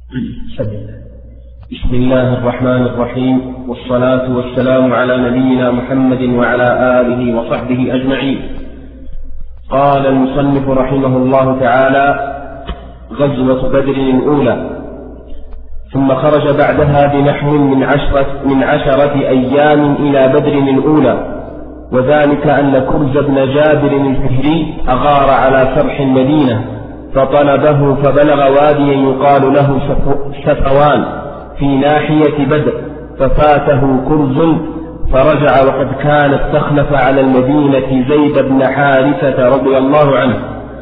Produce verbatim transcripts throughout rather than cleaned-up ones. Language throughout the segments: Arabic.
بسم الله الرحمن الرحيم، والصلاة والسلام على نبينا محمد وعلى آله وصحبه أجمعين. قال المصنف رحمه الله تعالى: غزوة بدر الأولى. ثم خرج بعدها بنحو من عشرة, من عشرة أيام إلى بدر الأولى، وذلك أن كرز بن جابر الفهري أغار على سرح المدينة فطلبه، فبلغ واديا يقال له سفوان في ناحية بدر، ففاته كرز فرجع وقد كان استخلف على المدينة زيد بن حارثة رضي الله عنه،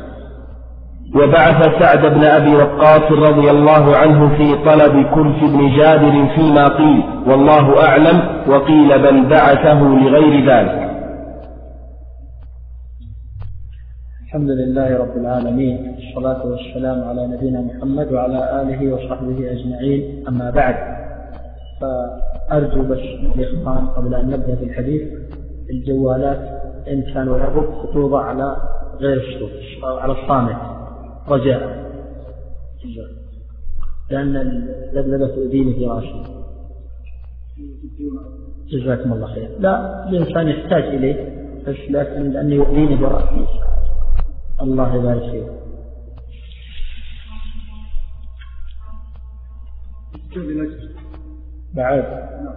وبعث سعد بن أبي وقاص رضي الله عنه في طلب كرز بن جابر فيما قيل، والله أعلم، وقيل بل بعثه لغير ذلك. الحمد لله رب العالمين، والصلاة والسلام على نبينا محمد وعلى آله وصحبه أجمعين. أما بعد، فأرجو بس الإخوان قبل أن نبدأ في الحديث الجوالات إن كانوا لابد ستوضع على غير الصوت أو على الصامت رجاء، لأن اللبلبة تؤذيني في راسي. جزاكم الله خير. لا، الإنسان يحتاج إليه بس لكن لأنه يؤذيني في راسي. الله يبارك فيك. بعد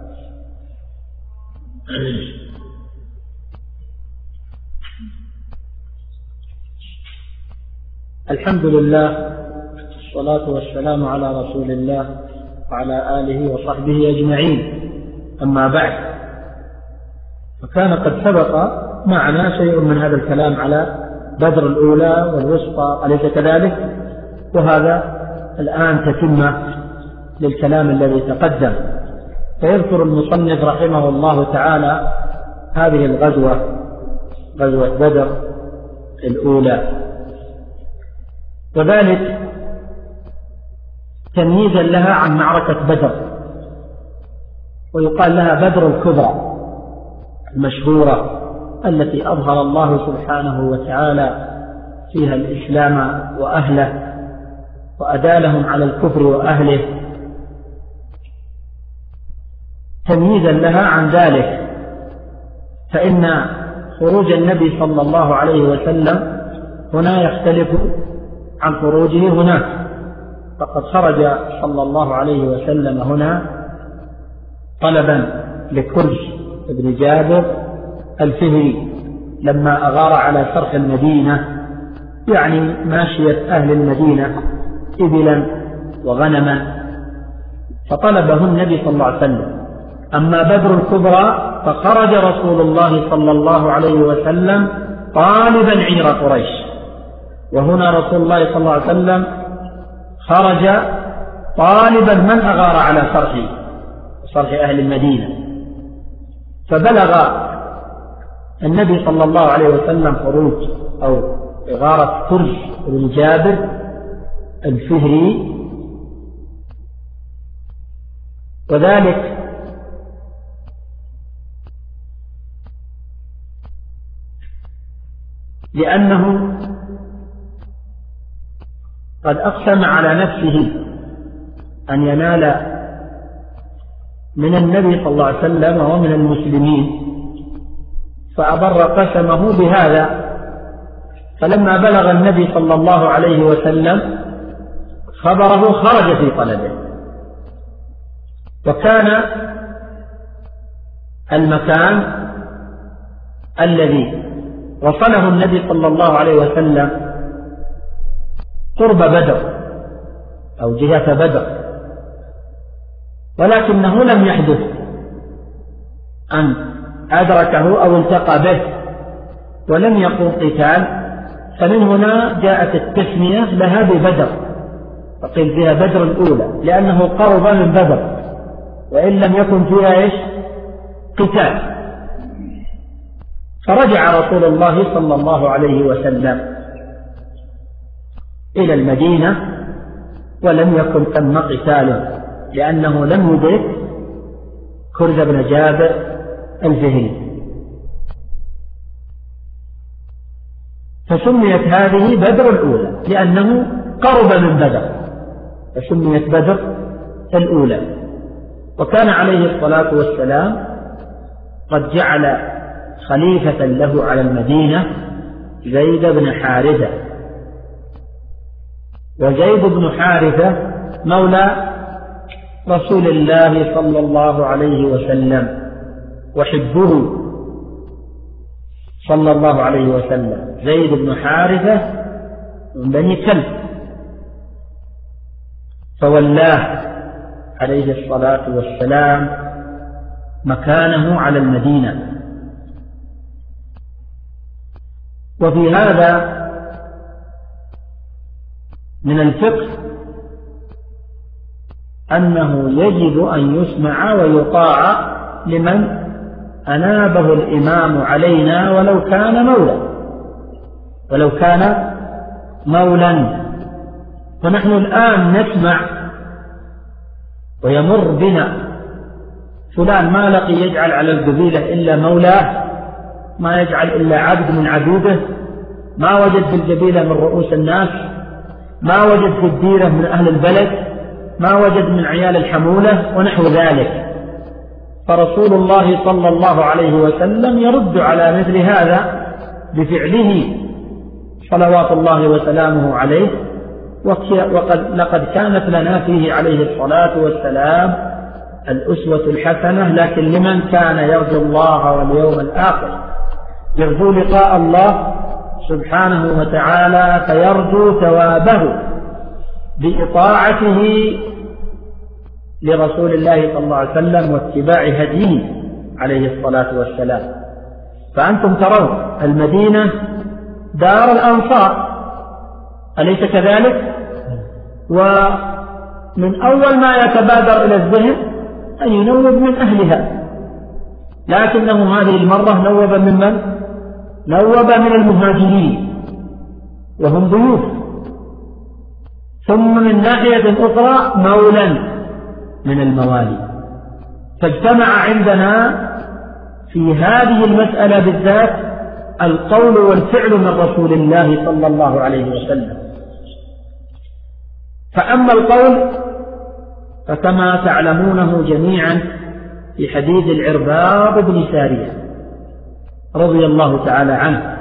الحمد لله، والصلاة والسلام على رسول الله وعلى آله وصحبه أجمعين. أما بعد، فكان قد سبق معنا شيء من هذا الكلام على بدر الأولى والوسطى، أليس كذلك؟ وهذا الآن تتمة للكلام الذي تقدم. فيذكر المصنف رحمه الله تعالى هذه الغزوة، غزوة بدر الأولى، وذلك تمييزا لها عن معركة بدر، ويقال لها بدر الكبرى المشهورة التي أظهر الله سبحانه وتعالى فيها الإسلام وأهله وأدالهم على الكفر وأهله، تمييزا لها عن ذلك. فإن خروج النبي صلى الله عليه وسلم هنا يختلف عن خروجه هناك، فقد خرج صلى الله عليه وسلم هنا طلبا لكرز بن جابر الفهري لما أغار على سرح المدينة، يعني ماشية أهل المدينة إبلا وغنما، فطلبه النبي صلى الله عليه وسلم. أما بدر الكبرى فخرج رسول الله صلى الله عليه وسلم طالبا عير قريش، وهنا رسول الله صلى الله عليه وسلم خرج طالبا من أغار على سرح سرح أهل المدينة، فبلغ النبي صلى الله عليه وسلم خروج أو إغارة كرز بن جابر الفهري، وذلك لأنه قد أقسم على نفسه أن ينال من النبي صلى الله عليه وسلم ومن المسلمين، فأبر قسمه بهذا. فلما بلغ النبي صلى الله عليه وسلم خبره خرج في طلبه، وكان المكان الذي وصله النبي صلى الله عليه وسلم قرب بدر أو جهة بدر، ولكنه لم يحدث أن أدركه أو التقى به ولم يقوم قتال، فمن هنا جاءت التسمية لها ببدر، فقيل فيها بدر الأولى لأنه قرب من بدر وإن لم يكن فيها إيش؟ قتال. فرجع رسول الله صلى الله عليه وسلم إلى المدينة ولم يكن ثم قتال، لأنه لم يدرك كرز بن جابر الفهري، فسميت هذه بدر الأولى لأنه قرب من بدر فسميت بدر الأولى. وكان عليه الصلاة والسلام قد جعل خليفة له على المدينة زيد بن حارثة، وزيد بن حارثة مولى رسول الله صلى الله عليه وسلم وحبه صلى الله عليه وسلم. زيد بن حارثة من بني كلب، فولاه عليه الصلاة والسلام مكانه على المدينة. وفي هذا من الفقه أنه يجب أن يسمع ويطاع لمن أنابه الإمام علينا ولو كان مولا ولو كان مولا. فنحن الآن نسمع ويمر بنا فلان ما لقي يجعل على القبيلة إلا مولاه، ما يجعل إلا عبد من عبيده، ما وجد في القبيلة من رؤوس الناس، ما وجد في الديرة من أهل البلد، ما وجد من عيال الحمولة ونحو ذلك. فرسول الله صلى الله عليه وسلم يرد على مثل هذا بفعله صلوات الله وسلامه عليه. وقد لقد كانت لنا فيه عليه الصلاة والسلام الأسوة الحسنة، لكن لمن كان يرجو الله واليوم الآخر، يرجو لقاء الله سبحانه وتعالى فيرجو ثوابه بإطاعته لرسول الله صلى الله عليه وسلم واتباع هديه عليه الصلاة والسلام. فأنتم ترون المدينة دار الأنصار، أليس كذلك؟ ومن أول ما يتبادر إلى الذهن أن ينوب من أهلها، لكنه هذه المرة نوب من من؟ نوب من المهاجرين وهم ضيوف، ثم من ناحية أخرى مولا من الموالي. فاجتمع عندنا في هذه المسألة بالذات القول والفعل من رسول الله صلى الله عليه وسلم. فأما القول فكما تعلمونه جميعا في حديث العرباض بن سارية رضي الله تعالى عنه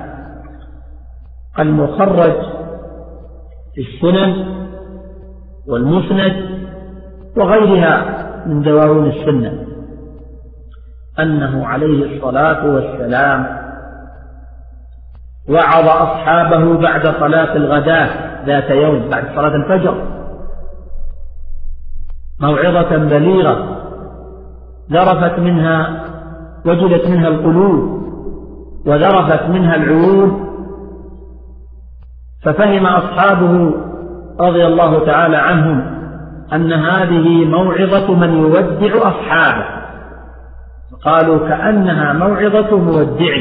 المخرج في السنن والمسند وغيرها من دواوين السنة، أنه عليه الصلاة والسلام وعظ أصحابه بعد صلاة الغداة ذات يوم، بعد صلاة الفجر، موعظة بليغة ذرفت منها وجلت منها القلوب وذرفت منها العيون. ففهم أصحابه رضي الله تعالى عنهم أن هذه موعظة من يودع أصحابه، قالوا كأنها موعظة مودع،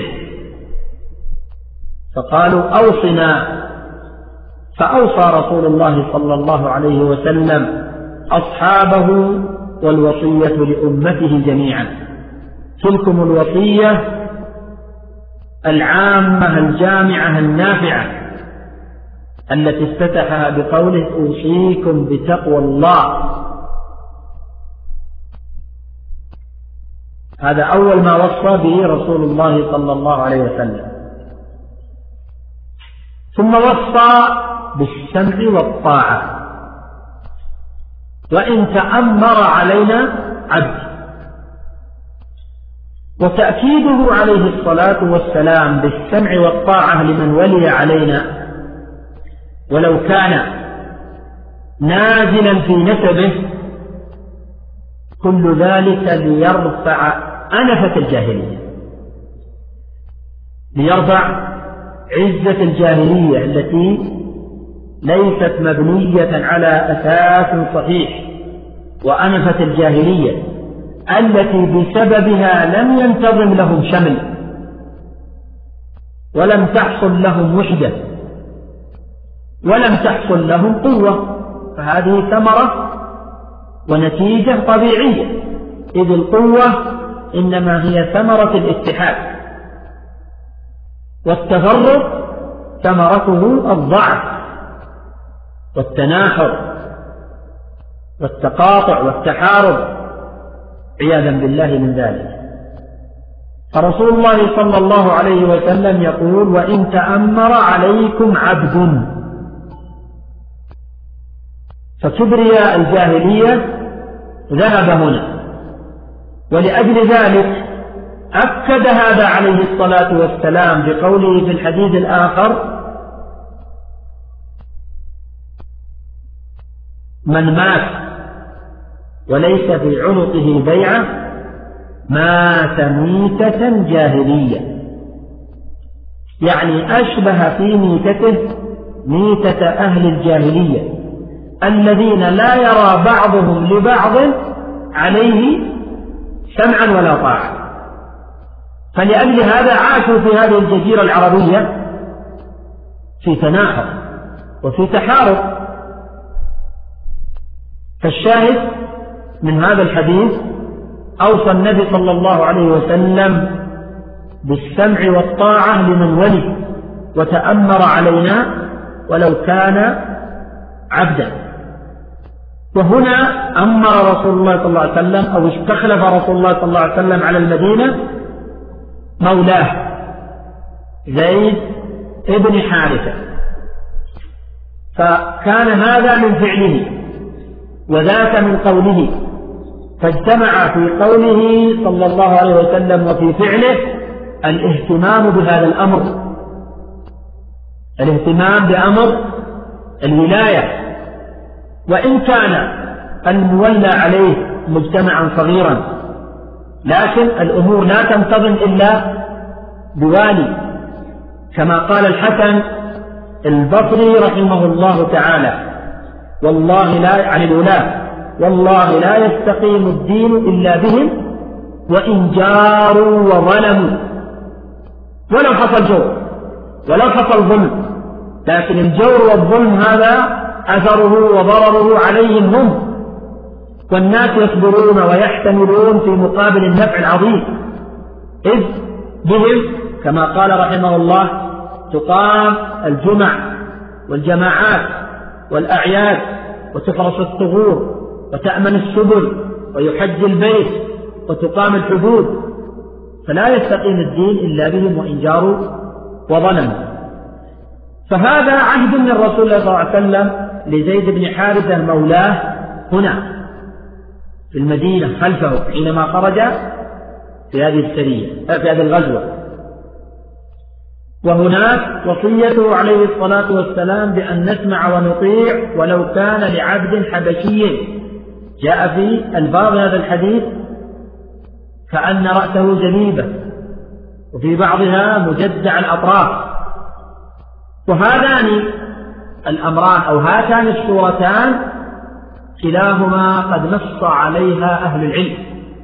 فقالوا أوصنا. فأوصى رسول الله صلى الله عليه وسلم أصحابه والوصية لأمته جميعا. تلكم الوصية العامة الجامعة النافعة التي افتتحها بقوله أوصيكم بتقوى الله. هذا أول ما وصى به رسول الله صلى الله عليه وسلم. ثم وصى بالسمع والطاعة، وإن تأمر علينا عبد. وتأكيده عليه الصلاة والسلام بالسمع والطاعة لمن ولي علينا ولو كان نازلا في نسبه، كل ذلك ليرفع أنفة الجاهلية، ليرفع عزة الجاهلية التي ليست مبنية على أساس صحيح، وأنفة الجاهلية التي بسببها لم ينتظم لهم شمل ولم تحصل لهم وحدة ولم تحصل لهم قوة. فهذه ثمرة ونتيجة طبيعية، إذ القوة إنما هي ثمرة الاتحاد، والتفرق ثمرته الضعف والتناحر والتقاطع والتحارب عياذا بالله من ذلك. فرسول الله صلى الله عليه وسلم يقول: وإن تأمر عليكم عبد. فكبرياء الجاهلية ذهب هنا، ولأجل ذلك أكد هذا عليه الصلاة والسلام بقوله في الحديث الآخر: من مات وليس في عنقه بيعة مات ميتة جاهلية، يعني أشبه في ميتته ميتة أهل الجاهلية الذين لا يرى بعضهم لبعض عليه سمعا ولا طاعة. فلأجل هذا عاشوا في هذه الجزيرة العربية في تناحر وفي تحارب. فالشاهد من هذا الحديث أوصى النبي صلى الله عليه وسلم بالسمع والطاعة لمن ولي وتأمر علينا ولو كان عبدا. وهنا أمر رسول الله صلى الله عليه وسلم أو استخلف رسول الله صلى الله عليه وسلم على المدينة مولاه زيد ابن حارثة، فكان هذا من فعله وذاك من قوله، فاجتمع في قوله صلى الله عليه وسلم وفي فعله الاهتمام بهذا الأمر، الاهتمام بأمر الولاية، وإن كان المولى عليه مجتمعا صغيرا، لكن الأمور لا تنتظم إلا بوالي، كما قال الحسن البصري رحمه الله تعالى: والله لا عن الولاة والله لا يستقيم الدين إلا بهم وإن جاروا وظلموا. ولو حصل جور ولو حصل ظلم، لكن الجور والظلم هذا أثره وضرره عليهم هم، والناس يصبرون ويحتملون في مقابل النفع العظيم، إذ بهم كما قال رحمه الله تقام الجمع والجماعات والأعياد وتفرس الثغور وتأمن السبل ويحج البيت وتقام الحدود، فلا يستقيم الدين إلا بهم وإن جاروا وظلموا. فهذا عهد من رسول الله صلى الله عليه وسلم لزيد بن حارثة مولاه هنا في المدينة خلفه حينما خرج في هذه السرية في هذه الغزوة. وهناك وصيته عليه الصلاة والسلام بأن نسمع ونطيع ولو كان لعبد حبشي، جاء في الباب هذا الحديث كأن رأسه جليبة وفي بعضها مجدع الأطراف. وهذان الأمران أو هاتان الصورتان كلاهما قد نص عليها أهل العلم،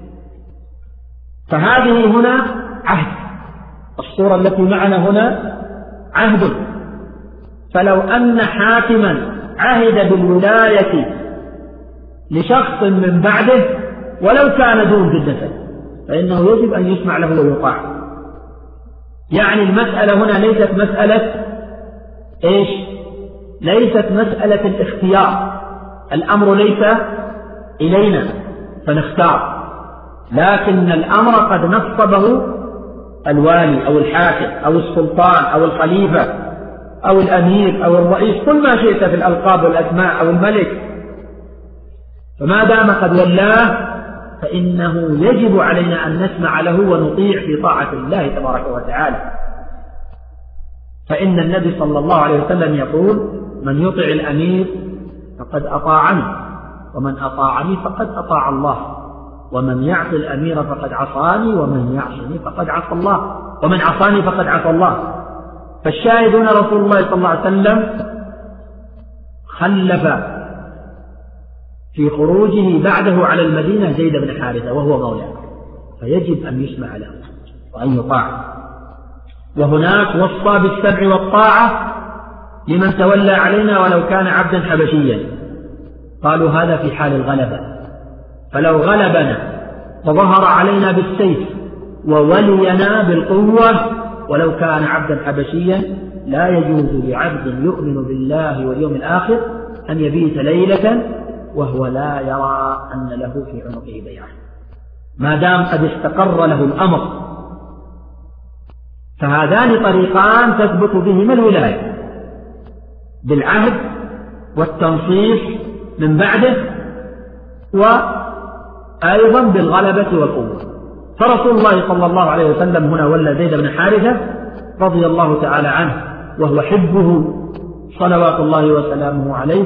فهذه هنا عهد، الصورة التي معنا هنا عهد. فلو أن حاكما عهد بالولاية لشخص من بعده ولو كان دون جدته فإنه يجب أن يسمع له ويطاع. يعني المسألة هنا ليست مسألة إيش؟ ليست مسألة الاختيار، الأمر ليس إلينا فنختار، لكن الأمر قد نصبه الوالي أو الحاكم أو السلطان أو الخليفة أو الأمير أو الرئيس، كل ما شئت في الألقاب والأسماء أو الملك، فما دام قد ولاه فإنه يجب علينا أن نسمع له ونطيع في طاعة الله تبارك وتعالى. فإن النبي صلى الله عليه وسلم يقول: من يطع الأمير فقد أطاعني، ومن أطاعني فقد أطاع الله، ومن يعصي الأمير فقد عصاني، ومن يعصني فقد عصى الله، ومن عصاني فقد عصى الله. فالشاهدون رسول الله صلى الله عليه وسلم خلف في خروجه بعده على المدينة زيد بن حارثة وهو مولاه، فيجب أن يسمع له وأن يطاع. وهناك وصى بالسمع والطاعة لمن تولى علينا ولو كان عبدا حبشيا، قالوا هذا في حال الغلبة، فلو غلبنا وظهر علينا بالسيف وولينا بالقوة ولو كان عبدا حبشيا لا يجوز لعبد يؤمن بالله واليوم الآخر أن يبيت ليلة وهو لا يرى أن له في عنقه بيعة، ما دام قد استقر له الأمر. فهذان طريقان تثبت بهما الولاية، بالعهد والتنصيص من بعده، وأيضا بالغلبة والقوة. فرسول الله صلى الله عليه وسلم هنا ولى زيد بن حارثة رضي الله تعالى عنه وهو حبه صلوات الله وسلامه عليه،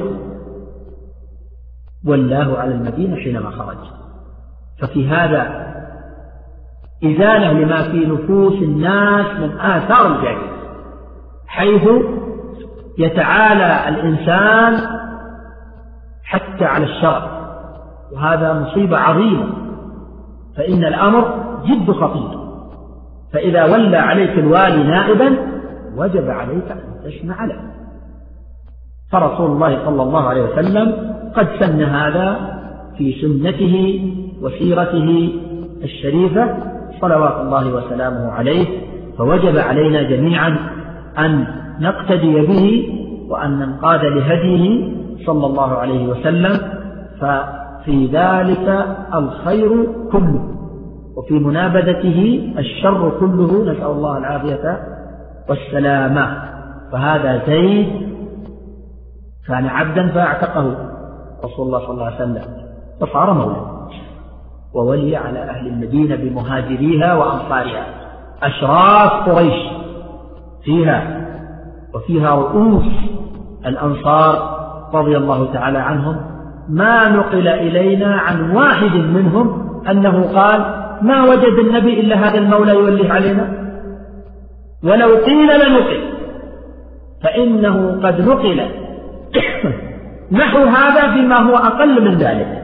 ولاه على المدينة حينما خرج. ففي هذا إزالة لما في نفوس الناس من آثار الجاهلية، حيث يتعالى الإنسان حتى على الشرع، وهذا مصيبة عظيمة، فإن الأمر جد خطير. فإذا ولى عليك الوالي نائبا وجب عليك أن تسمع له. فرسول الله صلى الله عليه وسلم قد سن هذا في سنته وسيرته الشريفة صلوات الله وسلامه عليه، فوجب علينا جميعا أن نقتدي به وأن ننقاد لهديه صلى الله عليه وسلم. ففي ذلك الخير كله، وفي منابذته الشر كله، نسأل الله العافية والسلامة. فهذا زيد كان عبدا فاعتقه رسول الله صلى الله عليه وسلم فصار مولى، وولي على أهل المدينة بمهاجريها وأنصارها، أشراف قريش فيها، وفيها رؤوس الأنصار رضي الله تعالى عنهم. ما نقل إلينا عن واحد منهم أنه قال ما وجد النبي إلا هذا المولى يوليه علينا، ولو قيل لنقل، فإنه قد نقل نحو هذا فيما هو أقل من ذلك.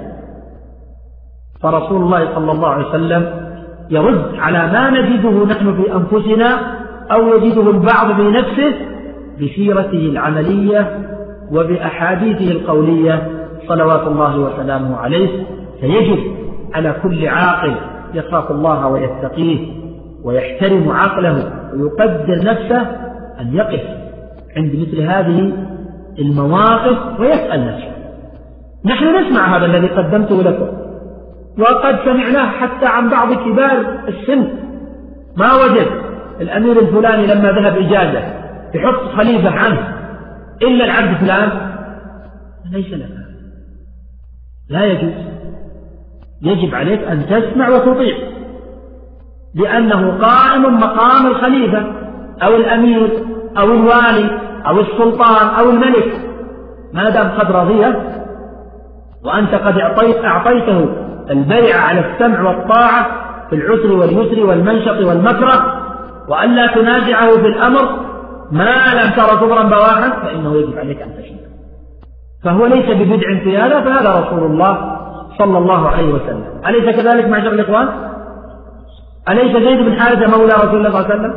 فرسول الله صلى الله عليه وسلم يرد على ما نجده نحن في أنفسنا أو يجده البعض في نفسه بسيرته العملية وبأحاديثه القولية صلوات الله وسلامه عليه. فيجب على كل عاقل يخاف الله ويتقيه ويحترم عقله ويقدر نفسه أن يقف عند مثل هذه المواقف ويسأل نفسه. نحن نسمع هذا الذي قدمته لكم، وقد سمعناه حتى عن بعض كبار السن، ما وجد الأمير الفلاني لما ذهب إجازة يحط خليفة عنه إلا العبد فلان، ليس لك، لا يجوز. يجب عليك أن تسمع وتطيع، لأنه قائم مقام الخليفة أو الأمير أو الوالي أو السلطان أو الملك، ما دام قد رضيه وأنت قد أعطيت أعطيته البيع على السمع والطاعة في العسر واليسر والمنشط والمكره، وألا تنازعه في الأمر ما لم تر كبرا بواحا، فإنه يجب عليك أن تشهد. فهو ليس ببدع في هذا، فهذا رسول الله صلى الله عليه وسلم. أليس كذلك معشر الإخوان؟ أليس زيد بن حارثة مولى رسول الله صلى الله عليه وسلم؟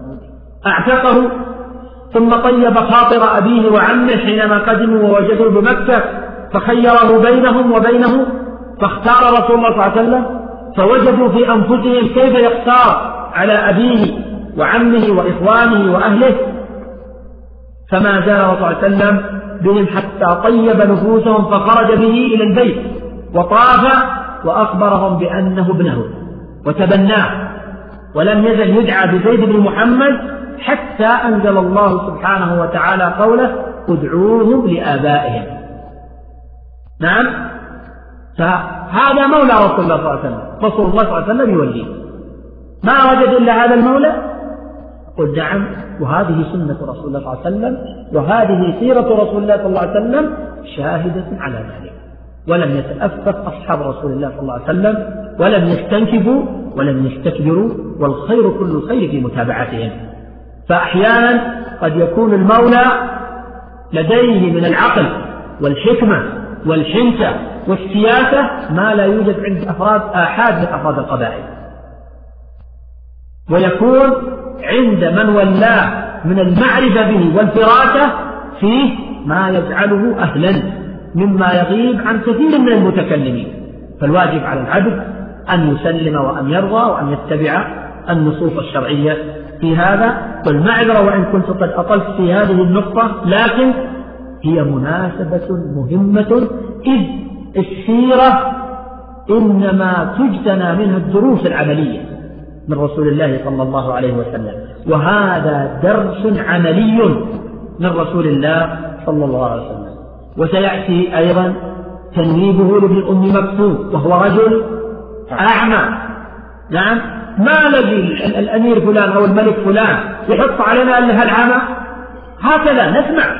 أعتقه ثم طيب خاطر أبيه وعمه حينما قدموا ووجدوا بمكة، فخيره بينهم وبينه، فاختار رسول الله صلى الله عليه وسلم، فوجدوا في أنفسهم كيف يختار على أبيه وعمه وإخوانه وأهله، فما زال رسول الله صلى الله عليه وسلم بهم حتى طيب نفوسهم، فخرج به إلى البيت وطاف وأخبرهم بأنه ابنه وتبناه، ولم يزل يدعى بزيد بن محمد حتى أنزل الله سبحانه وتعالى قوله ادعوهم لآبائهم. نعم، فهذا مولى رسول الله صلى الله عليه وسلم، رسول الله صلى الله عليه وسلم يوليه، ما وجد إلا هذا المولى. قل نعم، وهذه سنة رسول الله صلى الله عليه وسلم، وهذه سيرة رسول الله صلى الله عليه وسلم شاهدة على ذلك. ولم يتأفف أصحاب رسول الله صلى الله عليه وسلم، ولم يستنكفوا ولم يستكبروا، والخير كل الخير في متابعتهم. فأحيانا قد يكون المولى لديه من العقل والحكمة والحنكة والسياسة ما لا يوجد عند أفراد آحاد من أفراد القبائل، ويكون عند من ولاه من المعرفة به والفراسة فيه ما يجعله أهلا مما يغيب عن كثير من المتكلمين. فالواجب على العبد أن يسلم وأن يرضى وأن يتبع النصوص الشرعية في هذا. والمعذرة وإن كنت قد أطلت في هذه النقطة، لكن هي مناسبة مهمة، إذ السيرة إنما تجتنى منها الدروس العملية من رسول الله صلى الله عليه وسلم، وهذا درس عملي من رسول الله صلى الله عليه وسلم. وسيأتي أيضا تنويبه لابن أم مكتوم وهو رجل أعمى. نعم، ما الذي الأمير فلان أو الملك فلان يحط علينا أنها العامة؟ هكذا نسمع،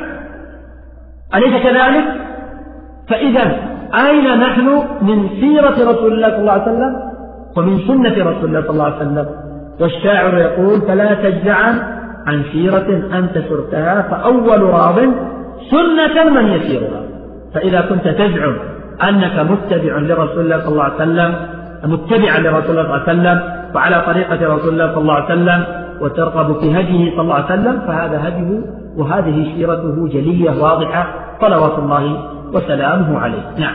أليس كذلك؟ فإذا أين نحن من سيرة رسول الله صلى الله عليه وسلم ومن سنة رسول الله صلى الله عليه وسلم؟ والشاعر يقول: فلا تجزعا عن سيرة أنت سرتها، فأول راض سنة من يسيرها. فإذا كنت تزعم أنك متبع لرسول الله صلى الله عليه وسلم، متبعا لرسول الله صلى الله عليه وسلم وعلى طريقة رسول الله صلى الله عليه وسلم، وترغب في هديه صلى الله عليه وسلم، فهذا هديه وهذه سيرته جلية واضحة صلوات الله وسلامه عليه. نعم.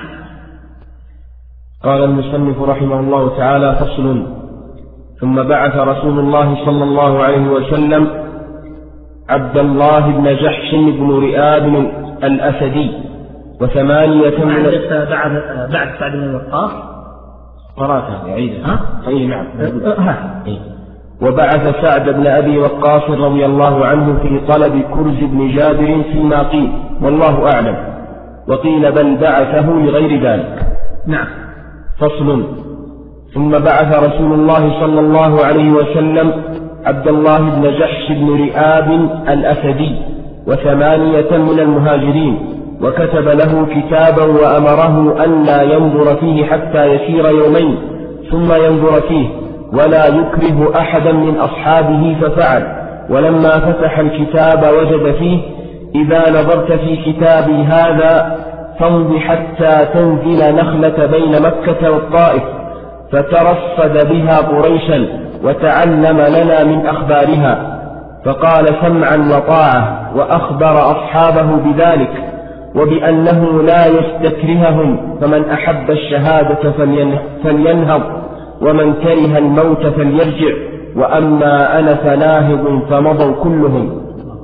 قال المصنف رحمه الله تعالى: فصل. ثم بعث رسول الله صلى الله عليه وسلم عبد الله بن جحش بن رئاب الأسدي وثمانية من بعد بعد سعد بن وقاص قراتها عيدها. ها؟ أي نعم. ها. وبعث سعد بن أبي وقاص رضي الله عنه في طلب كرز بن جابر فيما قيل، والله أعلم، وقيل بل بعثه لغير ذلك. نعم. فصل. ثم بعث رسول الله صلى الله عليه وسلم عبد الله بن جحش بن رئاب الأسدي وثمانية من المهاجرين، وكتب له كتابا وأمره أن لا ينظر فيه حتى يسير يومين ثم ينظر فيه ولا يكره أحدا من أصحابه، ففعل. ولما فتح الكتاب وجد فيه: إذا نظرت في كتابي هذا فامض حتى تنزل نخلة بين مكة والطائف، فترصد بها قريشا وتعلم لنا من أخبارها. فقال: سمعا وطاعة، وأخبر أصحابه بذلك وبأنه لا يستكرههم، فمن أحب الشهادة فلينهض، ومن كره الموت فليرجع، وأما أنا فناهض، فمضوا كلهم.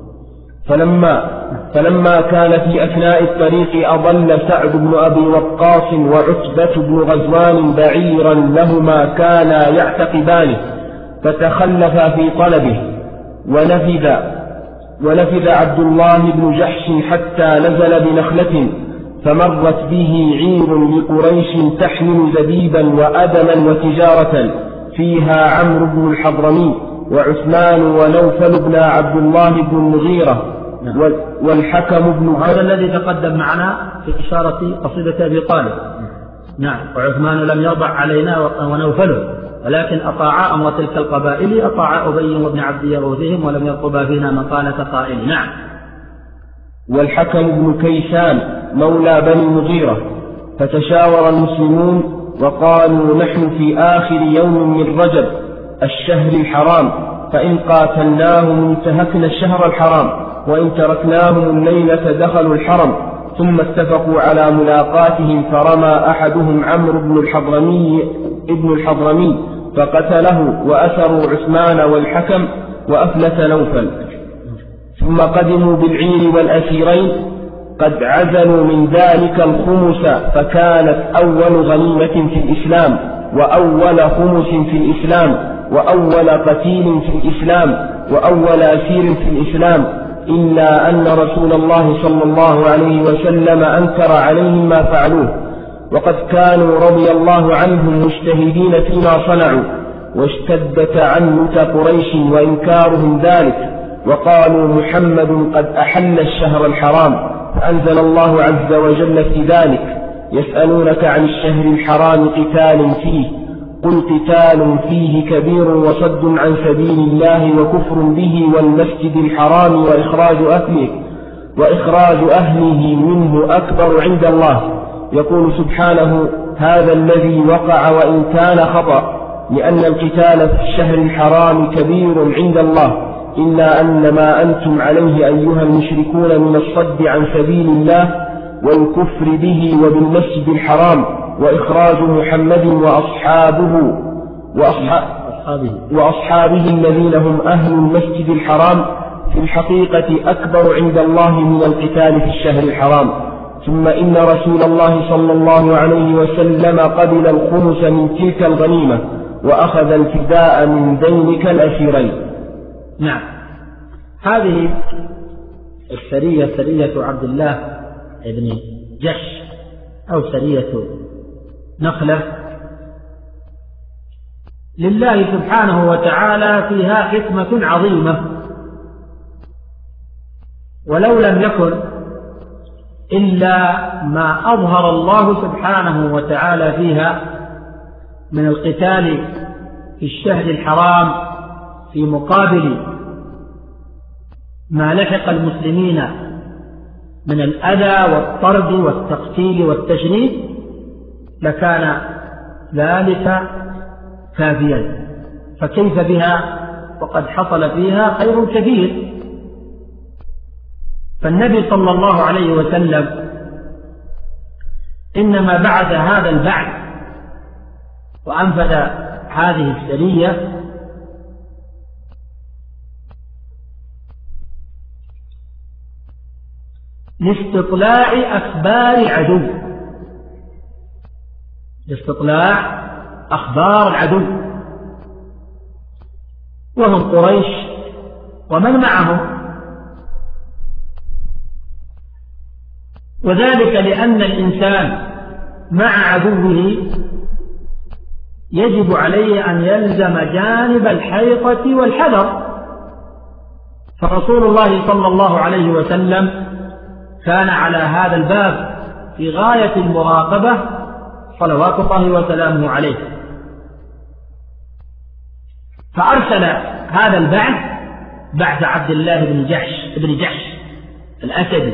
فلما, فلما كان في أثناء الطريق أضل سعد بن أبي وقاص وعتبة بن غزوان بعيرا لهما كانا يعتقبانه، فتخلفا في طلبه، ونفذ ونفذ عبد الله بن جحش حتى نزل بنخلة، فمرت به عير لقريش تحمل زبيبا وأدما وتجارة، فيها عمرو بن الحضرمي وعثمان ونوفل بن عبد الله بن المغيرة والحكم بن هذا الذي تقدم معنا في إشارة قصيدة أبي طالب. نعم. وعثمان لم يرضع علينا ونوفله، ولكن أطاعا أمر تلك القبائل، أطاعا أبي وابن عبد يغوثهم، ولم يرقبا فينا مقالة قائل. نعم. والحكم بن كيسان مولى بني المغيرة. فتشاور المسلمون وقالوا: نحن في آخر يوم من رجب الشهر الحرام، فإن قاتلناهم انتهكنا الشهر الحرام، وإن تركناهم الليلة دخلوا الحرم. ثم اتفقوا على ملاقاتهم، فرمى أحدهم عمرو بن الحضرمي ابن الحضرمي فقتله، وأسروا عثمان والحكم وأفلت نوفل. ثم قدموا بالعير والأسيرين قد عزلوا من ذلك الخمس، فكانت أول غنيمة في الإسلام، وأول خمس في الإسلام، وأول قتيل في الإسلام، وأول أسير في الإسلام، إلا أن رسول الله صلى الله عليه وسلم أنكر عليهم ما فعلوه، وقد كانوا رضي الله عنهم مجتهدين فيما صنعوا، واشتد تعنت قريش وإنكارهم ذلك، وقالوا: محمد قد أحل الشهر الحرام، فأنزل الله عز وجل في ذلك: يسألونك عن الشهر الحرام قتال فيه، قل قتال فيه كبير وصد عن سبيل الله وكفر به والمسجد الحرام وإخراج أهله وإخراج أهله منه أكبر عند الله. يقول سبحانه: هذا الذي وقع وإن كان خطأ، لأن القتال في الشهر الحرام كبير عند الله، إلا أن ما أنتم عليه أيها المشركون من الصد عن سبيل الله والكفر به وبالمسجد الحرام وإخراج محمد وأصحابه وأصحابه, وأصحابه الذين هم أهل المسجد الحرام في الحقيقة أكبر عند الله من القتال في الشهر الحرام. ثم إن رسول الله صلى الله عليه وسلم قبل الخمس من تلك الغنيمة وأخذ الفداء من ذلك الأسيرين. نعم، هذه السرية سرية عبد الله بن جحش أو سرية نخلة لله سبحانه وتعالى فيها حكمة عظيمة، ولو لم يكن إلا ما أظهر الله سبحانه وتعالى فيها من القتال في الشهر الحرام في مقابل ما لحق المسلمين من الأذى والطرد والتقتيل والتشريد لكان ذلك كافيا، فكيف بها وقد حصل فيها خير كثير. فالنبي صلى الله عليه وسلم إنما بعث هذا البعث وأنفذ هذه السرية لاستطلاع أخبار عدو، لاستطلاع أخبار العدو وهم قريش ومن معهم، وذلك لأن الإنسان مع عدوه يجب عليه أن يلزم جانب الحيطة والحذر، فرسول الله صلى الله عليه وسلم كان على هذا الباب في غاية المراقبة صلوات الله وسلامه عليه، فأرسل هذا البعث بعث عبد الله بن جحش بن جحش الأسدي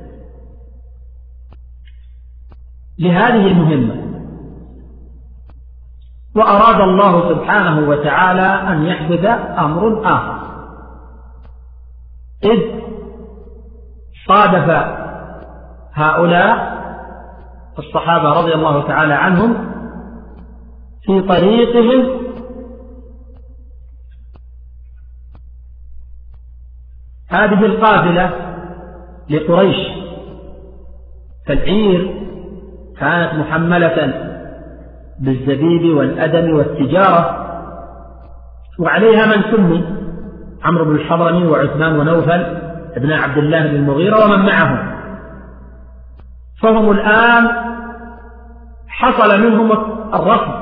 لهذه المهمة، وأراد الله سبحانه وتعالى أن يحدث أمر آخر، إذ صادف هؤلاء الصحابة رضي الله تعالى عنهم في طريقهم هذه القافلة لقريش، فالعير كانت محملة بالزبيب والأدم والتجارة، وعليها من سمي عمرو بن الحضرمي وعثمان ونوفل ابن عبد الله بن المغيرة ومن معهم، فهم الآن حصل منهم الرفض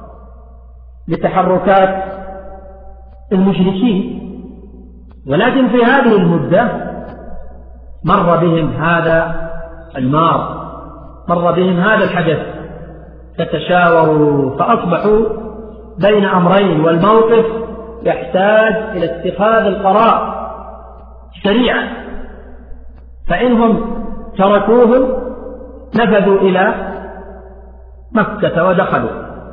لتحركات المشركين، ولكن في هذه المدة مر بهم هذا المار، مر بهم هذا الحدث، فتشاوروا فأصبحوا بين أمرين، والموقف يحتاج إلى اتخاذ القرار سريعا، فإنهم تركوهم نفذوا إلى مكة ودخلوا،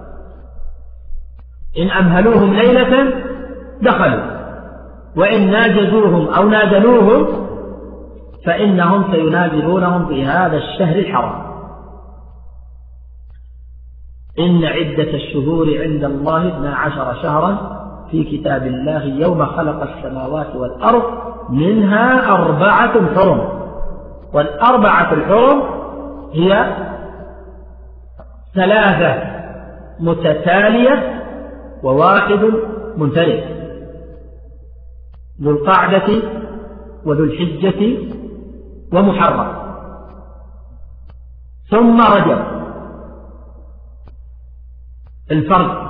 إن أمهلوهم ليلة دخلوا، وإن ناجزوهم أو نازلوهم فإنهم سينازلونهم في هذا الشهر الحرام. إن عدة الشهور عند الله اثنا عشر شهرا في كتاب الله يوم خلق السماوات والأرض منها أربعة حرم، والأربعة الحرم هي ثلاثة متتالية وواحد منفرد، ذو القعدة وذو الحجة ومحرم، ثم رجب الفرد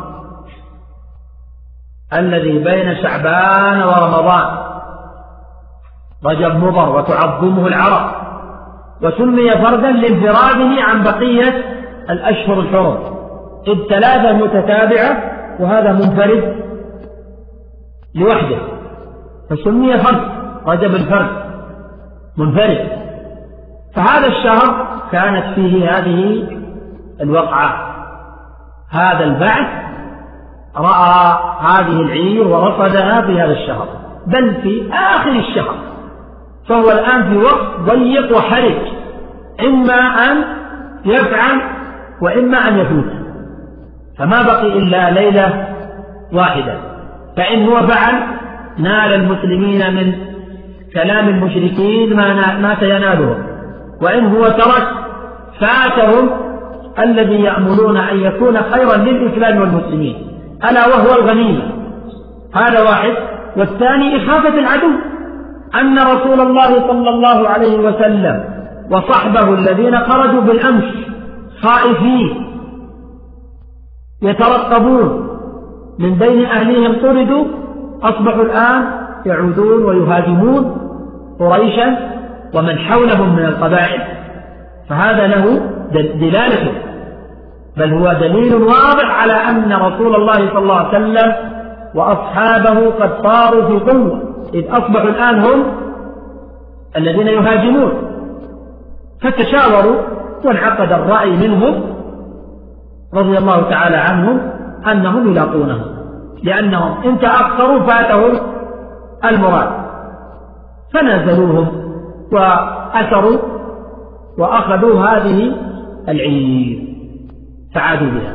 الذي بين شعبان ورمضان، رجب مضر وتعظمه العرب، وسمي فردا لانفراده عن بقية الأشهر الحرم، إذ ثلاثة متتابعة وهذا منفرد لوحده، فسمي فرد رجب الفرد منفرد. فهذا الشهر كانت فيه هذه الوقعة، هذا البعث رأى هذه العير ورصدها في هذا الشهر، بل في آخر الشهر، فهو الآن في وقت ضيق وحرج، إما أن يفعل وإما أن يفوت، فما بقي إلا ليلة واحدة، فإن هو فعل نال المسلمين من كلام المشركين ما ما سينالهم، وإن هو ترك فاتهم الذي يأملون أن يكون خيرا للإسلام والمسلمين، ألا وهو الغنيمة. هذا واحد. والثاني إخافة العدو، أن رسول الله صلى الله عليه وسلم وصحبه الذين خرجوا بالأمس خائفين يترقبون من بين أهلهم طردوا، أصبحوا الآن يعودون ويهاجمون قريشا ومن حولهم من القبائل. فهذا له دلالته، بل هو دليل واضح على أن رسول الله صلى الله عليه وسلم وأصحابه قد صاروا في قوة، إذ أصبحوا الآن هم الذين يهاجمون. فتشاوروا وانعقد الرأي منهم رضي الله تعالى عنهم أنهم يلاقونه، لأنهم إن تأخروا فاتهم المراد، فنزلوهم وأثروا وأخذوا هذه العير فعادوا بها.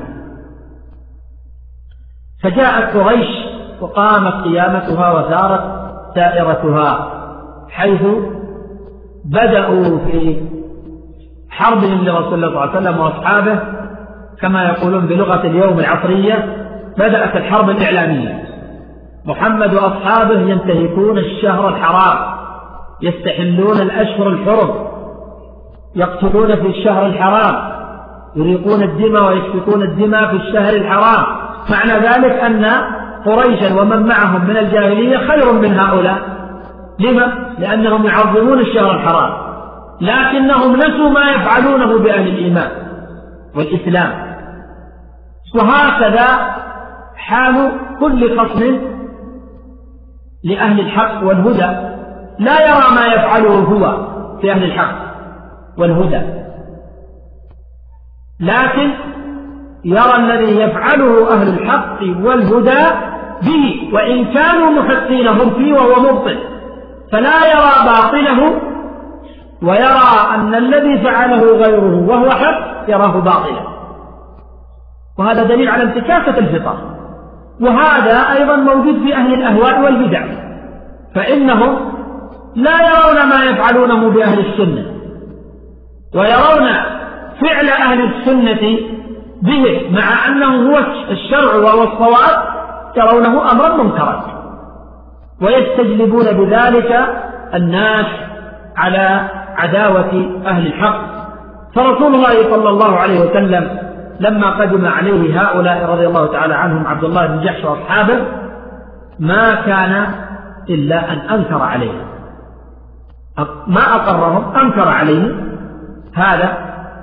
فجاءت قريش وقامت قيامتها وثارت سائرتها، حيث بدأوا في حربهم لرسول الله صلى الله عليه وسلم وأصحابه، كما يقولون بلغة اليوم العصرية بدأت الحرب الإعلامية. محمد وأصحابه ينتهكون الشهر الحرام، يستحلون الأشهر الحرم، يقتلون في الشهر الحرام، يريقون الدماء ويسفكون الدماء في الشهر الحرام. معنى ذلك أن قريشا ومن معهم من الجاهلية خير من هؤلاء. لما؟ لأنهم يعظمون الشهر الحرام، لكنهم نسوا ما يفعلونه بأهل الإيمان والإسلام. وهكذا حال كل خصم لأهل الحق والهدى، لا يرى ما يفعله هو في أهل الحق والهدى، لكن يرى الذي يفعله أهل الحق والهدى به، وإن كانوا محقين هم فيه وهو مبطل، فلا يرى باطله، ويرى أن الذي فعله غيره وهو حق يراه باطلا. وهذا دليل على انتكاسة الفطر. وهذا أيضا موجود في أهل الأهواء والبدع، فإنهم لا يرون ما يفعلونه بأهل السنة، ويرون فعل أهل السنة به مع أنه هو الشرع وهو الصواب يرونه أمرا منكرا، ويستجلبون بذلك الناس على عداوة أهل الحق. فرسول الله صلى الله عليه وسلم لما قدم عليه هؤلاء رضي الله تعالى عنهم عبد الله بن جحش وأصحابه ما كان إلا أن أنكر عليهم، ما أقرهم، أنكر عليهم هذا،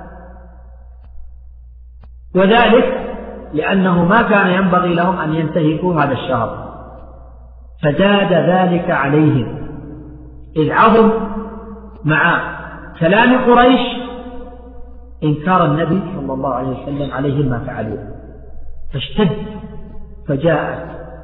وذلك لأنه ما كان ينبغي لهم أن ينتهكوا هذا الشهر، فزاد ذلك عليهم، إذ عظم مع كلام قريش إنكار النبي صلى الله عليه وسلم عليهم ما فعلوه، فاشتد، فجاءت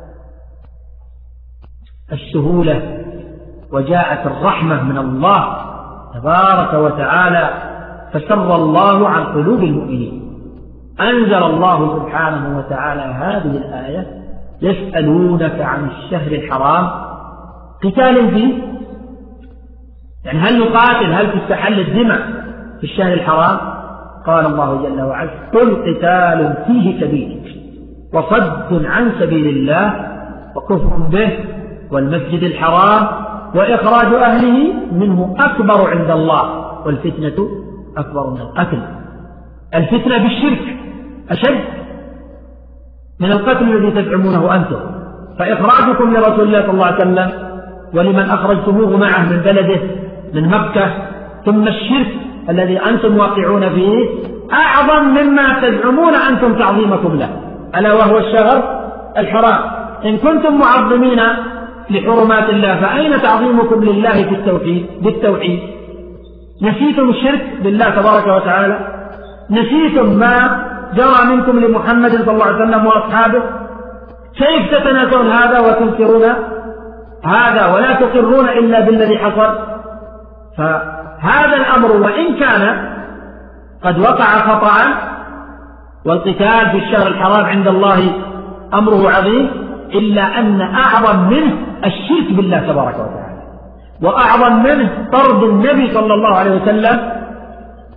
السهولة وجاءت الرحمة من الله تبارك وتعالى، فسر الله عن قلوب المؤمنين. أنزل الله سبحانه وتعالى هذه الآية: يسألونك عن الشهر الحرام قتال فيه، يعني هل نقاتل، هل تستحل الدماء في الشهر الحرام؟ قال الله جل وعلا: قل قتال فيه كبير وصد عن سبيل الله وكفر به والمسجد الحرام وإخراج أهله منه أكبر عند الله والفتنة أكبر من القتل. الفتنة بالشرك أشد من القتل الذي تزعمونه أنتم، فإخراجكم لرسول الله صلى الله عليه وسلم ولمن أخرجتموه معه من بلده من مكة، ثم الشرك الذي أنتم واقعون فيه أعظم مما تزعمون أنتم تعظيمكم له، ألا وهو الشهر الحرام. إن كنتم معظمين لحرمات الله فأين تعظيمكم لله في التوحيد بالتوحيد؟ نسيتم الشرك بالله تبارك وتعالى؟ نسيتم ما جرى منكم لمحمد صلى الله عليه وسلم وأصحابه؟ كيف تتناسون هذا وتنكرون هذا ولا تقرون إلا بالذي حصل؟ فهذا الأمر وإن كان قد وقع خطأ، والقتال في الشهر الحرام عند الله أمره عظيم، إلا أن أعظم منه الشرك بالله تبارك وتعالى، وأعظم منه طرد النبي صلى الله عليه وسلم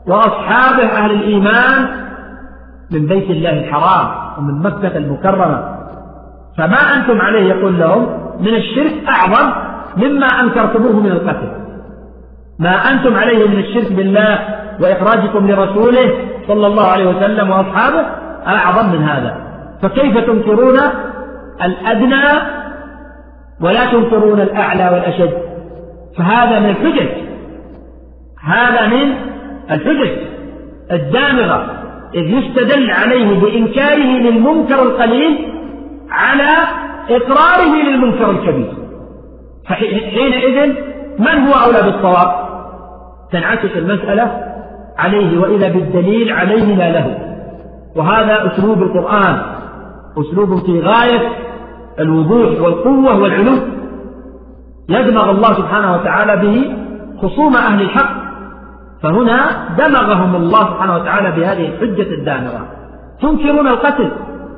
وأصحابه أهل الإيمان من بيت الله الحرام ومن مكة المكرمة، فما أنتم عليه يقول لهم من الشرك أعظم مما أنكرتموه من القتل. ما أنتم عليه من الشرك بالله وإخراجكم لرسوله صلى الله عليه وسلم وأصحابه أعظم من هذا، فكيف تنكرون الأدنى ولا تنكرون الأعلى والأشد؟ فهذا من الحجج، هذا من الحجج الدامغة، إذ يستدل عليه بإنكاره للمنكر القليل على إقراره للمنكر الكبير، فحينئذ من هو أولى بالصواب؟ تنعكس المسألة عليه، وإذا بالدليل عليه لا له. وهذا أسلوب القرآن، أسلوب في غاية الوضوح والقوة والعلو، يدمغ الله سبحانه وتعالى به خصوم أهل الحق، فهنا دمغهم الله سبحانه وتعالى بهذه الحجة الدامغة. تنكرون القتل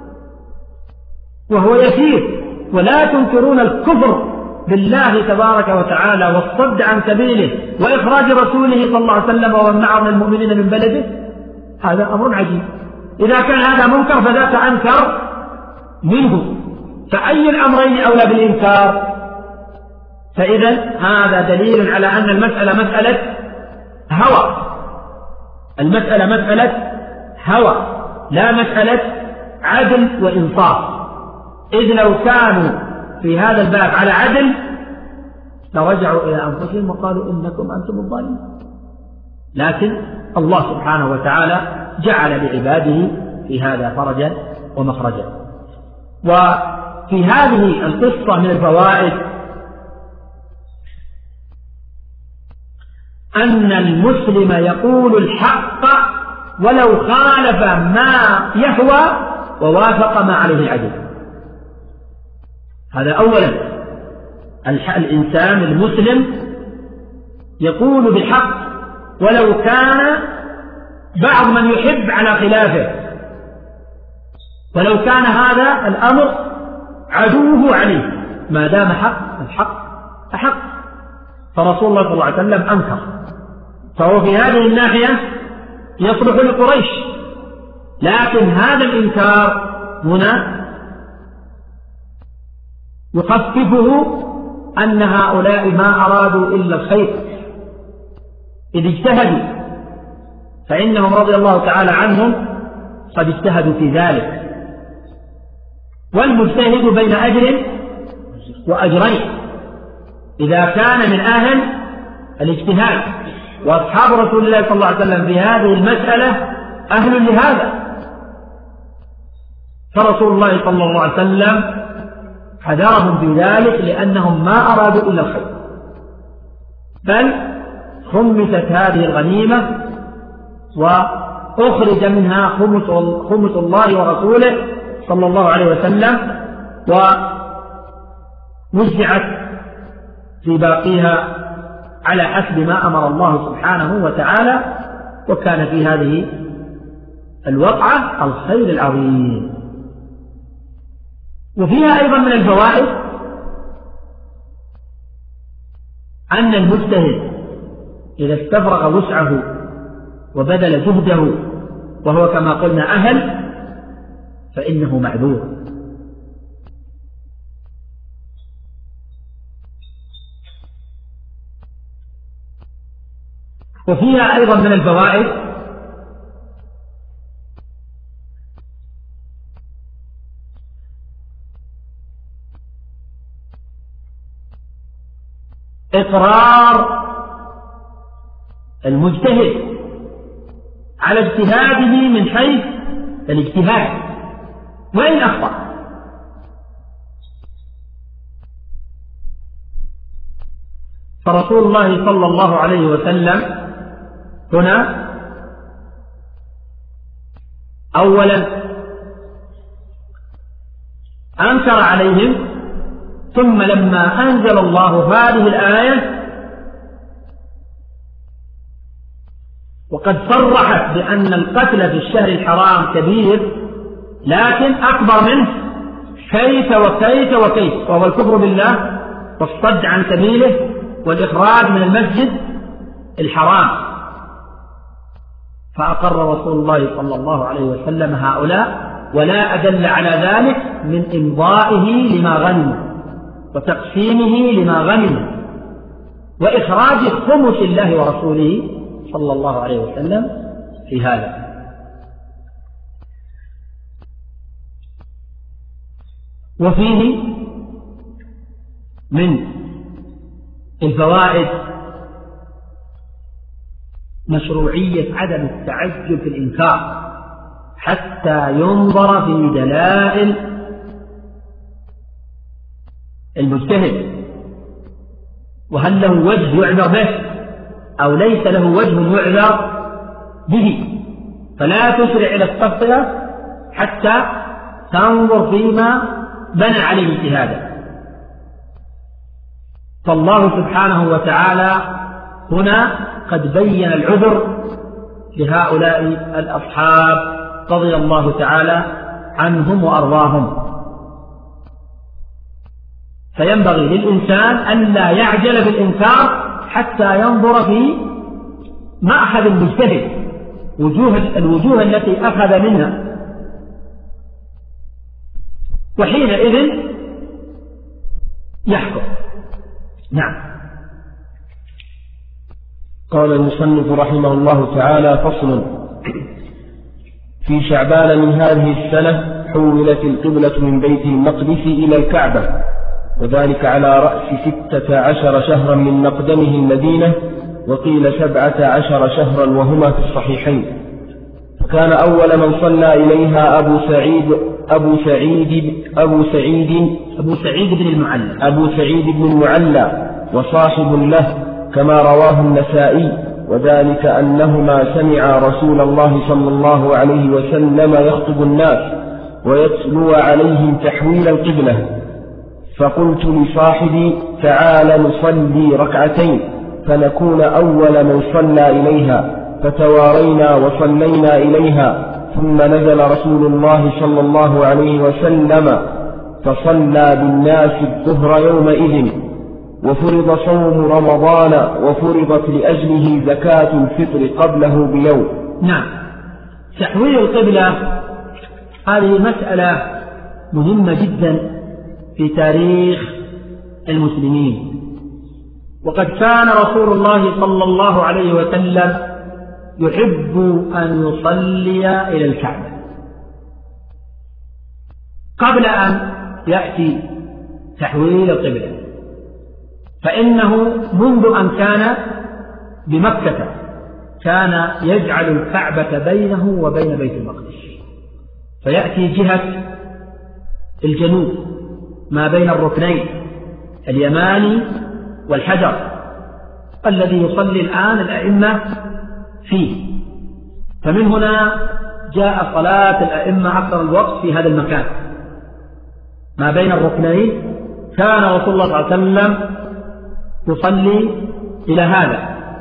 وهو يسير، ولا تنكرون الكفر بالله تبارك وتعالى والصد عن سبيله وإخراج رسوله صلى الله عليه وسلم ومن معه من المؤمنين من بلده، هذا أمر عجيب. إذا كان هذا منكر فذاك أنكر منه، فأي الأمرين أولى بالإنكار؟ فإذا هذا دليل على أن المسألة مسألة هوى، المسألة مسألة هوى لا مسألة عدل وإنصاف، إذ لو كانوا في هذا الباب على عدل لرجعوا إلى أنفسهم وقالوا إنكم أنتم الظالمون، لكن الله سبحانه وتعالى جعل لعباده في هذا فرجا ومخرجا. وفي هذه القصة من الفوائد أن المسلم يقول الحق ولو خالف ما يهوى ووافق ما عليه العدل. هذا أولا، الإنسان المسلم يقول بالحق ولو كان بعض من يحب على خلافه، ولو كان هذا الأمر عدوه عليه، ما دام حق الحق أحق. فرسول الله صلى الله عليه وسلم أنكر، فهو في هذه الناحية يصلح لقريش، لكن هذا الإنكار هنا يخففه أن هؤلاء ما أرادوا إلا الخير إذ اجتهدوا، فإنهم رضي الله تعالى عنهم قد اجتهدوا في ذلك، والمجتهد بين أجر وأجرين إذا كان من أهل الاجتهاد، وأصحاب رسول الله صلى الله عليه وسلم في هذه المسألة أهل لهذا، فرسول الله صلى الله عليه وسلم حذرهم في ذلك لأنهم ما أرادوا إلا الخير، بل خمست هذه الغنيمة وأخرج منها خمس, خمس الله ورسوله صلى الله عليه وسلم، ووزعت في باقيها على حسب ما أمر الله سبحانه وتعالى، وكان في هذه الوقعة الخير العظيم. وفيها أيضا من الفوائد أن المجتهد إذا استفرغ وسعه وبذل جهده وهو كما قلنا أهل فإنه معذور. وفيها أيضا من الفوائد إقرار المجتهد على اجتهاده من حيث الاجتهاد وإن أخطأ، فرسول الله صلى الله عليه وسلم هنا أولا أنكر عليهم، ثم لما أنزل الله هذه الآية وقد صرحت بأن القتل في الشهر الحرام كبير لكن أكبر منه كيف وكيف وكيف، وهو الكفر بالله والصد عن سبيله والإخراج من المسجد الحرام، فأقر رسول الله صلى الله عليه وسلم هؤلاء، ولا أدل على ذلك من إمضائه لما غنم وتقسيمه لما غنم وإخراج خمس الله ورسوله صلى الله عليه وسلم في هذا. وفيه من الفوائد مشروعية عدم التعجب في الإنكار حتى ينظر في دلائل المجتهد، وهل له وجه يعذر به أو ليس له وجه يعذر به، فلا تسرع إلى التفصيل حتى تنظر فيما بنى عليه اجتهادا. فالله سبحانه وتعالى هنا قد بين العذر لهؤلاء الأصحاب رضي الله تعالى عنهم وأرضاهم. فينبغي للإنسان أن لا يعجل بالإنكار حتى ينظر في مأخذ المجتهد، وجوه الوجوه التي أخذ منها، وحينئذ يحكم. نعم. قال المصنف رحمه الله تعالى: فصل. في شعبان من هذه السنة حولت القبلة من بيت المقدس إلى الكعبة، وذلك على رأس ستة عشر شهرا من مقدمه المدينة، وقيل سبعة عشر شهرا، وهما في الصحيحين. فكان أول من صلى إليها أبو سعيد أبو سعيد أبو سعيد أبو سعيد بن المعلى أبو سعيد بن المعلى وصاحب له، كما رواه النسائي، وذلك أنهما سمعا رسول الله صلى الله عليه وسلم يخطب الناس ويتلو عليهم تحويل القبلة، فقلت لصاحبي: تعال نصلي ركعتين فنكون أول من صلى إليها، فتوارينا وصلينا إليها، ثم نزل رسول الله صلى الله عليه وسلم فصلى بالناس الظهر يومئذ، وفرض صوم رمضان، وفرضت لأجله زكاة الفطر قبله بيوم. نعم. تحويل القبلة هذه مسألة مهمة جدا في تاريخ المسلمين، وقد كان رسول الله صلى الله عليه وسلم يحب أن يصلي إلى الكعبة قبل أن يأتي تحويل القبلة، فإنه منذ أن كان بمكة كان يجعل الكعبة بينه وبين بيت المقدس، فيأتي جهة الجنوب ما بين الركنين اليماني والحجر الذي يصلي الآن الأئمة فيه. فمن هنا جاء صلاة الأئمة أكثر الوقت في هذا المكان ما بين الركنين، كان رسول الله صلى الله عليه وسلم يصلي إلى هذا.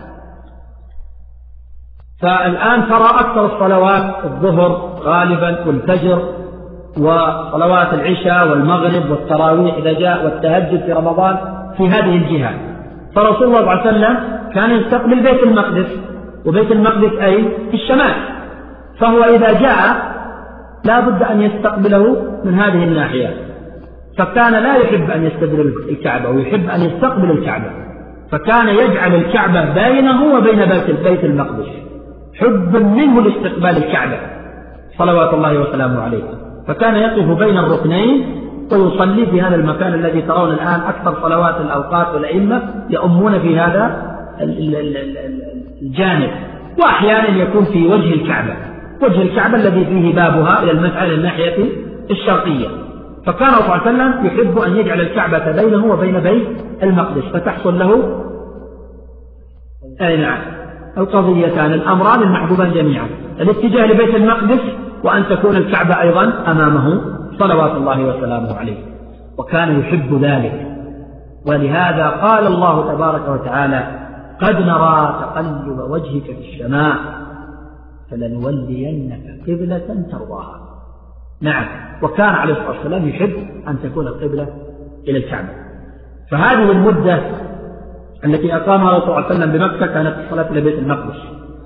فالآن ترى أكثر الصلوات الظهر غالبا والفجر وصلوات العشاء والمغرب والتراويح إذا جاء والتهجد في رمضان في هذه الجهة. فرسول الله صلى الله عليه وسلم كان يستقبل بيت المقدس، وبيت المقدس أي في الشمال، فهو إذا جاء لا بد أن يستقبله من هذه الناحية، فكان لا يحب أن يستقبل الكعبة ويحب أن يستقبل الكعبة، فكان يجعل الكعبة بينه وبين بيت المقدس حبا منه لاستقبال الكعبة صلوات الله وسلامه عليه، فكان يقف بين الركنين ويصلي في هذا المكان الذي ترون الآن أكثر صلوات الأوقات والأئمة يؤمون في هذا الجانب، وأحيانا يكون في وجه الكعبة، وجه الكعبة الذي فيه بابها إلى المسعى الناحية الشرقية. فكان صلى الله عليه وسلم يحب أن يجعل الكعبة بينه وبين بيت المقدس، فتحصل له أي نعم القضيتان الأمران المحبوبان جميعا، الاتجاه لبيت المقدس وأن تكون الكعبة أيضا أمامه صلوات الله وسلامه عليه، وكان يحب ذلك. ولهذا قال الله تبارك وتعالى: قد نرى تقلب وجهك في السماء فلنولينك قبلة ترضاها. نعم، وكان عليه الصلاة والسلام يحب أن تكون القبلة إلى الكعبة. فهذه المدة التي أقامها صلى الله عليه وسلم بمكة كانت الصلاة إلى بيت المقدس،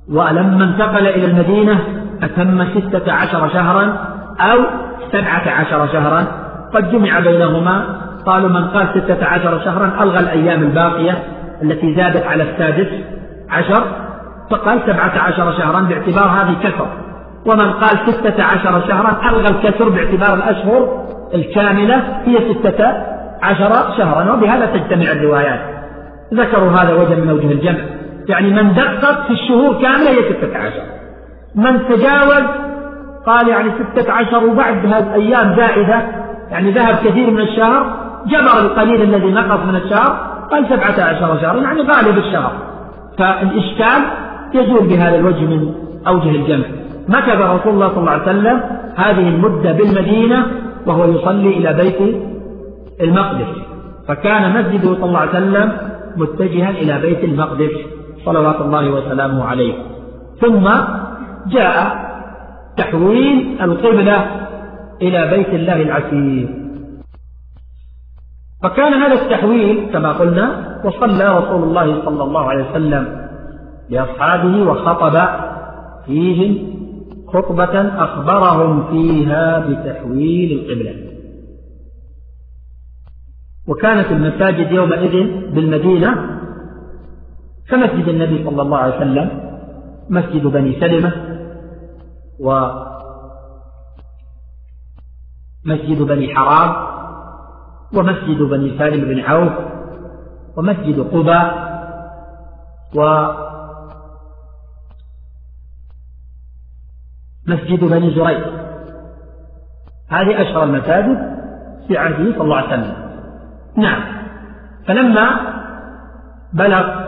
ولما انتقل إلى المدينة أتم ستة عشر شهرا أو سبعة عشر شهرا، قد جمع بينهما. قالوا من قال ستة عشر شهرا ألغى الأيام الباقية التي زادت على السادس عشر، فقال سبعة عشر شهرا باعتبار هذه كسر. ومن قال ستة عشر شهرا ألغى الكسر باعتبار الأشهر الكاملة هي ستة عشر شهرا، وبهذا تجتمع الروايات. ذكروا هذا وجه من وجه الجمع، يعني من دقق في الشهور كاملة هي ستة عشر، من تجاوز قال يعني ستة عشر وبعد هذه الأيام زائدة يعني ذهب كثير من الشهر، جبر القليل الذي نقص من الشهر قال سبعة عشر شهرا يعني غالب الشهر. فالإشكال يزول بهذا الوجه من أوجه الجمع. مكث رسول الله صلى الله عليه وسلم هذه المدة بالمدينة وهو يصلي إلى بيت المقدس، فكان مسجده صلى الله عليه وسلم متجها إلى بيت المقدس صلوات الله وسلامه عليه. ثم جاء تحويل القبلة إلى بيت الله العتيق، فكان هذا التحويل كما قلنا، وصلى رسول الله صلى الله عليه وسلم لأصحابه وخطب فيهم خطبة أخبرهم فيها بتحويل القبلة. وكانت المساجد يومئذ بالمدينة كمسجد النبي صلى الله عليه وسلم، مسجد بني سلمة ومسجد بني حرام ومسجد بني سالم بن عوف ومسجد قباء ومسجد بني زريق. هذه أشهر المساجد في عهده صلى الله عليه وسلم. نعم. فلما بلغ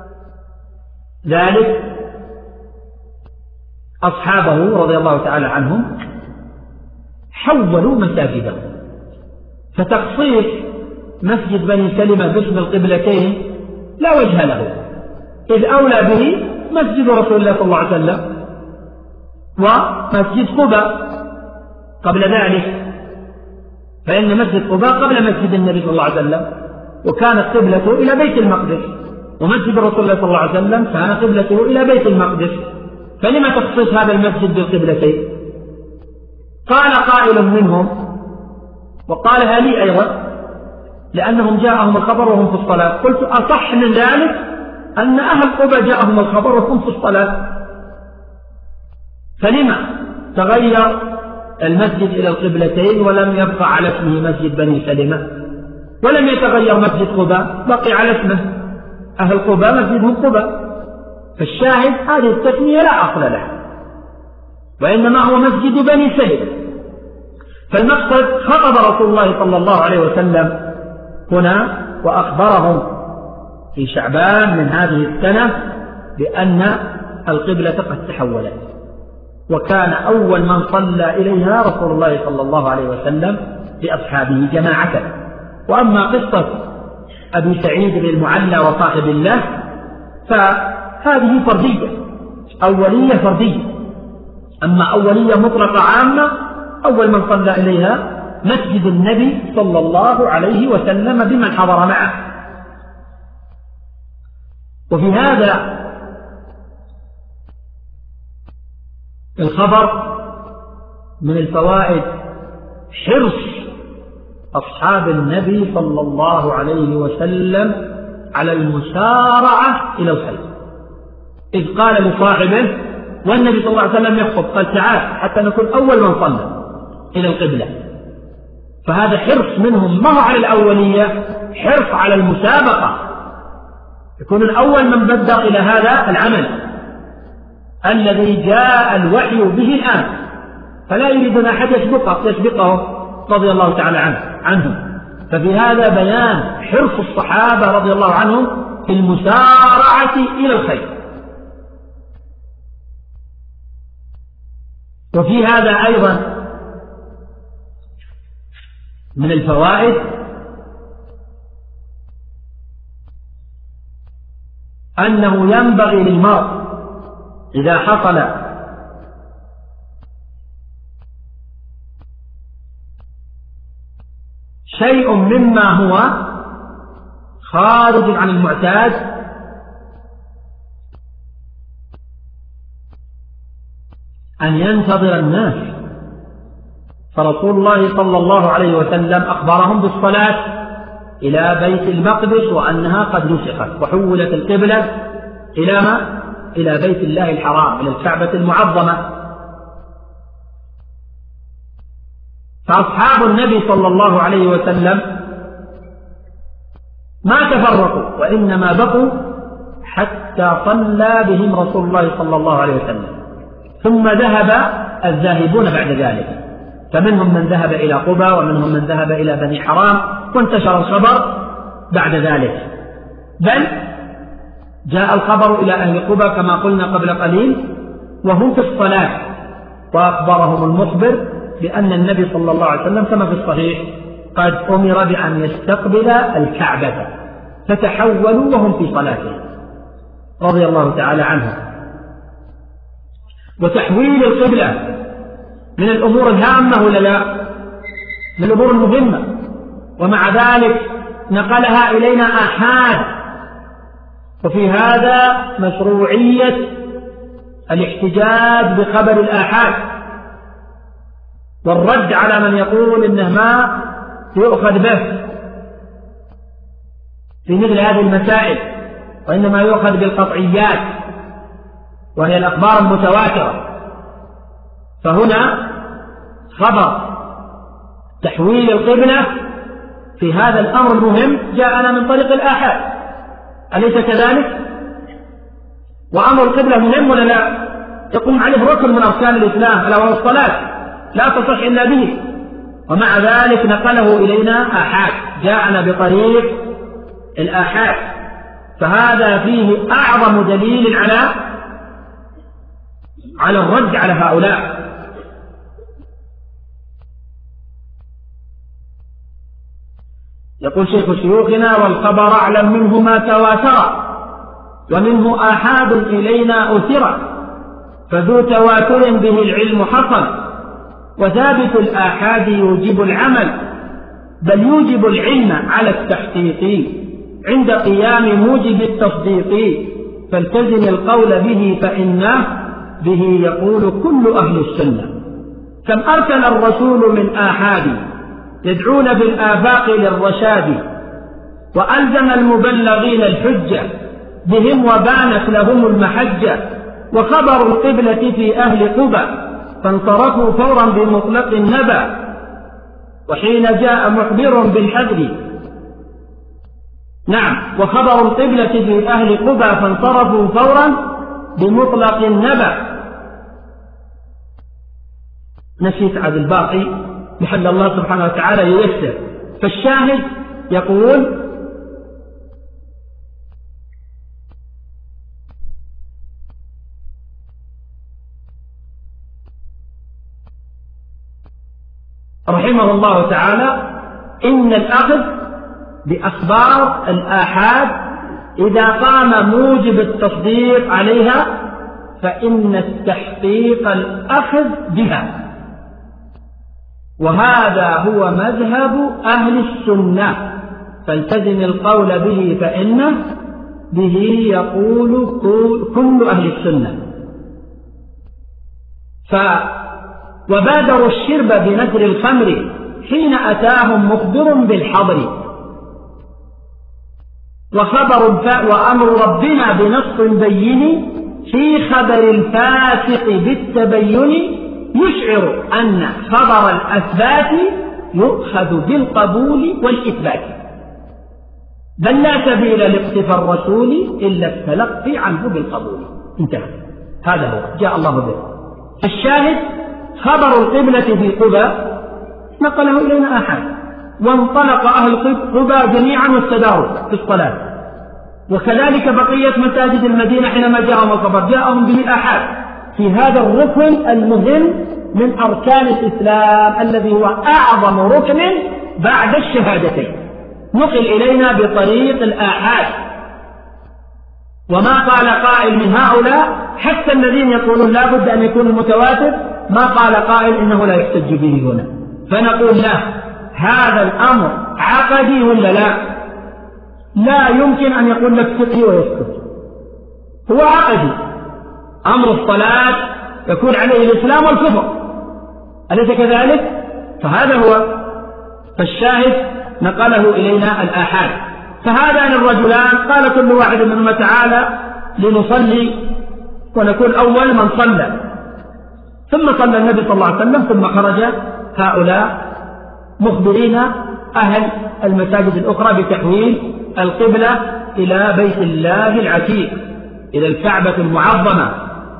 ذلك أصحابه رضي الله تعالى عنهم حولوا مساجدهم، فتخصيص مسجد بني سلمة باسم القبلتين لا وجه له، إذ أولى به مسجد رسول الله صلى الله عليه وسلم ومسجد قباء قبل ذلك، فإن مسجد قباء قبل مسجد النبي صلى الله عليه وسلم، وكانت قبلته إلى بيت المقدس، ومسجد رسول الله صلى الله عليه وسلم كان قبلته إلى بيت المقدس، فلما تخصيص هذا المسجد بالقبلتين؟ قال قائل منهم وقالها لي أيضا لأنهم جاءهم الخبر وهم في الصلاة، قلت أصح من ذلك أن أهل قباء جاءهم الخبر وهم في الصلاة، فلما تغير المسجد إلى القبلتين ولم يبقى على اسمه مسجد بني سلمة، ولم يتغير مسجد قباء بقي على اسمه أهل قباء مسجدهم قباء؟ فالشاهد هذه التسمية لا أصل لها، وإنما هو مسجد بني سلمة. فالمقصد خطب رسول الله صلى الله عليه وسلم هنا وأخبرهم في شعبان من هذه السنة بأن القبلة قد تحولت، وكان أول من صلى إليها رسول الله صلى الله عليه وسلم بأصحابه جماعة. وأما قصة أبي سعيد بن المعلى وصاحب الله فهذه فردية، أولية فردية. أما أولية مطلقة عامة أول من صلى إليها مسجد النبي صلى الله عليه وسلم بمن حضر معه. وفي هذا الخبر من الفوائد حرص أصحاب النبي صلى الله عليه وسلم على المسارعة إلى الخير، إذ قال لصاحبه والنبي صلى الله عليه وسلم يخطب قال تعال حتى نكون أول من صلى إلى القبلة. فهذا حرص منهم ما هو على الأولية، حرص على المسابقة، يكون الأول من بدأ إلى هذا العمل الذي جاء الوحي به الآن، فلا يريدون أحد يسبقه يسبقه رضي الله تعالى عنه عنهم. ففي هذا بيان حرص الصحابة رضي الله عنهم في المسارعة إلى الخير. وفي هذا أيضا من الفوائد أنه ينبغي للمرء إذا حصل شيء مما هو خارج عن المعتاد أن ينتظر الناس، فرسول الله صلى الله عليه وسلم أخبرهم بالصلاة إلى بيت المقدس وأنها قد نسخت وحولت القبلة إلى ما؟ إلى بيت الله الحرام، إلى الكعبة المعظمة. فأصحاب النبي صلى الله عليه وسلم ما تفرقوا وإنما بقوا حتى صلى بهم رسول الله صلى الله عليه وسلم، ثم ذهب الذاهبون بعد ذلك، فمنهم من ذهب إلى قبى ومنهم من ذهب إلى بني حرام، وانتشر الخبر بعد ذلك. بل جاء الخبر إلى أهل قبى كما قلنا قبل قليل وهم في الصلاة، وأخبرهم المخبر بأن النبي صلى الله عليه وسلم كما في الصحيح قد أمر بأن يستقبل الكعبة، فتحولوا وهم في صلاتهم رضي الله تعالى عنهم. وتحويل القبلة من الأمور الهامة ولا لا؟ من الأمور المهمة، ومع ذلك نقلها إلينا آحاد، وفي هذا مشروعية الاحتجاج بخبر الآحاد والرد على من يقول إنه ما يؤخذ به في مثل هذه المسائل، وإنما يؤخذ بالقطعيات وهي الأخبار المتواترة. فهنا خبر تحويل القبلة في هذا الأمر المهم جاءنا من طريق الآحاد، أليس كذلك؟ وأمر القبلة مهم ولا لا؟ يقوم عليه ركن من أركان الإسلام ألا وهو الصلاة، لا تصح إلا به، ومع ذلك نقله إلينا آحاد، جاءنا بطريق الآحاد. فهذا فيه أعظم دليل على على الرد على هؤلاء. يقول شيخ شيوخنا: والخبر أعلم منه ما تواتر، ومنه آحاد إلينا أثر، فذو تواتر به العلم حصل، وثابت الآحاد يوجب العمل، بل يوجب العلم على التحقيق عند قيام موجب التصديق، فالتزم القول به فإنه به يقول كل أهل السنة. كم أرسل الرسول من آحاد يدعون بالآفاق للرشاد، وألزم المبلغين الحجة بهم وبانت لهم المحجة، وخبر القبلة في أهل قبى فانصرفوا فورا بمطلق النبى، وحين جاء محبر بالحذر نعم وخبر القبلة في أهل قبى فانصرفوا فورا بمطلق النبى. نسيت عبد الباقي محل الله سبحانه وتعالى ييسر. فالشاهد يقول: رحمه الله تعالى: إن الأخذ بأخبار الآحاد إذا قام موجب التصديق عليها فإن التحقيق الأخذ بها، وهذا هو مذهب أهل السنة، فالتزم القول به فإنه به يقول كل أهل السنة. ف وبادروا الشرب بنذر الخمر حين أتاهم مخبر بالحضر، وخبر وأمر ربنا بنص بين في خبر الفاسق بالتبين يشعر أن خبر الأثبات يؤخذ بالقبول والإثبات، بل لا سبيل لاقتفاء الرسول إلا التلقي عنه بالقبول. انتهى، هذا هو جاء الله به. الشاهد: خبر القبلة في قبى نقله إلينا أحد، وانطلق أهل قبى جميعا واستداروا في الصلاة، وكذلك بقية مساجد المدينة حينما جاءهم الخبر جاءهم به أحد في هذا الركن المهم من أركان الإسلام الذي هو أعظم ركن بعد الشهادتين، نقل إلينا بطريق الآحاد. وما قال قائل من هؤلاء حتى الذين يقولون لا بد أن يكون المتواتر ما قال قائل إنه لا يحتج به هنا، فنقول لا، هذا الأمر عقدي ولا لا؟ لا يمكن أن يقول لك فقهي ويسكت، هو عقدي. أمر الصلاة يكون عليه الإسلام والكفر، أليس كذلك؟ فهذا هو. فالشاهد نقله إلينا الآحاد. فهذان الرجلان قال كل واحد منهما تعالى لنصلي ونكون أول من صلى، ثم صلى النبي صلى الله عليه وسلم، ثم خرج هؤلاء مخبرين أهل المساجد الأخرى بتحويل القبلة إلى بيت الله العتيق، إلى الكعبة المعظمة.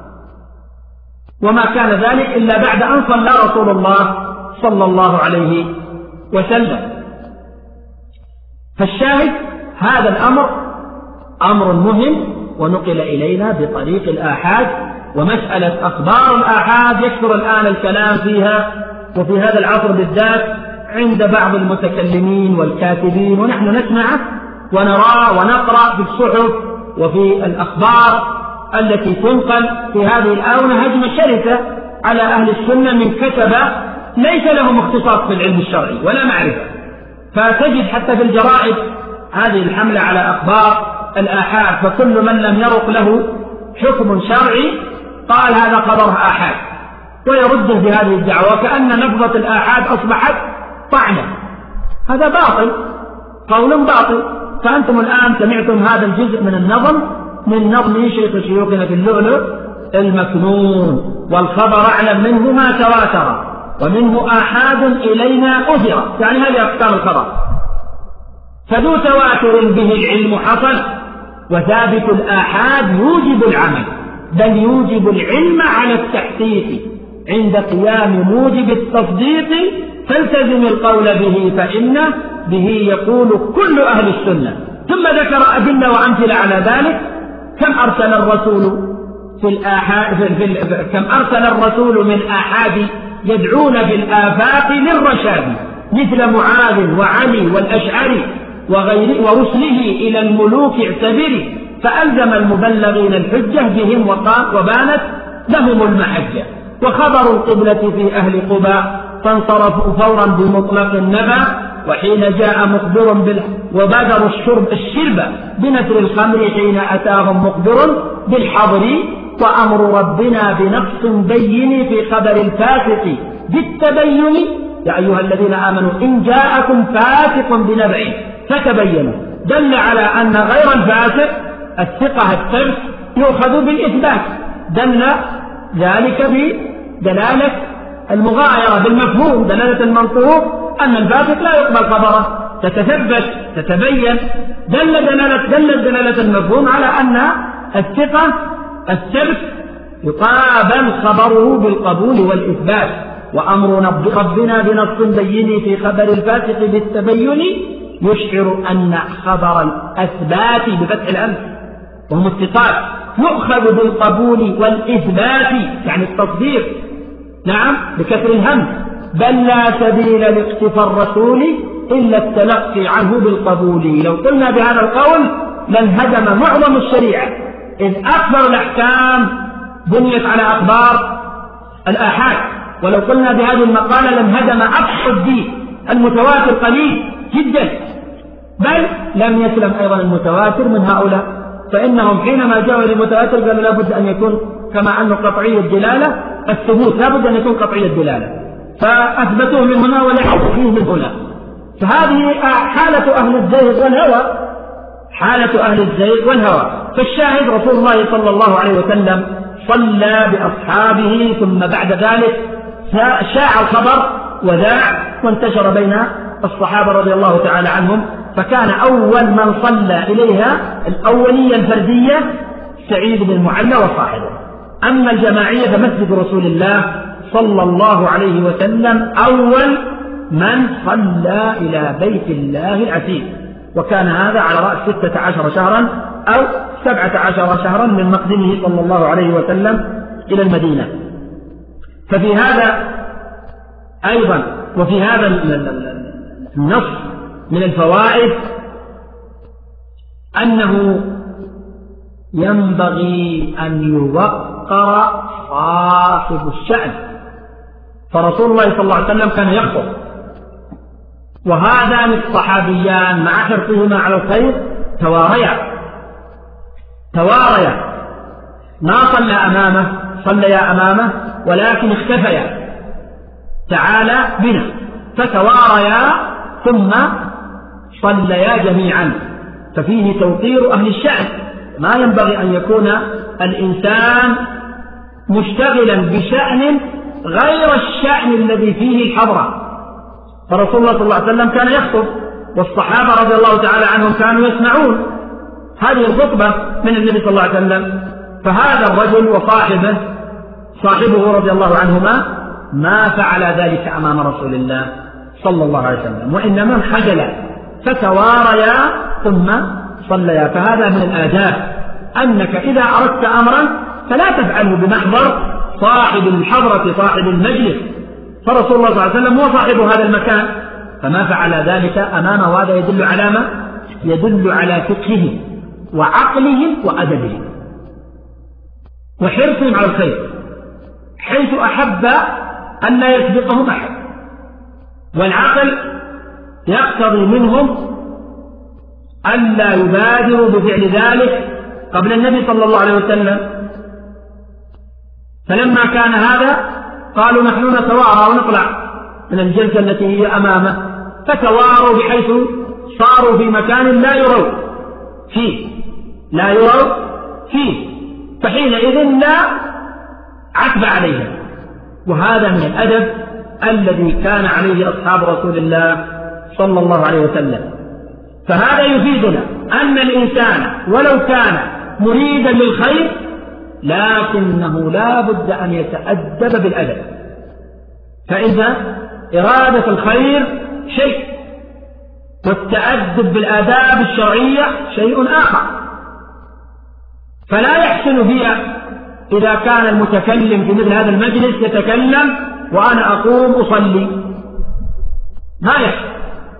وما كان ذلك إلا بعد أن صلى رسول الله صلى الله عليه وسلم. فالشاهد هذا الأمر أمر مهم ونقل إلينا بطريق الآحاد. ومسألة أخبار الآحاد يكثر الآن الكلام فيها، وفي هذا العصر بالذات عند بعض المتكلمين والكاتبين، ونحن نسمعه ونرى ونقرأ في الصحف وفي الأخبار التي تنقل في هذه الآونة هجمة شرسة على أهل السنة من كتبة ليس لهم اختصاص في العلم الشرعي ولا معرفة. فتجد حتى في الجرائد هذه الحملة على أخبار الآحاد، فكل من لم يرق له حكم شرعي قال هذا خبر آحاد ويرده بهذه الدعوة، كأن لفظة الآحاد أصبحت طعنة. هذا باطل، قول باطل. فأنتم الآن سمعتم هذا الجزء من النظم من نظم شيخ شيوخنا في اللؤلؤ المكنون، والخبر أعلم منه ما تواتر ومنه آحاد إلينا أثر، يعني هذه أقسام الخبر. فذو تواتر به العلم حصل، وثابت الآحاد يوجب العمل، بل يوجب العلم على التحقيق عند قيام موجب التصديق، فالتزم القول به فإنه به يقول كل أهل السنة. ثم ذكر أدلة وأمثلة على ذلك. كم أرسل الرسول في الآحاد في ال... كم أرسل الرسول من آحاد يدعون بالآفاق للرشاد، مثل معاذ وعلي والأشعري وغير ورسله إلى الملوك اعتبري، فألزم المبلغين الحجة بهم وبانت لهم المحجة. وخبر القبلة في أهل قباء فانصرفوا فورا بمطلق النبأ، وحين جاء مخبر بال... وبادروا الشرب الشرب بنثر الخمر حين أتاهم مخبر بالحضر، وأمر ربنا بنقص بين في خبر الفاسق بالتبين، يا أيها الذين آمنوا إن جاءكم فاسق بنبأ فتبينوا، دل على أن غير الفاسق الثقة الثبت يؤخذ بالإثبات، دل ذلك بدلالة المغايرة بالمفهوم، دلالة المنطوق أن الفاسق لا يقبل خبره، تتثبت تتبين، دل دلالة دل دلالة المفهوم على أن الثقة الثبت يقابل خبره بالقبول والإثبات. وأمر ربنا بنص بين في خبر الفاسق بالتبين يشعر أن خبر الأثبات بفتح الأمس وهم الثقات يؤخذ بالقبول والإثبات، يعني التصديق، نعم بكسر الهمز، بل لا سبيل لاقتفاء الرسول إلا التلقي عنه بالقبول. لو قلنا بهذا القول لانهدم معظم الشريعة، إذ أكبر الأحكام بنيت على أخبار الآحاد، ولو قلنا بهذه المقالة لانهدم أقصى الدين. المتواتر قليل جدا، بل لم يسلم أيضا المتواتر من هؤلاء، فإنهم حينما جاءوا للمتواتر قالوا لابد أن يكون كما أنه قطعي الدلالة الثبوت لابد أن يكون قطعي الدلالة، فأثبتوه من هنا ولحقوا فيه من هنا. فهذه حالة أهل الزيغ والهوى، حالة أهل الزيغ والهوى. فالشاهد رسول الله صلى الله عليه وسلم صلى بأصحابه، ثم بعد ذلك شاع الخبر وذاع وانتشر بين الصحابة رضي الله تعالى عنهم، فكان أول من صلى إليها الأولية الفردية سعيد بن المعلى وصاحبه. أما الجماعية فمسجد رسول الله صلى الله عليه وسلم أول من صلى إلى بيت الله العتيق، وكان هذا على رأس ستة عشر شهرا أو سبعة عشر شهرا من مقدمه صلى الله عليه وسلم إلى المدينة. ففي هذا أيضا وفي هذا النص من الفوائد أنه ينبغي أن يوقر صاحب الشأن، فرسول الله صلى الله عليه وسلم كان يخطب، وهذان الصحابيان مع حرصهما على الخير تواريا تواريا ما صلى أمامه صليا أمامه ولكن اختفيا، تعالى بنا، فتواريا ثم صليا جميعا. ففيه توقير أهل الشأن، ما ينبغي أن يكون الإنسان مشتغلا بشأن غير الشأن الذي فيه الحضرة. فرسول الله صلى الله عليه وسلم كان يخطب، والصحابة رضي الله تعالى عنهم كانوا يسمعون هذه الخطبة من النبي صلى الله عليه وسلم. فهذا الرجل وصاحبه صاحبه رضي الله عنهما ما فعل ذلك أمام رسول الله صلى الله عليه وسلم، وإنما انحجلا فتواريا ثم صليا. فهذا من الآداب أنك إذا أردت أمرا فلا تفعله بمحضر صاحب الحضرة صاحب المجلس، فرسول الله صلى الله عليه وسلم هو صاحب هذا المكان، فما فعل ذلك أمامه. وهذا يدل على ما؟ يدل على فقهه وعقله وأدبه وحرصهم على الخير، حيث أحب أن لا يسبقهم أحد، والعقل يقتضي منهم ألا يبادروا بفعل ذلك قبل النبي صلى الله عليه وسلم. فلما كان هذا قالوا نحن نتوارى ونطلع من الجلسة التي هي أمامه، فتواروا بحيث صاروا في مكان لا يروا فيه لا يروا فيه فحينئذ لا عتب عليهم. وهذا من الأدب الذي كان عليه أصحاب رسول الله صلى الله عليه وسلم. فهذا يفيدنا أن الإنسان ولو كان مريدا للخير لكنه لا بد أن يتأدب بالأدب، فإذا إرادة الخير شيء والتأدب بالآداب الشرعية شيء آخر. فلا يحسن بها إذا كان المتكلم في مثل هذا المجلس يتكلم وأنا أقوم أصلي، ما يحسن.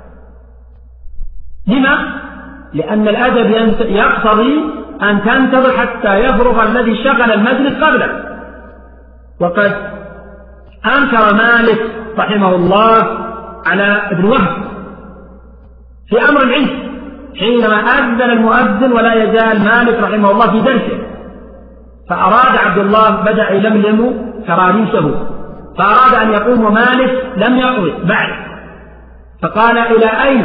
لما؟ لأن الأدب يقتضي أن تنتظر حتى يفرغ الذي شغل المجلس قبله. وقد أنكر مالك رحمه الله على ابن وهب في أمر العلم حينما أذن المؤذن ولا يزال مالك رحمه الله في درسه، فأراد عبد الله بدأ يلملم كراريسه، فأراد أن يقوم ومالك لم يقضي بعد، فقال إلى أين؟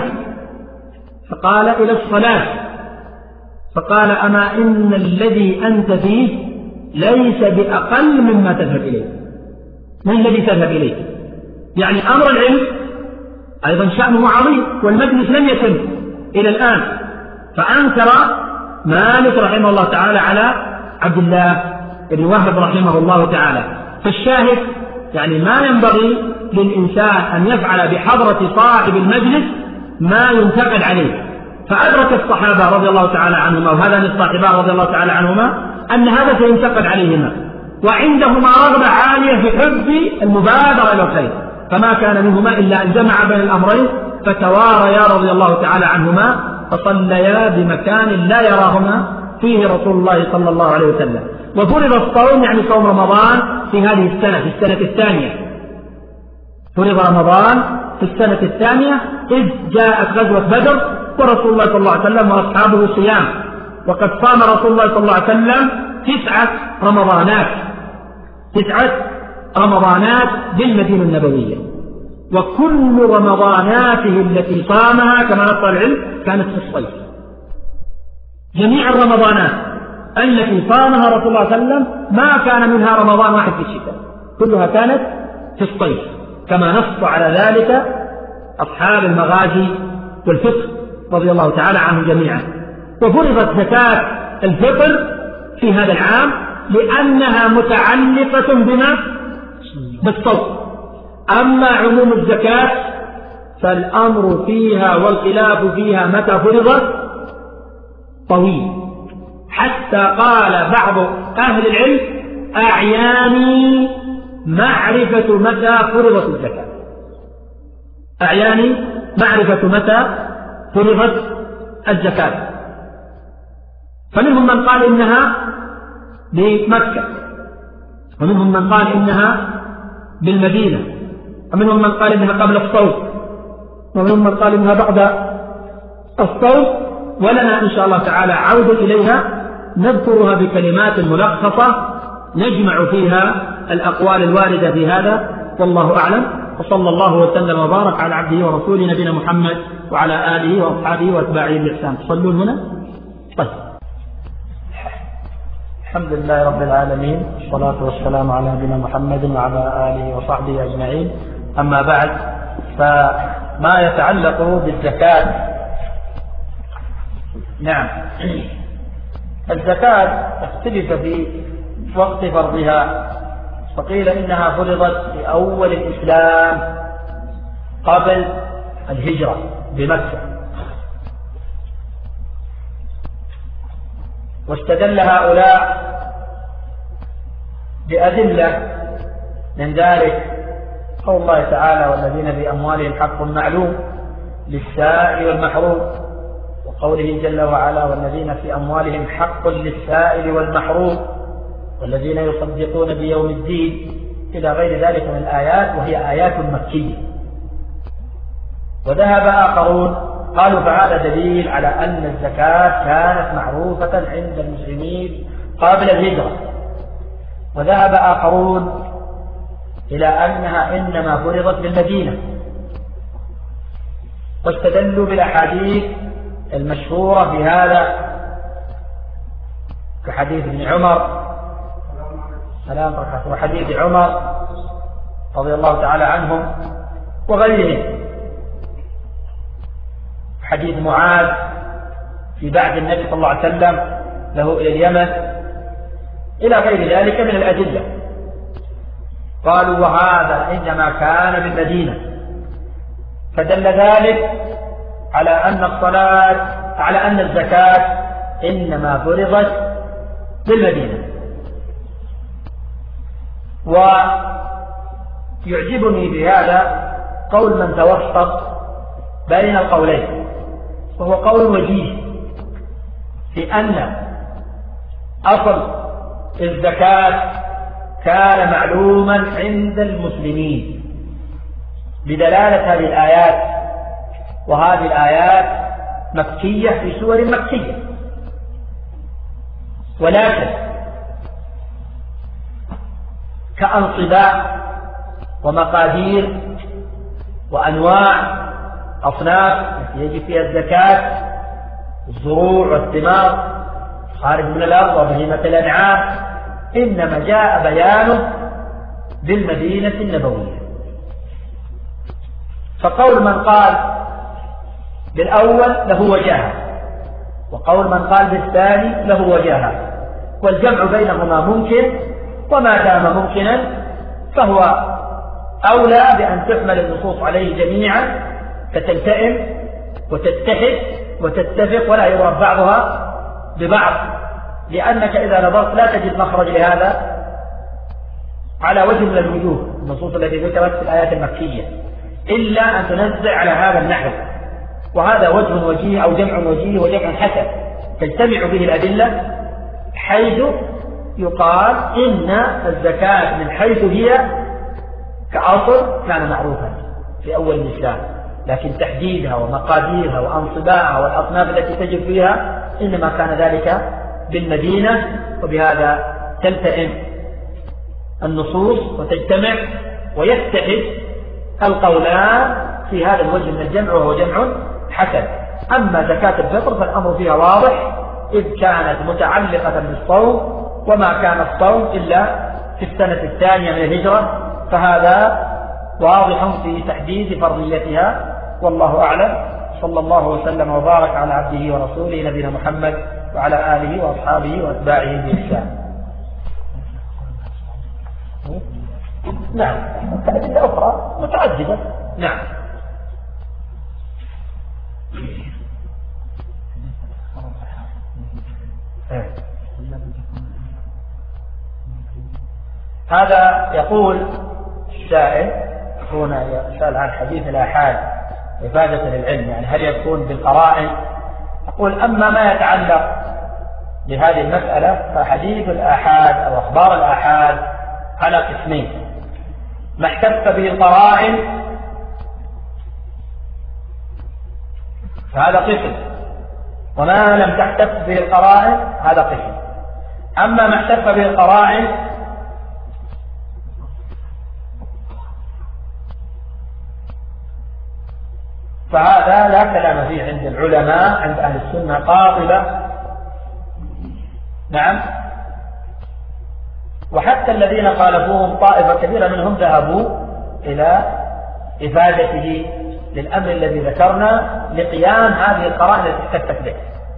فقال إلى الصلاة. فقال أما إن الذي أنت فيه ليس بأقل مما تذهب إليه. ما الذي تذهب إليه؟ يعني أمر العلم أيضا شأنه عظيم والمجلس لم يتم إلى الآن. فأنكر مالك رحمه الله تعالى على عبد الله بن وهب رحمه الله تعالى. فالشاهد يعني ما ينبغي للإنسان أن يفعل بحضرة صاحب المجلس ما ينتقد عليه. فأدرك الصحابة رضي الله تعالى عنهما وهذان الصاحبان رضي الله تعالى عنهما أن هذا سينتقد عليهما، وعندهما رغبة عالية في حب المبادرة إلى الخير، فما كان منهما إلا أن جمع بين الأمرين فتواريا رضي الله تعالى عنهما فصليا بمكان لا يراهما فيه رسول الله صلى الله عليه وسلم. وفرض الصوم يعني صوم رمضان في هذه السنة في السنة الثانية، فرض رمضان في السنة الثانية إذ جاءت غزوة بدر ورسول الله صلى الله عليه وسلم وأصحابه صيام، وقد صام رسول الله صلى الله عليه وسلم تسعة رمضانات تسعة رمضانات بالمدينة النبوية، وكل رمضاناته التي صامها كما نص العلم كانت في الصيف. جميع الرمضانات التي صامها رسول الله صلى الله عليه وسلم ما كان منها رمضان واحد في الشتاء، كلها كانت في الصيف، كما نص على ذلك أصحاب المغازي والفقه رضي الله تعالى عنهم جميعا. وفرضت زكاة الفطر في هذا العام لأنها متعلقة بما بالصوم. أما عموم الزكاة فالأمر فيها والخلاف فيها متى فرضت طويل، حتى قال بعض أهل العلم أعياني معرفة متى فرضت الزكاة، أعياني معرفة متى فرضت الزكاة. فمنهم من قال إنها بمكة، ومنهم من قال إنها بالمدينة، ومنهم من قال إنها قبل الصوم، ومنهم من قال إنها بعد الصوم. ولنا إن شاء الله تعالى عودة إليها نذكرها بكلمات ملخصة نجمع فيها الأقوال الواردة في هذا، والله أعلم. وصلى الله وسلم وبارك على عبده ورسوله نبينا محمد وعلى آله وأصحابه وأتباعه بإحسان. تصلون هنا؟ طيب. الحمد لله رب العالمين، والصلاة والسلام على نبينا محمد وعلى آله وصحبه أجمعين. أما بعد، فما يتعلق بالزكاة، نعم، الزكاة اختلف في وقت فرضها، فقيل إنها فرضت في أول الإسلام قبل الهجرة بمكة، واستدل هؤلاء بأدلة من ذلك قول الله تعالى: والذين في أموالهم حق معلوم للسائل والمحروم، وقوله جل وعلا: والذين في أموالهم حق للسائل والمحروم، والذين يصدقون بيوم الدين، إلى غير ذلك من الآيات، وهي آيات مكية. وذهب آخرون قالوا فهذا دليل على أن الزكاة كانت معروفة عند المسلمين قبل الهجرة. وذهب آخرون إلى أنها إنما فرضت بالمدينة، واستدلوا بالأحاديث المشهورة في هذا، كحديث ابن عمر سلام وحديث عمر رضي الله تعالى عنهم وغيرهم، حديث معاذ في بعث النبي صلى الله عليه وسلم له إلى اليمن، إلى غير ذلك من الأدلة. قالوا وهذا إنما كان بالمدينة، فدل ذلك على أن الصلاة على أن الزكاة إنما فرضت بالمدينة. ويعجبني في هذا قول من توسط بين القولين، وهو قول وجيه في أن أصل الزكاة كان معلوما عند المسلمين بدلالة هذه الآيات، وهذه الآيات مكية في سور مكية، ولكن كأنصباء ومقادير وأنواع أصناف يجب فيها الزكاة، الزروع والثمار خارج من الأرض وبهيمة الأنعام، إنما جاء بيانه بالمدينة النبوية. فقول من قال بالأول له وجاهة، وقول من قال بالثاني له وجاهة، والجمع بينهما ممكن، وما دام ممكنا فهو أولى بأن تحمل النصوص عليه جميعا فتلتئم وتتحد وتتفق ولا يضرب بعضها ببعض، لأنك إذا نظرت لا تجد مخرج لهذا على وجه من الوجوه النصوص التي ذكرت في الآيات المكية، إلا أن تنزع على هذا النحو، وهذا وجه وجيه أو جمع وجيه وجمع حسن تجتمع به الأدلة، حيث يقال إن الزكاة من حيث هي كأصل كان معروفا في أول الإسلام، لكن تحديدها ومقاديرها وأنصباءها والأصناف التي تجب فيها إنما كان ذلك بالمدينة، وبهذا تلتئم النصوص وتجتمع ويتحد القولان في هذا الوجه من الجمع، وهو جمع حسن. أما زكاة الفطر فالأمر فيها واضح، إذ كانت متعلقة بالصوم، وما كان الصوم إلا في السنة الثانية من الهجرة، فهذا واضح في تحديد فرضيتها، والله أعلم. صلى الله وسلم وبارك على عبده ورسوله نبينا محمد وعلى آله وأصحابه وأتباعه بإحسان. نعم، أدلة أخرى متعددة. نعم. هذا يقول السائل هنا يسأل عن حديث الآحاد إفادة للعلم، يعني هل يكون بالقرائن؟ أقول أما ما يتعلق بهذه المسألة فحديث الآحاد أو أخبار الآحاد على قسمين: ما احتف به القرائن فهذا قسم، وما لم تحتف به القرائن هذا قسم. أما ما احتف به القرائن فهذا لا كلام فيه عند العلماء، عند أهل السنة قاطبة. نعم. وحتى الذين خالفوهم طائفة كبيرة منهم ذهبوا إلى إفادته للأمر الذي ذكرنا لقيام هذه القرائن التي تكتف به.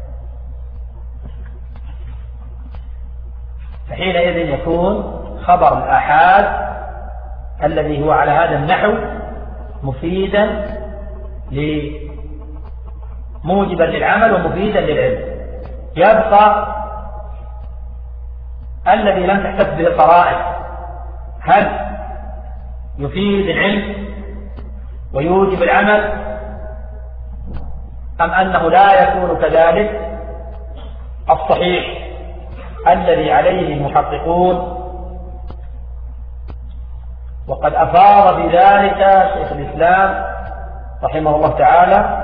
فحينئذ يكون خبر الآحاد الذي هو على هذا النحو مفيدا موجبا للعمل ومفيدا للعلم. يبقى الذي لم تحتف به القرائن، هل يفيد العلم ويوجب العمل أم أنه لا يكون كذلك؟ الصحيح الذي عليه المحققون، وقد أفاض بذلك شيخ الإسلام رحمه الله تعالى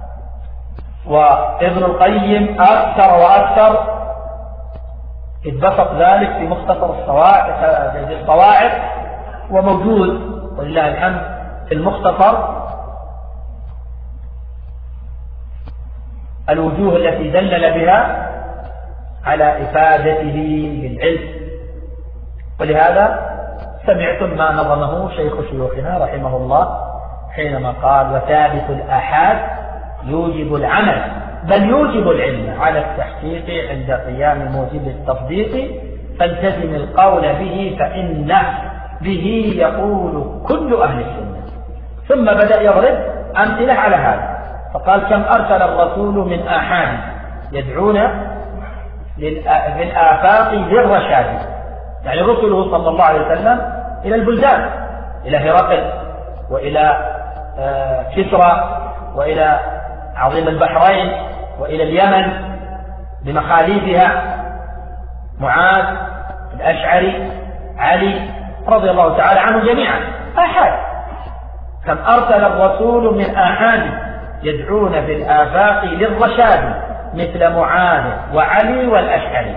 وابن القيم أكثر وأكثر، إذ بسط ذلك في مختصر الصواعق وموجود ولله الحمد في المختصر الوجوه التي دلل بها على إفادته للعلم. ولهذا سمعتم ما نظمه شيخ شيوخنا رحمه الله حينما قال: وثابت الآحاد يوجب العمل بل يوجب العلم على التحقيق عند قيام موجب التصديق، فالتزم القول به فإن به يقول كل أهل السنة. ثم بدأ يضرب أمثلة على هذا، فقال: كم أرسل الرسول من آحاد يدعون بالآفاق للرشاد، يعني رسله صلى الله عليه وسلم إلى البلدان، إلى هرقل وإلى كسرى وإلى عظيم البحرين وإلى اليمن بمخاليفها، معاذ، الأشعري، علي رضي الله تعالى عنهم جميعا آحاد. كم أرسل الرسول من آحاد يدعون بالآفاق للرشاد مثل معاذ وعلي والأشعري.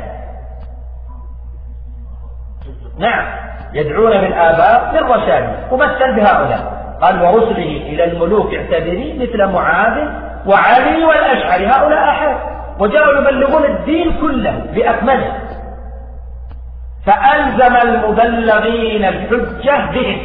نعم، يدعون بالآفاق للرشاد، ومثل بهؤلاء قال: ورسله إلى الملوك اعتبري مثل معاذ وعلي والأشعري، هؤلاء آحاد، وجاءوا يبلغون الدين كله بأكمله، فألزم المبلغين الحجة بهم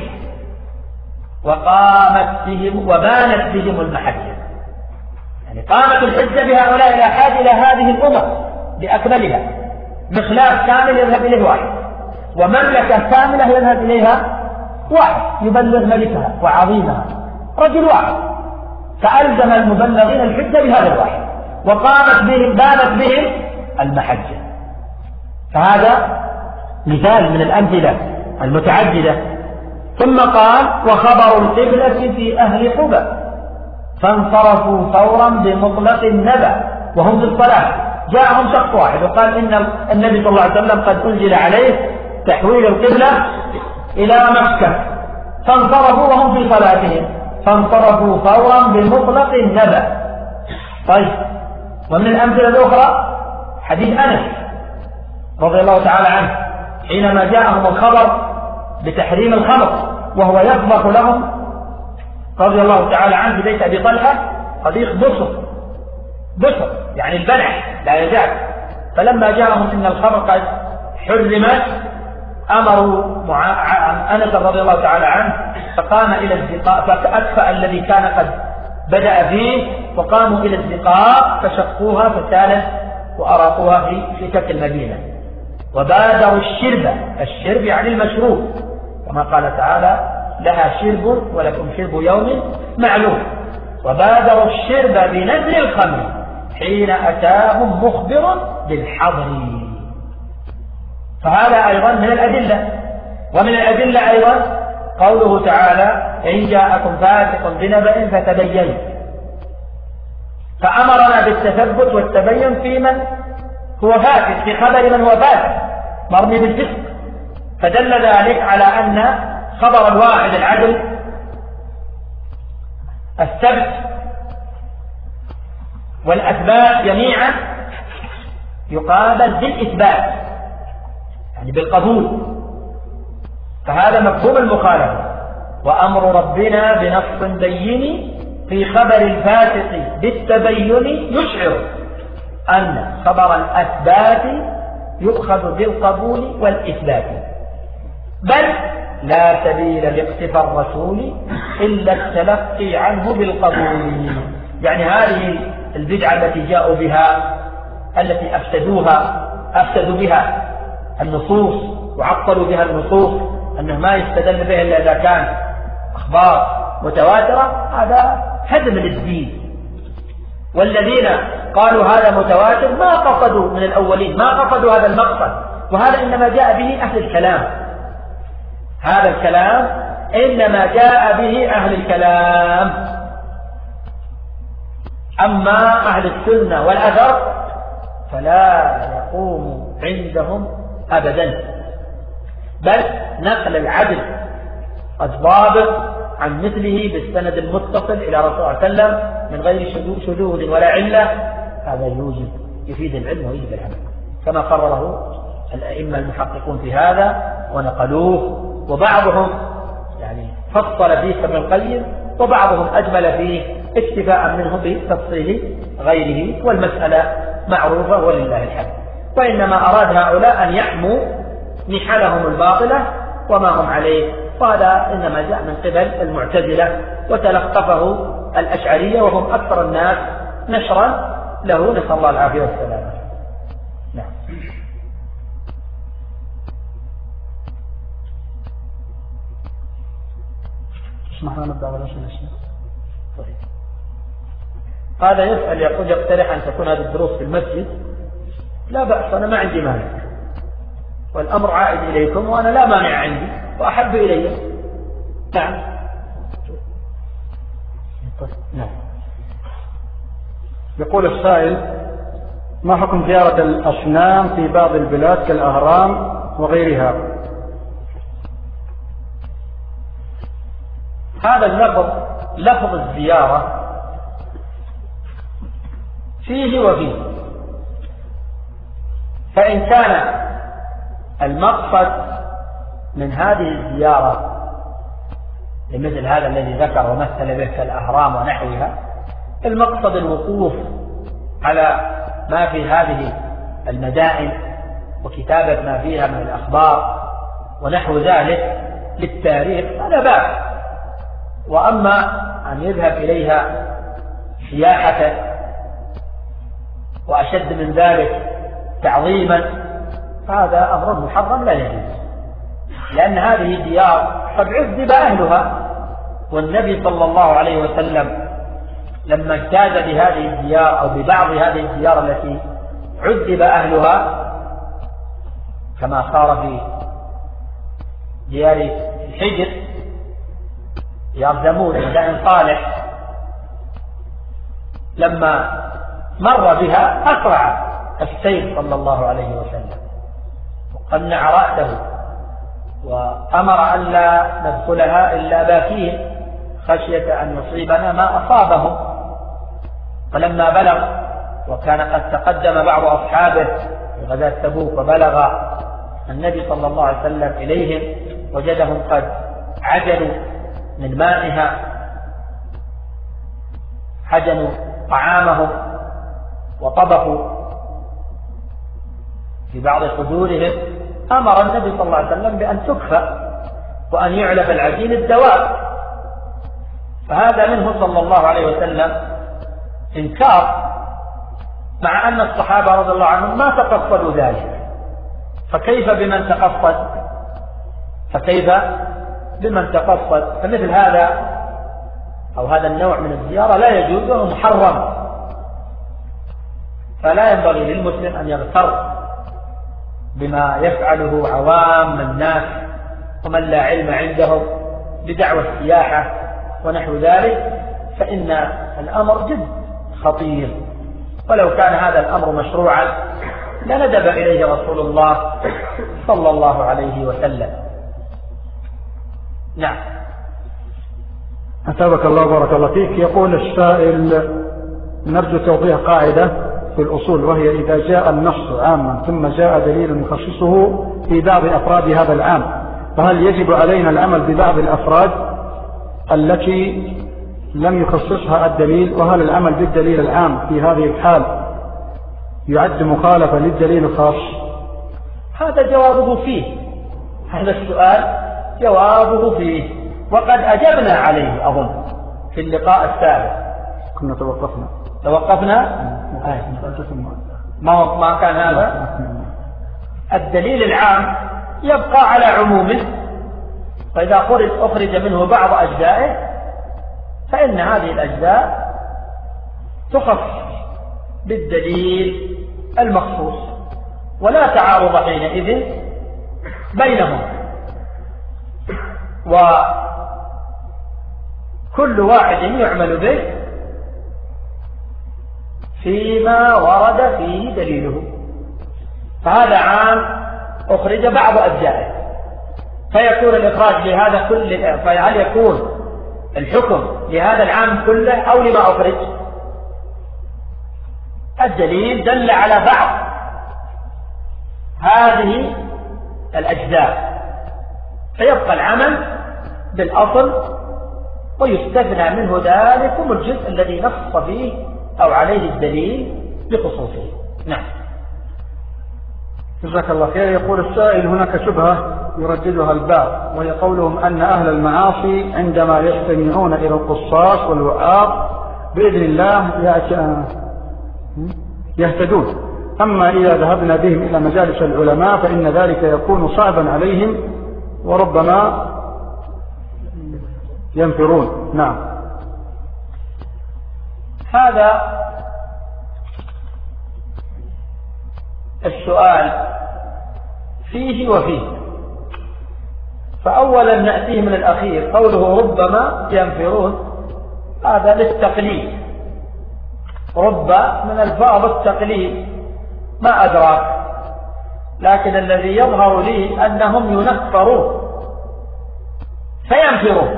وقامت بهم وبانت بهم المحجة. يعني قامت الحجة بهؤلاء الآحاد إلى هذه الأمم بأكملها، مخلاف كامل يذهب إليه واحد، ومملكة كاملة يذهب إليها واحد يبلغ ملكها وعظيمها، رجل واحد، فألزم المبلغين الحجة بهذا الواحد وقامت بهم بانت بهم المحجة. فهذا مثال من الأمثلة المتعددة. ثم قال: وخبر القبلة في أهل حبة فانصرفوا فورا بمطلق النبأ وهم في الصلاة. جاءهم شخص واحد وقال إن النبي صلى الله عليه وسلم قد أنزل عليه تحويل القبلة إلى مكة، فانصرفوا وهم في صلاتهم، فانصرفوا فورا بمطلق النبأ. طيب، ومن الأمثلة الأخرى حديث أنس رضي الله تعالى عنه حينما جاءهم الخبر بتحريم الخمر وهو يطبخ لهم رضي الله تعالى عنه في بيت أبي طلحة طبيخ بصر، بصر يعني البلح لا يزال. فلما جاءهم إن الخمر قد حرمت أمروا أنس رضي الله تعالى عنه فقام إلى الزقاق، فأكفأ الذي كان قد بدأ فيه وقاموا إلى الزقاق فشقوها فسالت وأراقوها في سكك المدينة، وبادروا الشرب، الشرب يعني المشروب، كما قال تعالى: لها شرب ولكم شرب يوم معلوم. وبادروا الشرب بنزل الخمر حين أتاهم مخبر بالحظر. فهذا أيضا من الأدلة. ومن الأدلة أيضا قوله تعالى: إن جاءكم فاسق بنبأ فتبينوا، فأمرنا بالتثبت والتبين في من هو فاسق، في خبر من هو فاسق مرمي بالفسق، فدل ذلك على أن خبر الواحد العدل الثبت والأثبات جميعا يقابل بالإثبات، يعني بالقبول. فهذا مفهوم المخالفة. وأمر ربنا بنص بين في خبر الفاسق بالتبين يشعر أن خبر الأثبات يؤخذ بالقبول والإثبات، بل لا سبيل لاقتفاء الرسول إلا التلقي عنه بالقبول. يعني هذه البدعة التي جاءوا بها التي أفسدوها أفسدوا بها النصوص وعطلوا بها النصوص، أنه ما يستدل به إلا إذا كان أخبار متواترة، هذا هدم للدين. والذين قالوا هذا متواتر ما قصدوا من الأولين، ما قصدوا هذا المقصد، وهذا إنما جاء به أهل الكلام. هذا الكلام إنما جاء به أهل الكلام. أما أهل السنة والأثر فلا يقوم عندهم أبدا، بل نقل العدل الضابط عن مثله بالسند المتصل إلى رسول الله صلى الله عليه وسلم من غير شذوذ ولا علة، هذا يوجب يفيد العلم ويجب العمل كما قرره الأئمة المحققون في هذا ونقلوه. وبعضهم يعني فصل فيه ابن القيم، وبعضهم أجمل فيه اكتفاء منه بتفصيل غيره، والمسألة معروفة ولله الحمد. وإنما أراد هؤلاء أن يحموا نحلهم الباطلة وما هم عليه، وهذا إنما جاء من قبل المعتزلة وتلقفه الأشعرية وهم أكثر الناس نشرا له، نسأل الله العافية والسلامة. نعم. اسمح لنا نبدأ ولا شيء. طيب. هذا يسأل يقول يقترح أن تكون هذه الدروس في المسجد. لا بأس، أنا ما عندي مانع، والأمر عائد إليكم وأنا لا مانع عندي وأحب إلي. نعم. نعم. يقول السائل: ما حكم زيارة الأصنام في بعض البلاد كالأهرام وغيرها؟ هذا اللفظ لفظ الزيارة فيه وفيه، فإن كان المقصد من هذه الزيارة لمثل هذا الذي ذكر ومثل به كالأهرام ونحوها، المقصد الوقوف على ما في هذه المدائن وكتابة ما فيها من الأخبار ونحو ذلك للتاريخ، هذا باب. وأما أن يذهب إليها سياحة وأشد من ذلك تعظيما، هذا أمر محرم لا يجوز، لأن هذه ديار قد عذب أهلها، والنبي صلى الله عليه وسلم لما اجتاز بهذه الديار أو ببعض هذه الديار التي عذب أهلها كما صار في ديار الحجر، ديار ثمود ودائن صالح، لما مر بها أسرع السيف صلى الله عليه وسلم وقنع رأسه وأمر أن لا ندخلها إلا باكين خشية أن يصيبنا ما أصابهم. فلما بلغ وكان قد تقدم بعض أصحابه في غزاة تبوك وبلغ النبي صلى الله عليه وسلم إليهم وجدهم قد عجلوا من مائها، حجنوا طعامهم وطبخوا في بعض قدورهم، أمر النبي صلى الله عليه وسلم بأن تكفى وأن يعلف العجين الدواب. فهذا منه صلى الله عليه وسلم إنكار، مع أن الصحابة رضي الله عنهم ما تقصدوا ذلك، فكيف بمن تقصد فكيف بمن تقصد فمثل هذا أو هذا النوع من الزيارة لا يجوز وهو محرم. فلا ينبغي للمسلم أن يغتر بما يفعله عوام الناس ومن لا علم عندهم بدعوى السياحة ونحو ذلك، فإن الأمر جد خطير. ولو كان هذا الأمر مشروعا لندب إليه رسول الله صلى الله عليه وسلم. نعم. أثابك الله وبارك الله فيك. يقول السائل: نرجو توضيح قاعدة في الأصول، وهي إذا جاء النص عاما ثم جاء دليل يخصصه في بعض أفراد هذا العام، فهل يجب علينا العمل ببعض الأفراد التي لم يخصصها الدليل، وهل العمل بالدليل العام في هذه الحال يعد مخالفة للدليل الخاص؟ هذا جوابه فيه، هذا السؤال جوابه فيه، وقد أجبنا عليه أظن في اللقاء السابق. كنا توقفنا توقفنا ما ما كان هذا. الدليل العام يبقى على عمومه، فإذا أخرج منه بعض أجزائه فإن هذه الأجزاء تخص بالدليل المخصوص، ولا تعارض حينئذ بينهم، وكل واحد يعمل به فيما ورد فيه دليله. فهذا عام أخرج بعض أجزائه، فيكون الإخراج لهذا كله، فهل يكون الحكم لهذا العام كله أو لما أخرج؟ الدليل دل على بعض هذه الأجزاء، فيبقى العمل بالأصل ويستثنى منه ذلكم الجزء الذي نص فيه أو عليه الدليل بخصوصه. نعم. جزاك الله خير. يقول السائل: هناك شبهة يرددها البعض، وهي قولهم أن أهل المعاصي عندما يستمعون إلى القصاص والوعاظ بإذن الله يهتدون، أما إذا ذهبنا بهم إلى مجالس العلماء فإن ذلك يكون صعبا عليهم وربما ينفرون. نعم. هذا السؤال فيه وفيه. فأولا نأتيه من الأخير، قوله ربما ينفرون، هذا للتقليل، رب من الفاظ التقليل، ما أدراك، لكن الذي يظهر لي أنهم ينفرون فينفرون،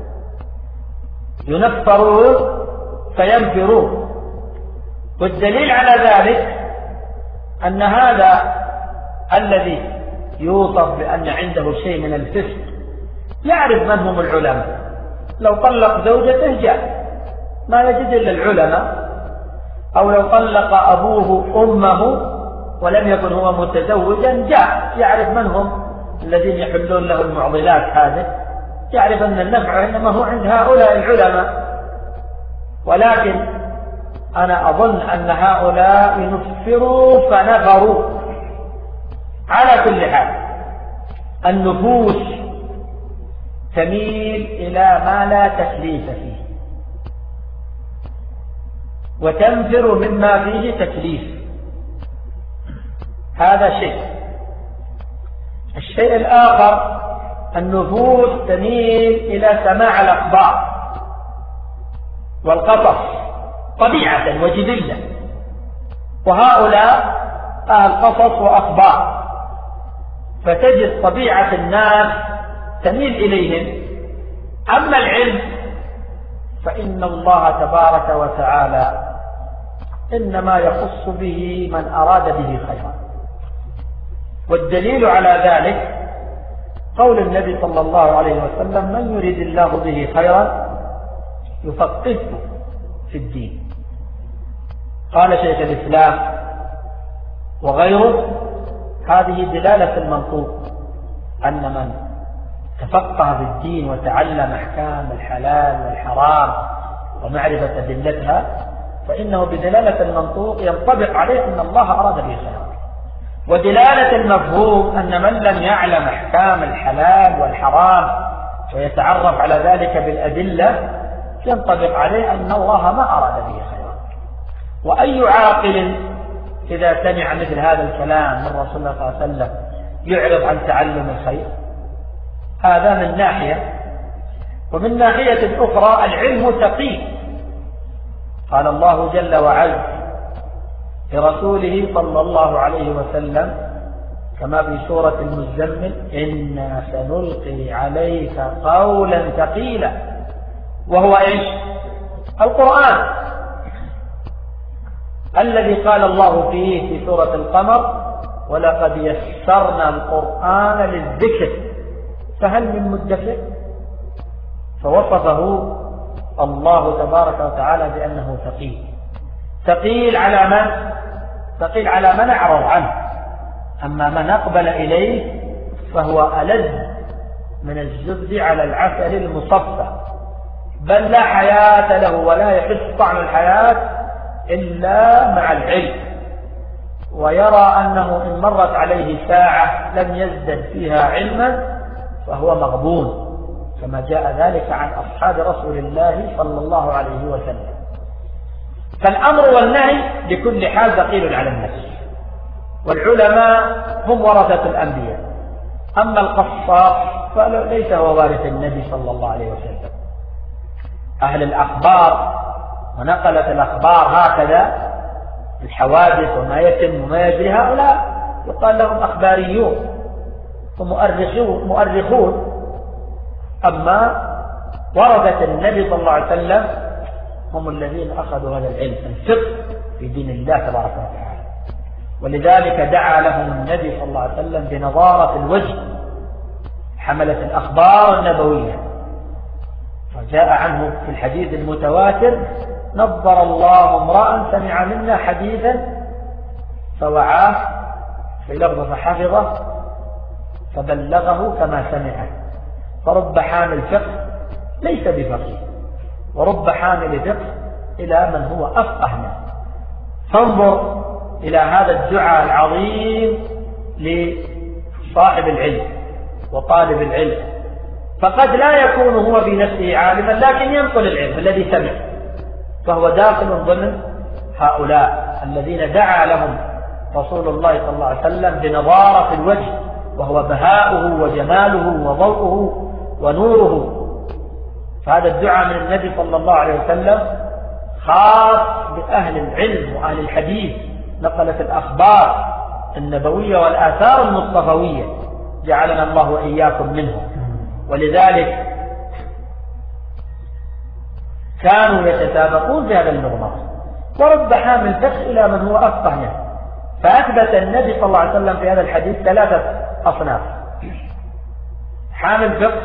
ينفرون فينفرون. والدليل على ذلك أن هذا الذي يوصف بأن عنده شيء من الفسق يعرف من هم العلماء. لو طلق زوجته جاء ما يجد إلا العلماء، أو لو طلق أبوه أمه ولم يكن هو متزوجا جاء يعرف من هم الذين يحلون له المعضلات، هذا يعرف أن النفع إنما هو عند هؤلاء العلماء. ولكن أنا أظن أن هؤلاء نفروا فنفروا. على كل حال النفوس تميل إلى ما لا تكليف فيه، وتنفر مما فيه تكليف، هذا شيء. الشيء الآخر النفوس تميل إلى سماع الأخبار والقصص طبيعة وجبلة، وهؤلاء أهل قصص وأخبار، فتجد طبيعة الناس تميل إليهم. أما العلم فإن الله تبارك وتعالى إنما يخص به من أراد به خيرا، والدليل على ذلك قول النبي صلى الله عليه وسلم: من يريد الله به خيرا يفقهه في الدين. قال شيخ الإسلام وغيره: هذه دلالة المنطوق أن من تفقه في الدين وتعلم أحكام الحلال والحرام ومعرفة أدلتها فإنه بدلالة المنطوق ينطبق عليه أن الله أراد به خيرا. ودلالة المفهوم أن من لم يعلم أحكام الحلال والحرام ويتعرف على ذلك بالأدلة ينطبق عليه أن الله ما أراد به خيرا. وأي عاقل إذا سمع مثل هذا الكلام من رسول الله صلى الله عليه وسلم يعرض عن تعلم الخير؟ هذا من ناحية. ومن ناحية أخرى العلم تقي. قال الله جل وعلا لرسوله صلى الله عليه وسلم كما في سورة المزمل: إنا سنلقي عليك قولا ثقيلا، وهو إيش؟ القرآن الذي قال الله فيه في سورة القمر: ولقد يسرنا القرآن للذكر فهل من مدكر. فوصفه الله تبارك وتعالى بأنه ثقيل. ثقيل على من؟ ثقيل على من أعرض عنه، أما من أقبل إليه فهو ألذ من الزبد على العسل المصفى، بل لا حياة له ولا يحس طعم الحياة إلا مع العلم، ويرى أنه إن مرت عليه ساعة لم يزدد فيها علما فهو مغبون، كما جاء ذلك عن أصحاب رسول الله صلى الله عليه وسلم. فالأمر والنهي بكل حال ثقيل على النفس، والعلماء هم ورثة الأنبياء، أما القصاص فليس هو وارث النبي صلى الله عليه وسلم. أهل الأخبار ونقلة الأخبار هكذا الحوادث وما يتم وما يجري، هؤلاء يقال لهم أخباريون ومؤرخون مؤرخون. أما ورثة النبي صلى الله عليه وسلم هم الذين أخذوا هذا العلم، الفقه في دين الله تبارك وتعالى، ولذلك دعا لهم النبي صلى الله عليه وسلم بنظارة الوجه حملة الأخبار النبوية، فجاء عنه في الحديث المتواتر: نظر الله امرأ سمع منا حديثا فوعاه، في لفظ فحفظه فبلغه كما سمعه. فرب حامل فقه ليس بفقيه، ورب حامل فقه إلى من هو أفقه منه. فانظر إلى هذا الدعاء العظيم لصاحب العلم وطالب العلم، فقد لا يكون هو بنفسه عالما لكن ينقل العلم الذي سمع، فهو داخل ضمن هؤلاء الذين دعا لهم رسول الله صلى الله عليه وسلم بنظارة الوجه، وهو بهاؤه وجماله وضوءه ونوره. فهذا الدعاء من النبي صلى الله عليه وسلم خاص بأهل العلم وأهل الحديث، نقلت الأخبار النبوية والآثار المصطفوية، جعلنا الله وإياكم منهم. ولذلك كانوا يتسابقون في هذا المضمار، ورب حامل فقه إلى من هو أفقه منه. فأثبت النبي صلى الله عليه وسلم في هذا الحديث ثلاثة أصناف: حامل فقه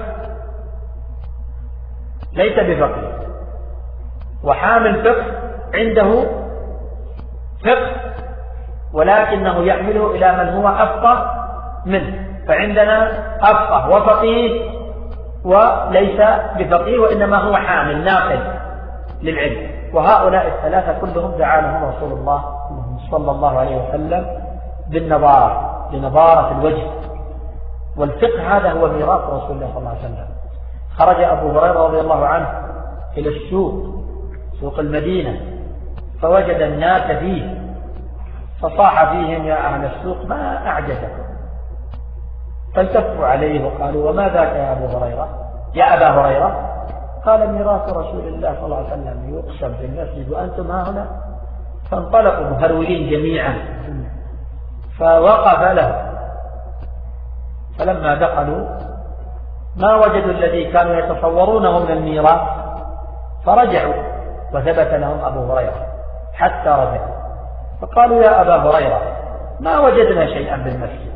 ليس بفقه، وحامل فقه عنده فقه ولكنه يحمله إلى من هو أفقه منه. فعندنا أفقه وفقيه وليس بفقيه، وإنما هو حامل ناقل للعلم. وهؤلاء الثلاثة كلهم دعا لهم رسول الله صلى الله عليه وسلم بالنظارة، بنظارة الوجه. والفقه هذا هو ميراث رسول الله صلى الله عليه وسلم. خرج أبو هريرة رضي الله عنه إلى السوق، سوق المدينة، فوجد الناس فيه، فصاح فيهم: يا أهل السوق ما أعجزكم؟ فالتفوا عليه وقالوا: وما ذاك يا أبو هريرة يا أبا هريرة؟ قال: ميراث رسول الله صلى الله عليه وسلم يقسم في المسجد وأنتم ها هنا. فانطلقوا مهرولين جميعا، فوقف له. فلما دخلوا ما وجدوا الذي كانوا يتصورونه من الميراث، فرجعوا وثبت لهم أبو هريرة حتى رجعوا، فقالوا: يا أبا هريرة ما وجدنا شيئا بالمسجد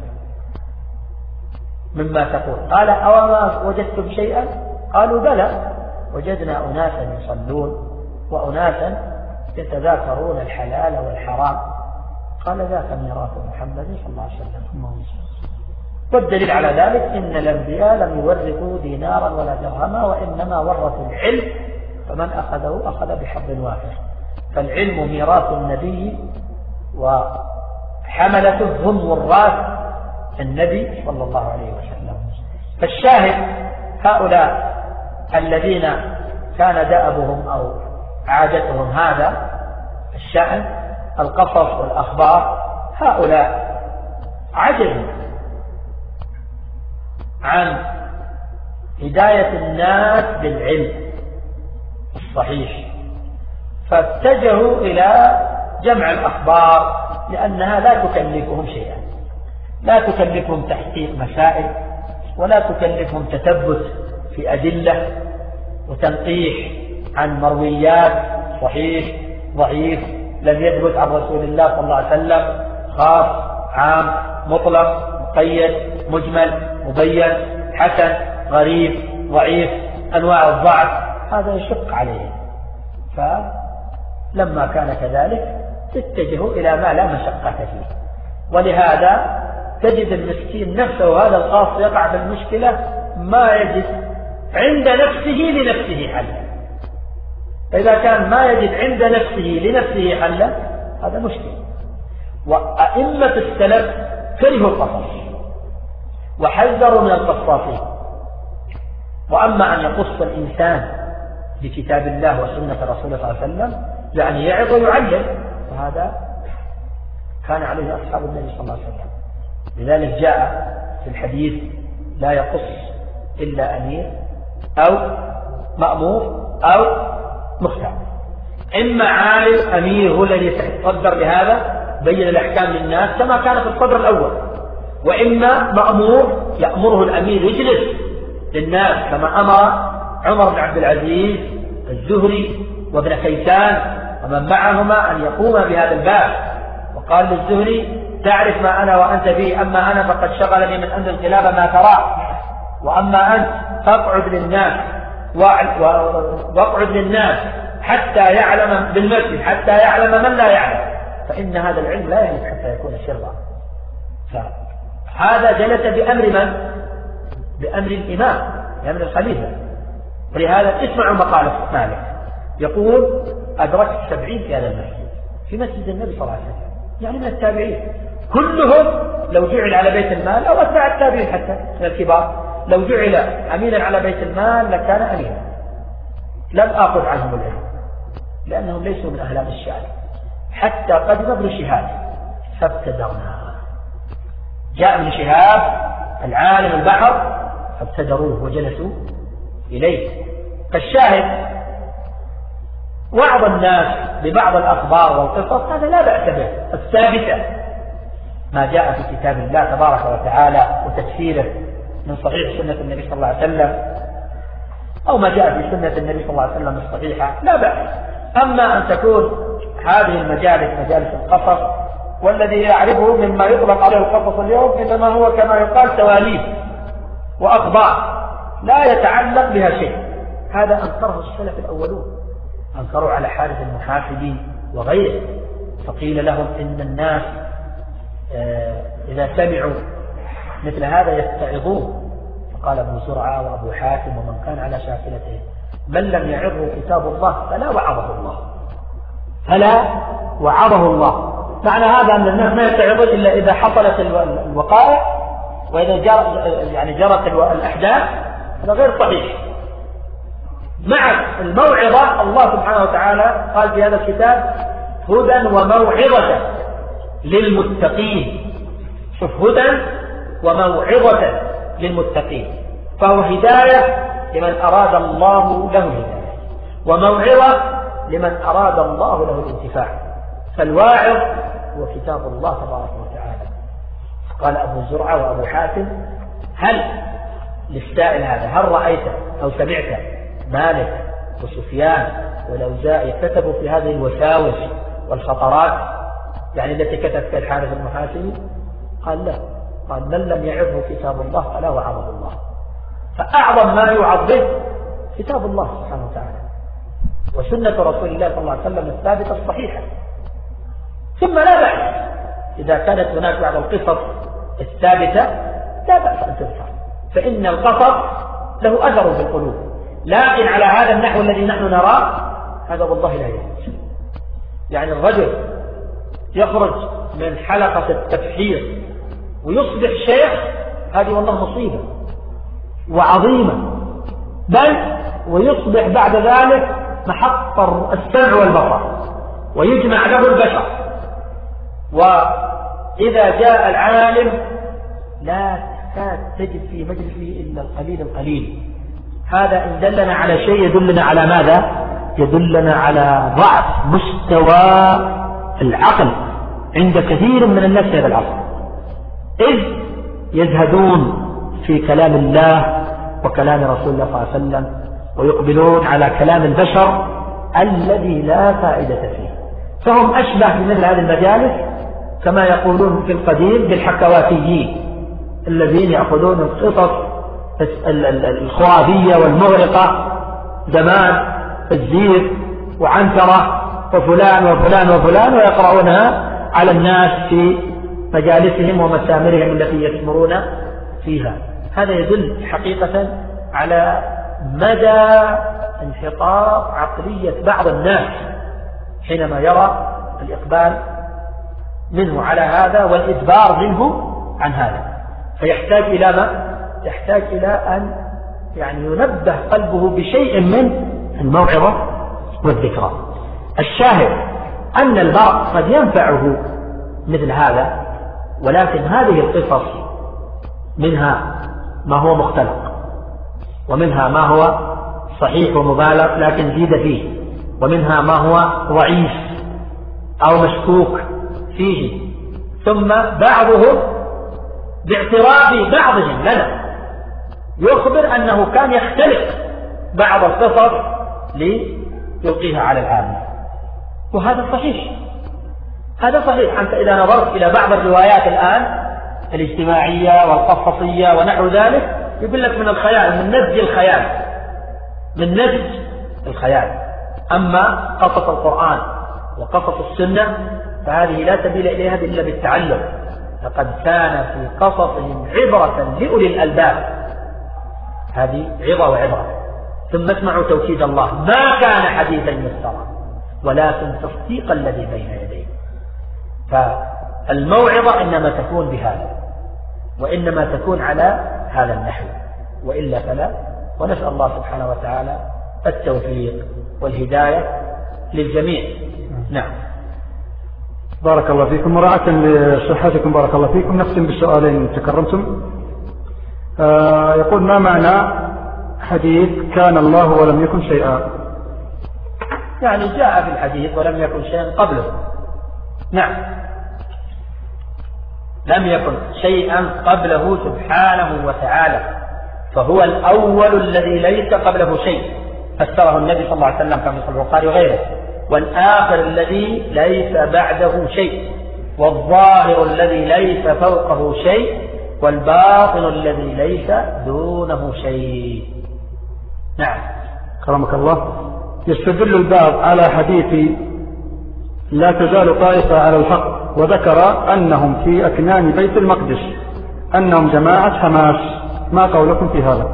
مما تقول. قال: أوما وجدتم شيئا؟ قالوا: بلى، وجدنا أناسا يصلون وأناسا يتذاكرون الحلال والحرام. قال: ذاك ميراث محمد صلى الله عليه وسلم. والدليل على ذلك إن الأنبياء لم يورثوا دينارا ولا درهما، وإنما ورثوا العلم، فمن أخذه أخذ بحظ وافر. فالعلم ميراث النبي وحملته هم وراث النبي صلى الله عليه وسلم. فالشاهد هؤلاء الذين كان دأبهم أو عادتهم هذا الشأن، القصص والأخبار، هؤلاء عجزوا عن هداية الناس بالعلم الصحيح، فاتجهوا إلى جمع الأخبار، لأنها لا تكلفهم شيئا، لا تكلفهم تحقيق مسائل، ولا تكلفهم تثبت في أدلة وتنقيح عن مرويات صحيح ضعيف لم يثبت عن رسول الله صلى الله عليه وسلم، خاص عام مطلق مقيد مجمل مبين حسن غريب ضعيف، أنواع الضعف هذا يشق عليه، فلما كان كذلك اتجهوا إلى ما لا مشقة فيه. ولهذا تجد المسكين نفسه هذا الخاص يقع في المشكلة ما يجد عند نفسه لنفسه حلا. إذا كان ما يجد عند نفسه لنفسه حلا هذا مشكلة. وأئمة السلف كرهوا القصص وحذروا من القصاصين. وأما أن يقص الإنسان بكتاب الله وسنة رسوله صلى الله عليه وسلم يعني يعظ ويعلم، وهذا كان عليه أصحاب النبي صلى الله عليه وسلم. لذلك جاء في الحديث لا يقص إلا أمير أو مأمور أو مختار. إما عالم أمير هو الذي يتصدر بهذا بين الأحكام للناس كما كان في الصدر الأول، وإما مأمور يأمره الأمير يجلس للناس كما أمر عمر بن عبد العزيز الزهري وابن كيسان ومن معهما أن يقوم بهذا الباب، وقال للزهري تعرف ما أنا وأنت فيه، أما أنا فقد شغلني من أمر الخلافة ما ترى، وأما أنت فاقعد للناس واقعد للناس حتى يعلم بالمسجد حتى يعلم من لا يعلم، فإن هذا العلم لا يجب حتى يكون سرا. فهذا جلس بأمر من؟ بأمر الإمام بأمر الخليفة. ولهذا تسمع مقالة مالك يقول أدركت سبعين في هذا المسجد في مسجد النبي صلى الله عليه وسلم، يعني من التابعين كلهم لو جعل على بيت المال أو أتباع التابعين حتى من الكبار لو جعل أمينا على بيت المال لكان أمينا. لم آخذ عنهم العلم لأنهم ليسوا من أهل الشعب حتى قدم ابن شهاب فابتدرنا. جاء ابن شهاب العالم البحر فابتدروه وجلسوا إليه. فالشاهد وعظ الناس ببعض الأخبار والقصص هذا لا بأس به، الثابتة ما جاء في كتاب الله تبارك وتعالى وتفسيره من صحيح سنة النبي صلى الله عليه وسلم أو ما جاء في سنة النبي صلى الله عليه وسلم الصحيحة لا بأس. أما أن تكون هذه المجالس مجالس القصص والذي يعرفه مما يطلق عليه القصص اليوم إنما هو كما يقال تواليف وأخبار لا يتعلق بها شيء، هذا أنكره السلف الأولون، أنكروا على حارث المحاسبي وغيره، فقيل لهم إن الناس إذا سمعوا مثل هذا يتعظون، فقال ابن زرعة وأبو حاتم ومن كان على شاكلته من لم يعظه كتاب الله فلا وعظه الله فلا وعظه الله. معنى هذا أن الناس ما يتعظون إلا إذا حصلت الوقائع وإذا جر يعني جرت الأحداث، هذا غير صحيح. مع الموعظة الله سبحانه وتعالى قال في هذا الكتاب هدى وموعظة للمتقين. شوف هدى وموعظة للمتقين، فهو هداية لمن أراد الله له الهداية وموعظة لمن أراد الله له الانتفاع. فالواعظ هو كتاب الله تبارك وتعالى. قال أبو زرعة وأبو حاتم هل للسائل هذا هل رأيت أو سمعت مالك وسفيان والأوزاعي كتبوا في هذه الوساوس والخطرات يعني التي كتب في الحارث المحاسبي؟ قال لا، قال من لم يعظه كتاب الله فلا وعظه الله. فأعظم ما يوعظ به كتاب الله سبحانه وتعالى وسنة رسول الله صلى الله عليه وسلم الثابتة الصحيحة. ثم لا بأس إذا كانت هناك بعض القصص الثابتة لا بأس أن تذكر، فإن القصص له أثر في القلوب، لكن على هذا النحو الذي نحن نراه هذا والله لا يجوز. يعني الرجل يخرج من حلقة التبحير ويصبح شيخ، هذه والله مصيبة وعظيمة، بل ويصبح بعد ذلك محط السمع والبصر ويجمع له البشر. وإذا جاء العالم لا تكاد تجد في مجلسه إلا القليل القليل. هذا إن دلنا على شيء يدلنا على ماذا؟ يدلنا على ضعف مستوى العقل عند كثير من الناس في هذا العصر، إذ يزهدون في كلام الله وكلام رسول الله صلى الله عليه وسلم ويقبلون على كلام البشر الذي لا فائدة فيه. فهم أشبه بمثل هذه المجالس كما يقولون في القديم بالحكواتيين الذين يأخذون القصص الخرافية والمغرقة زمان الزير وعنترة وفلان وفلان وفلان، ويقرؤونها على الناس في مجالسهم ومسامرهم التي يسمرون فيها. هذا يدل حقيقة على مدى انحطاط عقلية بعض الناس حينما يرى الإقبال منه على هذا والإدبار منه عن هذا، فيحتاج إلى ما؟ يحتاج إلى أن يعني ينبه قلبه بشيء من الموعظة والذكرى. الشاهد أن المرء قد ينفعه مثل هذا، ولكن هذه القصص منها ما هو مختلق، ومنها ما هو صحيح ومبالغ لكن زيد فيه، ومنها ما هو ضعيف أو مشكوك فيه. ثم بعضهم باعتراف بعضهم لنا يخبر أنه كان يختلق بعض القصص ليلقيها على العامة، وهذا صحيح. هذا صحيح. أنت إذا نظرت إلى بعض الروايات الآن الاجتماعية والقصصية ونحو ذلك يقول لك من الخيال، من نسج الخيال، من نسج الخيال. أما قصص القرآن وقصص السنة فهذه لا سبيل إليها إلا بالتعلم. لقد كان في قصصهم عبرة لأولي الألباب. هذه عظة وعبرة. ثم اسمعوا توكيد الله: ما كان حديثا يفترى ولكن تصديق الذي بين يديه. فالموعظة إنما تكون بهذا، وإنما تكون على هذا النحو، وإلا فلا. ونسأل الله سبحانه وتعالى التوفيق والهداية للجميع. نعم. بارك الله فيكم. مراعاة لصحتكم بارك الله فيكم نختم بالسؤالين تكرمتم. آه يقول: ما معنى حديث كان الله ولم يكن شيئا؟ يعني جاء في الحديث ولم يكن شيئا قبله. نعم، لم يكن شيئا قبله سبحانه وتعالى، فهو الأول الذي ليس قبله شيء، فسره النبي صلى الله عليه وسلم كما في البخاري وغيره. والآخر الذي ليس بعده شيء، والظاهر الذي ليس فوقه شيء، والباطن الذي ليس دونه شيء. نعم. كرمك الله. يستدل الباب على حديث لا تزال طائفة على الحق، وذكر أنهم في أكنان بيت المقدس أنهم جماعة حماس، ما قولكم في هذا؟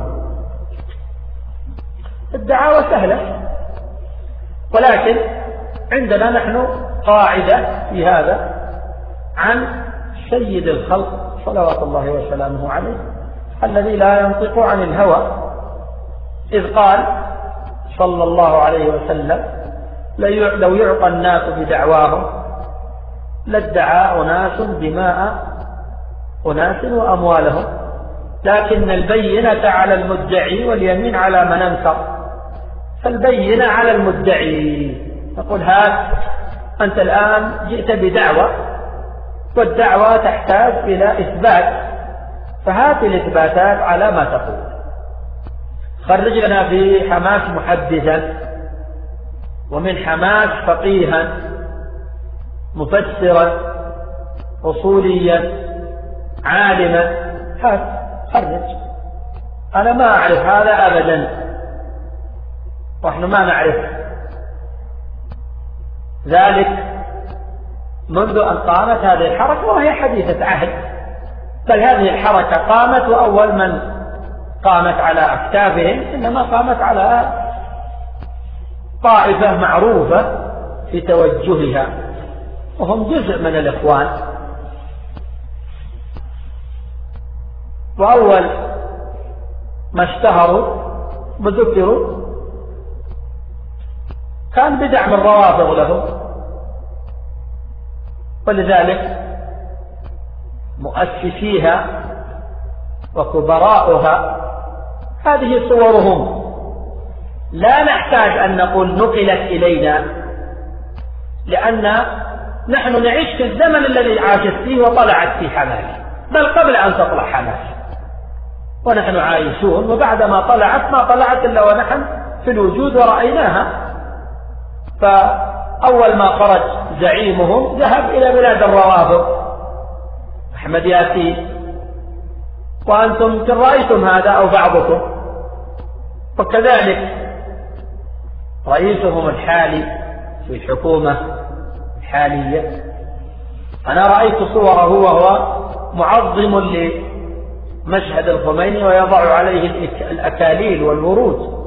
الدعاوى سهلة، ولكن عندنا نحن قاعدة في هذا عن سيد الخلق صلوات الله وسلامه عليه الذي لا ينطق عن الهوى، إذ قال صلى الله عليه وسلم: لو يعطى الناس بدعواهم لادعى أناس دماء أناس وأموالهم، لكن البينة على المدعي واليمين على من أنكر. فالبينة على المدعي، نقول: هات أنت الآن جئت بدعوة، والدعوة تحتاج إلى إثبات، فهات الإثباتات على ما تقول. خرج لنا في حماس محدثا، ومن حماس فقيها مفسرا أصوليا عالما، هات خرج. أنا ما أعرف هذا أبدا، ونحن ما نعرف ذلك منذ أن قامت هذه الحركة، وهي حديثة عهد، بل هذه الحركة قامت، وأول من قامت على أكتافهم إنما قامت على طائفة معروفة في توجهها، وهم جزء من الإخوان. وأول ما اشتهروا وذكروا كان بدعم الروافض لهم، ولذلك مؤسسيها وكبراؤها هذه صورهم. لا نحتاج أن نقول نقلت إلينا، لأن نحن نعيش في الزمن الذي عاشت فيه وطلعت فيه حماس، بل قبل أن تطلع حماس ونحن عايشون، وبعدما طلعت ما طلعت إلا ونحن في الوجود ورأيناها. فأول ما خرج زعيمهم ذهب إلى بلاد الروافض أحمد ياسين، وأنتم رأيتم هذا أو بعضكم. وكذلك رئيسهم الحالي في الحكومة الحالية، أنا رأيت صوره وهو معظم لمشهد الخميني ويضع عليه الأكاليل والورود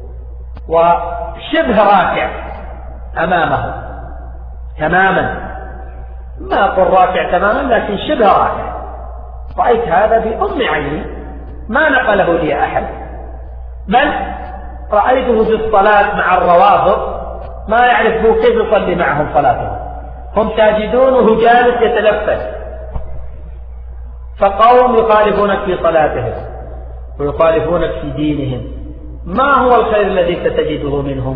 وشبه راكع أمامه تماما، ما أقول راكع تماما لكن شبه راكع. رأيت هذا بأم عيني، ما نقله لي أحد، بل رأيته في الصلاة مع الروافض ما يعرفوا كيف يصلي معهم صلاتهم، هم ساجدونه جالس يتلفت، فقوم يخالفونك في صلاتهم ويخالفونك في دينهم، ما هو الخير الذي ستجده منهم؟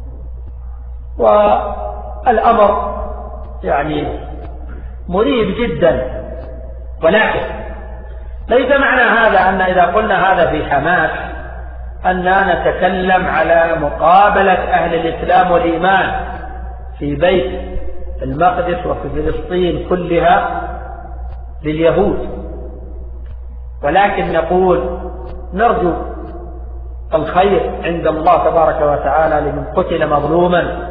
والأمر يعني مريب جدا. ولكن ليس معنى هذا أن إذا قلنا هذا في حماس أننا نتكلم على مقابلة أهل الإسلام والإيمان في بيت المقدس وفي فلسطين كلها لليهود، ولكن نقول نرجو الخير عند الله تبارك وتعالى لمن قتل مظلوما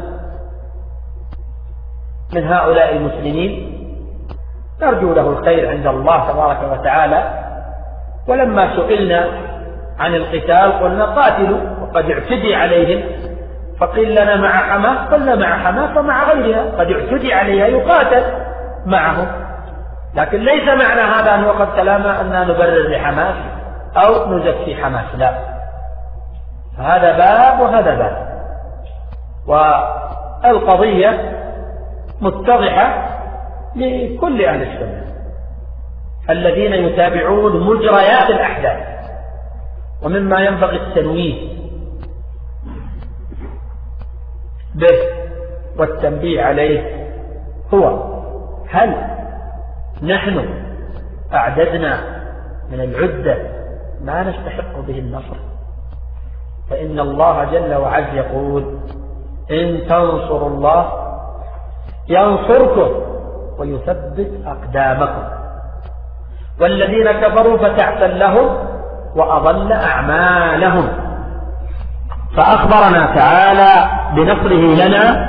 من هؤلاء المسلمين، نرجو له الخير عند الله تبارك وتعالى. ولما سئلنا عن القتال قلنا قاتلوا وقد اعتدي عليهم، فقيل لنا مع حماس، قلنا مع حماس ومع غيرها، قد اعتدي عليها يقاتل معهم، لكن ليس معنى هذا أن وقد كلامنا أننا نبرر لحماس أو نزكي حماس، لا، هذا باب وهذا باب، والقضية متضحة لكل أهل السنة الذين يتابعون مجريات الأحداث. ومما ينبغي التنويه به والتنبيه عليه هو هل نحن أعددنا من العدة ما نستحق به النصر؟ فإن الله جل وعز يقول إن تنصروا الله ينصركم ويثبت أقدامكم، والذين كفروا فتعسا لهم وأضل أعمالهم. فأخبرنا تعالى بنصره لنا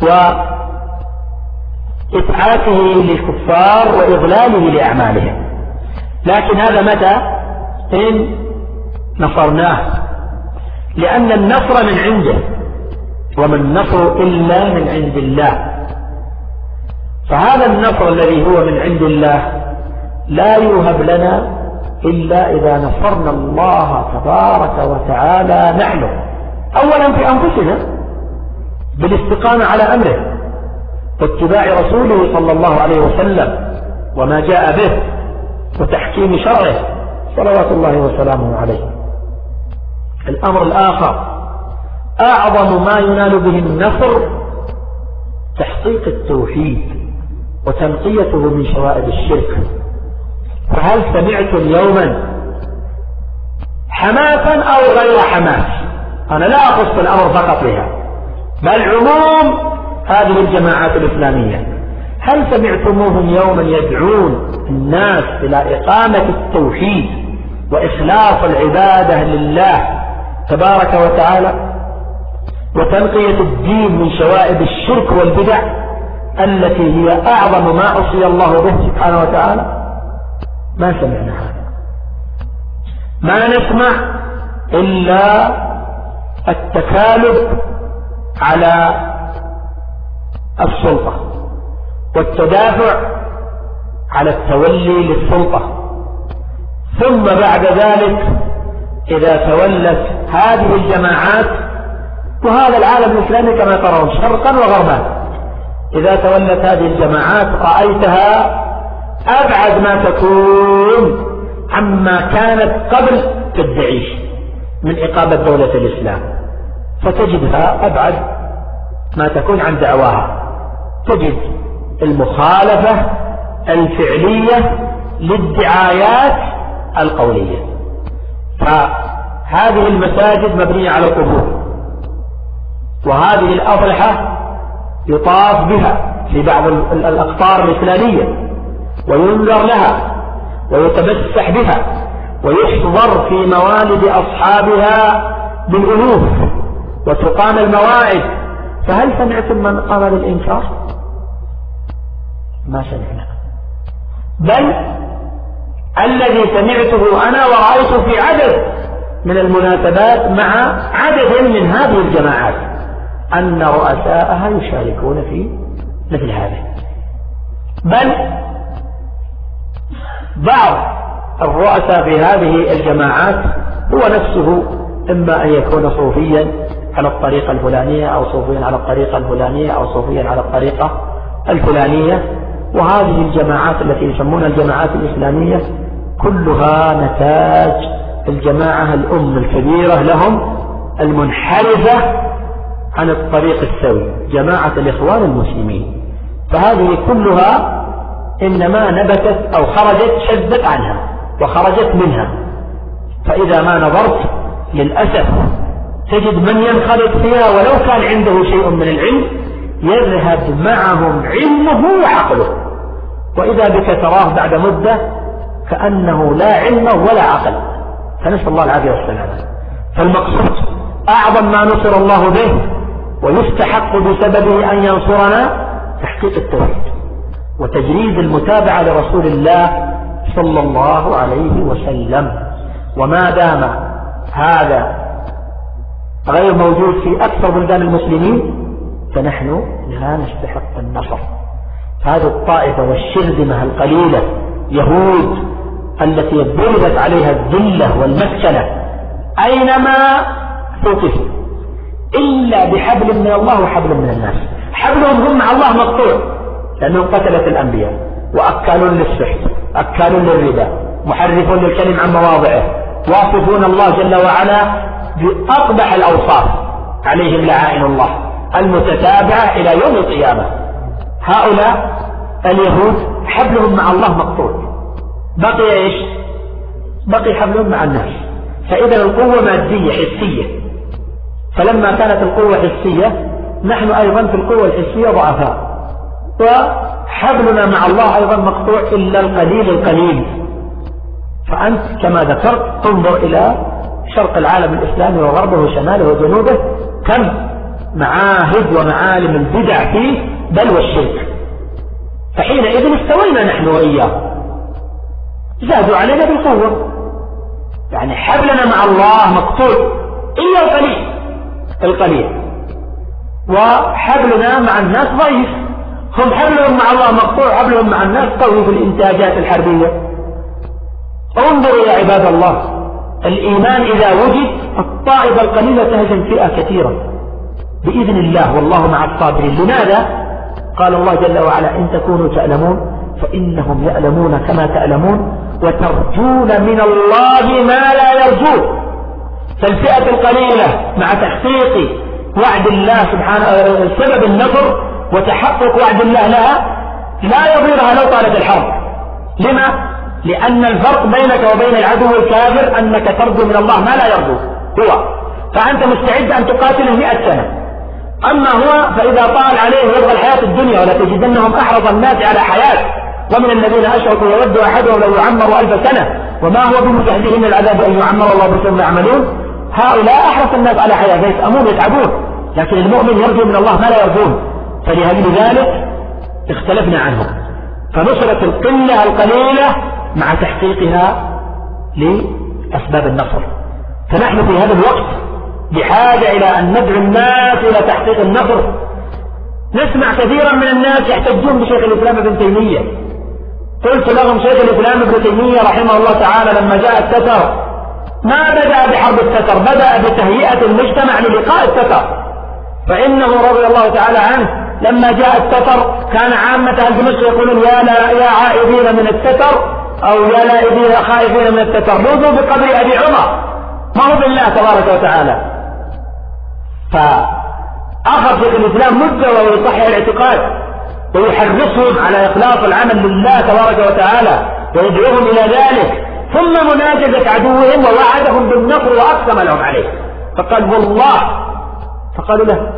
وإسعافه للكفار وإضلاله لأعمالهم، لكن هذا متى؟ إن نصرناه، لأن النصر من عنده، وما النصر إلا من عند الله. فهذا النصر الذي هو من عند الله لا يوهب لنا إلا إذا نصرنا الله تبارك وتعالى نحن، أولا في أنفسنا بالاستقامة على أمره واتباع رسوله صلى الله عليه وسلم وما جاء به وتحكيم شرعه صلوات الله وسلامه عليه. الأمر الآخر أعظم ما ينال به النصر تحقيق التوحيد وتنقيته من شوائب الشرك. فهل سمعتم يوما حماسا أو غير حماس، أنا لا أخص الأمر فقط بها بل عموم هذه الجماعات الإسلامية، هل سمعتموهم يوما يدعون الناس إلى إقامة التوحيد وإخلاص العبادة لله تبارك وتعالى وتنقية الدين من شوائب الشرك والبدع التي هي أعظم ما عصي الله به سبحانه وتعالى؟ ما سمعنا هذا، ما نسمع إلا التكالب على السلطة والتدافع على التولي للسلطة، ثم بعد ذلك إذا تولت هذه الجماعات، وهذا العالم الإسلامي كما ترون شرقا وغربا، إذا تولت هذه الجماعات رأيتها أبعد ما تكون عما كانت قبل تدعيش من إقامة دولة الإسلام، فتجدها أبعد ما تكون عن دعواها، تجد المخالفة الفعلية للدعايات القولية. فهذه المساجد مبنية على القبور، وهذه الأضرحة يطاف بها في بعض الأقطار الإسلامية وينذر لها ويتمسح بها ويحضر في موالد أصحابها بالألوف، وتقام المواعظ، فهل سمعتم من قام بالإنكار؟ ما سمعنا. بل الذي سمعته أنا ورأيته في عدد من المناسبات مع عدد من هذه الجماعات أن رؤساءها يشاركون في مثل هذا. بل بعض الرؤساء في هذه الجماعات هو نفسه إما أن يكون صوفيا على الطريقة الفلانية أو صوفيا على الطريقة الفلانية أو صوفيا على الطريقة الفلانية. وهذه الجماعات التي يسمونها الجماعات الإسلامية كلها نتاج الجماعة الأم الكبيرة لهم المنحرفة عن الطريق السوي، جماعة الإخوان المسلمين. فهذه كلها إنما نبتت أو خرجت شذت عنها وخرجت منها. فإذا ما نظرت للأسف تجد من ينخرط فيها ولو كان عنده شيء من العلم يذهب معهم علمه وعقله، وإذا بك تراه بعد مدة كأنه لا علم ولا عقل، فنسأل الله العافية والسلامة. فالمقصود أعظم ما نصر الله به ويستحق بسببه أن ينصرنا تحقيق التوحيد وتجريد المتابعة لرسول الله صلى الله عليه وسلم. وما دام هذا غير موجود في أكثر بلدان المسلمين فنحن لا نستحق النصر. هذه الطائفة والشرذمة القليلة يهود التي ضربت عليها الذلة والمسكنة أينما توقفوا إلا بحبل من الله وحبل من الناس. حبلهم هم مع الله مقطوع لأنهم قتلت الأنبياء وأكالون للسحت أكالون للربا محرفون للكلم عن مواضعه واصفون الله جل وعلا بأقبح الأوصاف عليهم لعائن الله المتتابعة إلى يوم القيامة. هؤلاء اليهود حبلهم مع الله مقطوع، بقي إيش؟ بقي حبلهم مع الناس. فإذا القوة مادية حسية، فلما كانت القوة حسية نحن أيضا في القوة الحسية ضعفاء، وحبلنا مع الله أيضا مقطوع إلا القليل القليل. فأنت كما ذكرت تنظر إلى شرق العالم الإسلامي وغربه وشماله وجنوبه كم معاهد ومعالم البدع فيه بل والشرك. فحينئذ استوينا نحن وإياه، زادوا علينا بالقوة، يعني حبلنا مع الله مقطوع إلا القليل القليل، وحبلنا مع الناس ضعيف. هم حبلهم مع الله مقطوع، حبلهم مع الناس قوي في الإنتاجات الحربية. انظروا يا عباد الله، الإيمان إذا وجد الطائفة القليلة تهزم فئة كثيرة بإذن الله والله مع الصابرين. لماذا؟ قال الله جل وعلا إن تكونوا تعلمون فإنهم يعلمون كما تعلمون وترجون من الله ما لا يرجون. فالفئة القليلة مع تحقيق وعد الله سبحانه سبب النصر وتحقق وعد الله لها لا يضيرها لو طالت الحرب. لما؟ لأن الفرق بينك وبين العدو الكافر أنك ترجو من الله ما لا يرجو هو، فأنت مستعد أن تقاتله مئة سنة. أما هو فإذا طال عليه يبغى الحياة الدنيا ولا تجدنهم أحرص الناس على حياة ومن الذين أشركوا يود أحدهم لو يعمر ألف سنة وما هو بمزحزحه من العذاب أن يعمر الله بهم يعملون. هؤلاء أحرص الناس على حياة يسأمون يتعبون، لكن المؤمن يرجو من الله ما لا يرجون. فلذلك اختلفنا عنهم. فنصرت القلة القليلة مع تحقيقها لأسباب النصر. فنحن في هذا الوقت بحاجة إلى أن ندعو الناس إلى تحقيق النصر. نسمع كثيرا من الناس يحتجون بشيخ الإسلام ابن تيمية. قلت لهم شيخ الإسلام ابن تيمية رحمه الله تعالى لما جاء التتر ما بدأ بحرب التتر، بدأ بتهيئة المجتمع للقاء التتر. فإنه رضي الله تعالى عنه لما جاء التتر كان عامة أهل دمشق يقولون يا لا يا عائدين من التتر أو يا لائدين خائفين من التتر نوذوا بقبر أبي عمر، ما هو بالله تبارك وتعالى. فأخذ شيخ الإسلام مدة ويصحح الاعتقاد ويحرصهم على إخلاص العمل لله تبارك وتعالى ويدعوهم إلى ذلك، ثم مناجزة عدوهم ووعدهم بالنصر وأقسم لهم عليه. فقال والله، فقالوا له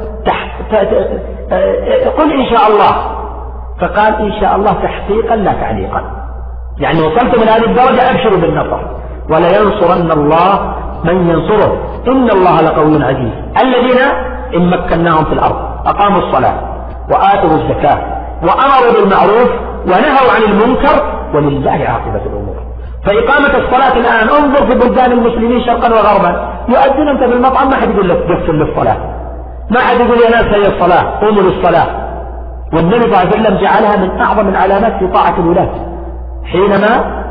قل إن شاء الله، فقال إن شاء الله تحقيقا لا تعليقا، يعني وصلت من هذه الدرجة أبشروا بالنصر ولا ينصرن الله من ينصره إن الله لقوي عزيز. الذين إن مكناهم في الأرض أقاموا الصلاة وآتوا الزكاة وأمروا بالمعروف ونهوا عن المنكر ولله عاقبة الأمور. فإقامة الصلاة الآن انظر في بلدان المسلمين شرقا وغربا، يؤذن أنت في المطعم ما حد يقول لك قفل للصلاة، ما حد يقول يا ناس هي الصلاة قوموا للصلاة. والنبي صلى الله عليه وسلم جعلها من أعظم العلامات في طاعة الولاة حينما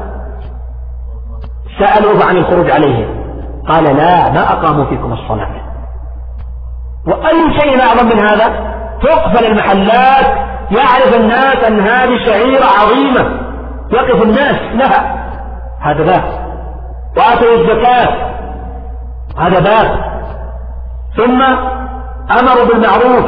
سألوه عن الخروج عليهم قال لا ما أقاموا فيكم الصلاة. وأي شيء أعظم من هذا؟ تقفل المحلات، يعرف الناس أن هذه شعيرة عظيمة يقف الناس لها، هذا باب. وآتوا الزكاة، هذا باب. ثم أمروا بالمعروف،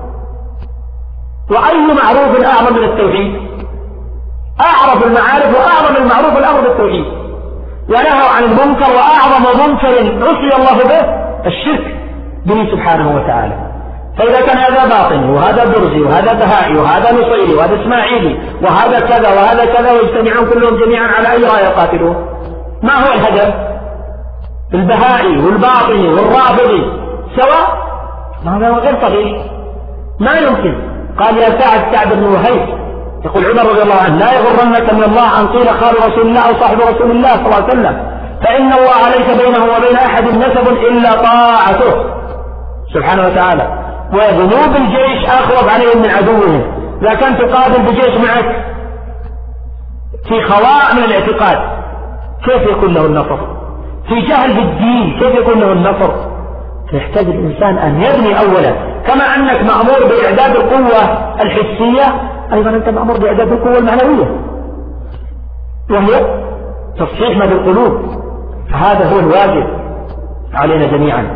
وأي معروف أعظم من التوحيد؟ أعرف المعارف وأعظم المعروف الأمر بالتوحيد. ونهوا عن المنكر، وأعظم منكر عصي الله به الشرك به سبحانه وتعالى. فإذا كان هذا باطني وهذا برزي وهذا بهائي وهذا نصيري وهذا إسماعيلي وهذا كذا وهذا كذا ويجتمعون كلهم جميعا على أي راية يقاتلون، ما هو الهدف؟ البهائي والباطني والرافضي سواء؟ هذا غير صحيح، ما يمكن. قال يا سعد سعد بن وهيب يقول عمر رضي الله عنه لا يغرنك من الله أن قيل خال رسول الله أو صاحب رسول الله صلى الله عليه وسلم، فإن الله ليس بينه وبين أحد نسب إلا طاعته سبحانه وتعالى، وذنوب الجيش أخوف عليهم من عدوهم. إذا كنت تقابل بجيش معك في خواء من الاعتقاد كيف يكون له النصر؟ في جهل بالدين كيف يكون له النصر؟ فيحتاج الإنسان أن يبني أولا، كما أنك مأمور بإعداد القوة الحسية أيضا أنت مأمور بإعداد القوة المعنوية، وهي تصحيح مدى القلوب. فهذا هو الواجب علينا جميعا.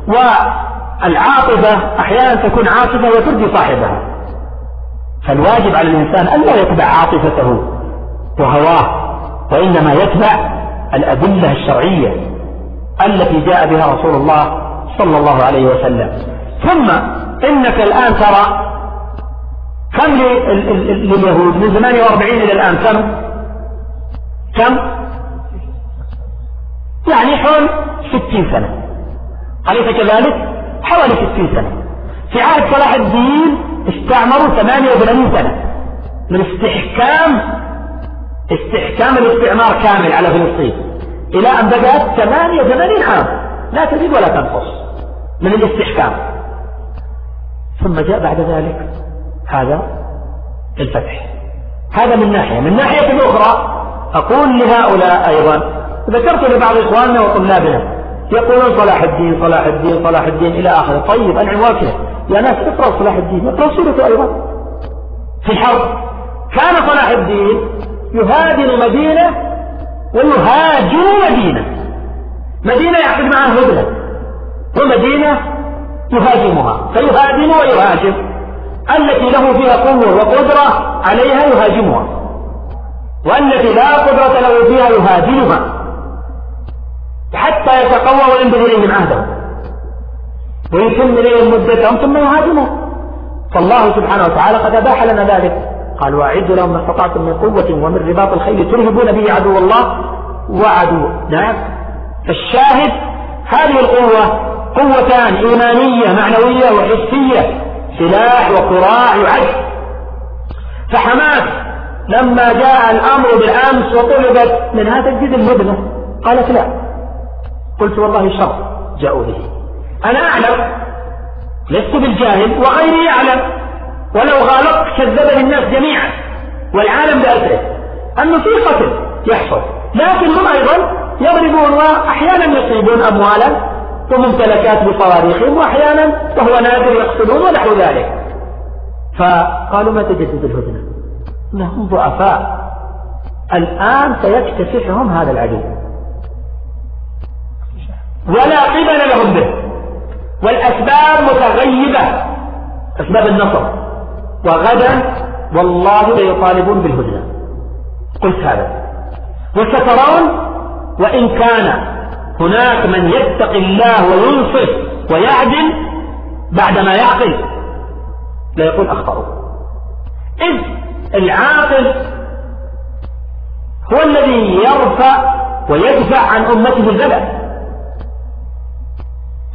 والعاطفة أحيانا تكون عاطفة وترضي صاحبها، فالواجب على الإنسان أن لا يتبع عاطفته وهواه، وإنما يتبع الأدلة الشرعية التي جاء بها رسول الله صلى الله عليه وسلم. ثم إنك الآن ترى كم لليهود من ثمانية وأربعين إلى الآن كم كم يعني حول ستين سنة، أليس كذلك؟ حوالي ستين سنة. في عهد صلاح الدين استعمروا ثمانية وثمانين سنة من استحكام استحكام الاستعمار كامل على فلسطين إلى أن بدأت ثمانية وثمانين عام لا تزيد ولا تنقص من الاستحكام. ثم جاء بعد ذلك هذا الفتح. هذا من ناحية. من ناحية أخرى أقول لهؤلاء أيضا، ذكرت لبعض إخواننا وطلابنا يقولون صلاح الدين صلاح الدين صلاح الدين إلى آخره. طيب العنوان كده يا ناس اقرأوا صلاح الدين، اقرأوا سيرته أيضا. في الحرب كان صلاح الدين يهاجم مدينة ويهاجم مدينة، مدينة يعقد معها هدنة ومدينة يهاجمها، فيهاجم ويهاجم، التي له فيها قوة وقدرة عليها يهاجمها، والتي لا قدرة له فيها يهاجمها حتى يتقوى وينبذ إليهم عهده ويتم إليهم مدتهم ثم يهاجمهم. فالله سبحانه وتعالى قد أباح لنا ذلك، قال وأعدوا لهم ما استطعتم من قوة ومن رباط الخيل ترهبون به عدو الله وعدو. نعم. فالشاهد هذه القوة قوتان إيمانية معنوية وحسية، سلاح وقراع يعد. فحماس لما جاء الأمر بالأمس وطلبت منها تجديد الهدنة قالت لا. قلت والله شر جاءوا به، أنا أعلم لست بالجاهل وغيري يعلم، ولو غالطت كذبني الناس جميعا والعالم بأسره أنه في قتل يحصل، لكن هم أيضا يضربون وأحيانا يصيبون أموالا وممتلكات بصواريخهم، وأحيانا وهو نادر يقتلون ونحو ذلك. فقالوا ما تجدد الهدنة؟ إنهم ضعفاء، الآن سيكتسحهم هذا العدو ولا قبل لهم به، والأسباب متغيبة، أسباب النصر، وغدا والله ليطالبون بالهدنة. قلت هذا وسترون، وإن كان هناك من يتقي الله وينصف ويعدل بعدما يعقل لا يقول أخطأوا، إذ العاقل هو الذي يرفع ويدفع عن أمته البلاء،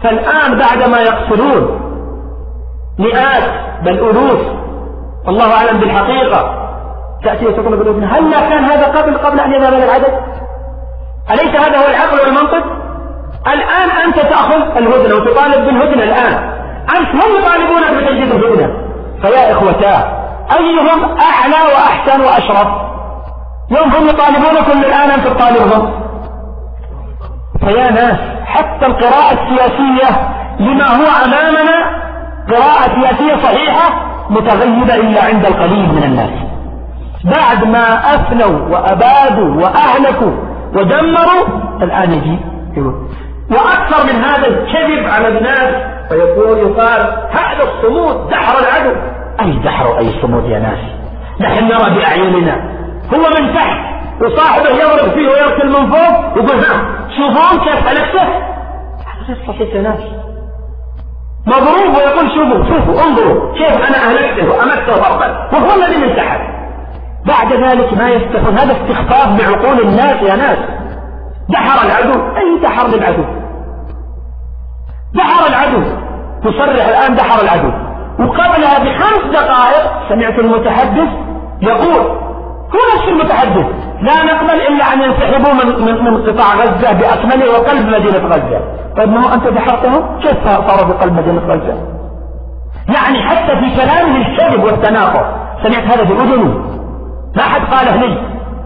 فالآن بعدما يقتلون مئات بل ألوف الله أعلم بالحقيقة، تأتي وتطلب الأذن، هل لا كان هذا قبل قبل أن يذهب هذا العدد؟ أليس هذا هو العقل والمنطق؟ الآن أنت تأخذ الهدنة وتطالب بالهدنة الآن، أنت هم يطالبونك بتجديد الهدنة. فيا إخوتاه أيهم أعلى وأحسن وأشرف؟ يوم هم يطالبونكم الآن أنت تطالبهم. فيا ناس حتى القراءة السياسية لما هو أمامنا قراءة سياسية صحيحة متغيبة إلا عند القليل من الناس، بعد ما أفنوا وأبادوا وأهلكوا ودمروا الآن يجي يقول. وأكثر من هذا الكذب على الناس فيقول يقال هذا الصمود دحر العدو. أي دحر أي صمود يا ناس؟ نحن نرى بأعيننا، هو من تحت وصاحبه يضرب فيه ويرسل من فوق يقول ها شوفون كيف هلكته. هذا غير صحيح يا ناس، مضروب ويقول شوفوا شوفوا انظروا كيف أنا أهلكته وأمته ضربا وهو الذي من تحت. بعد ذلك ما يستخدم هذا استخفاف بعقول الناس يا ناس. دحر العدو، أي دحر للعدو؟ دحر العدو، تصرح الآن دحر العدو. وقبلها بخمس دقائق سمعت المتحدث يقول، هو نفس المتحدث، لا نقبل إلا أن ينسحبوا من, من, من قطاع غزة بأكمله وقلب مدينة غزة. طيب ما هو أنت دحرتهم، كيف صاروا بقلب مدينة غزة؟ يعني حتى في كلامه الكذب والتناقض. سمعت هذا بأذني، ما حد قاله لي.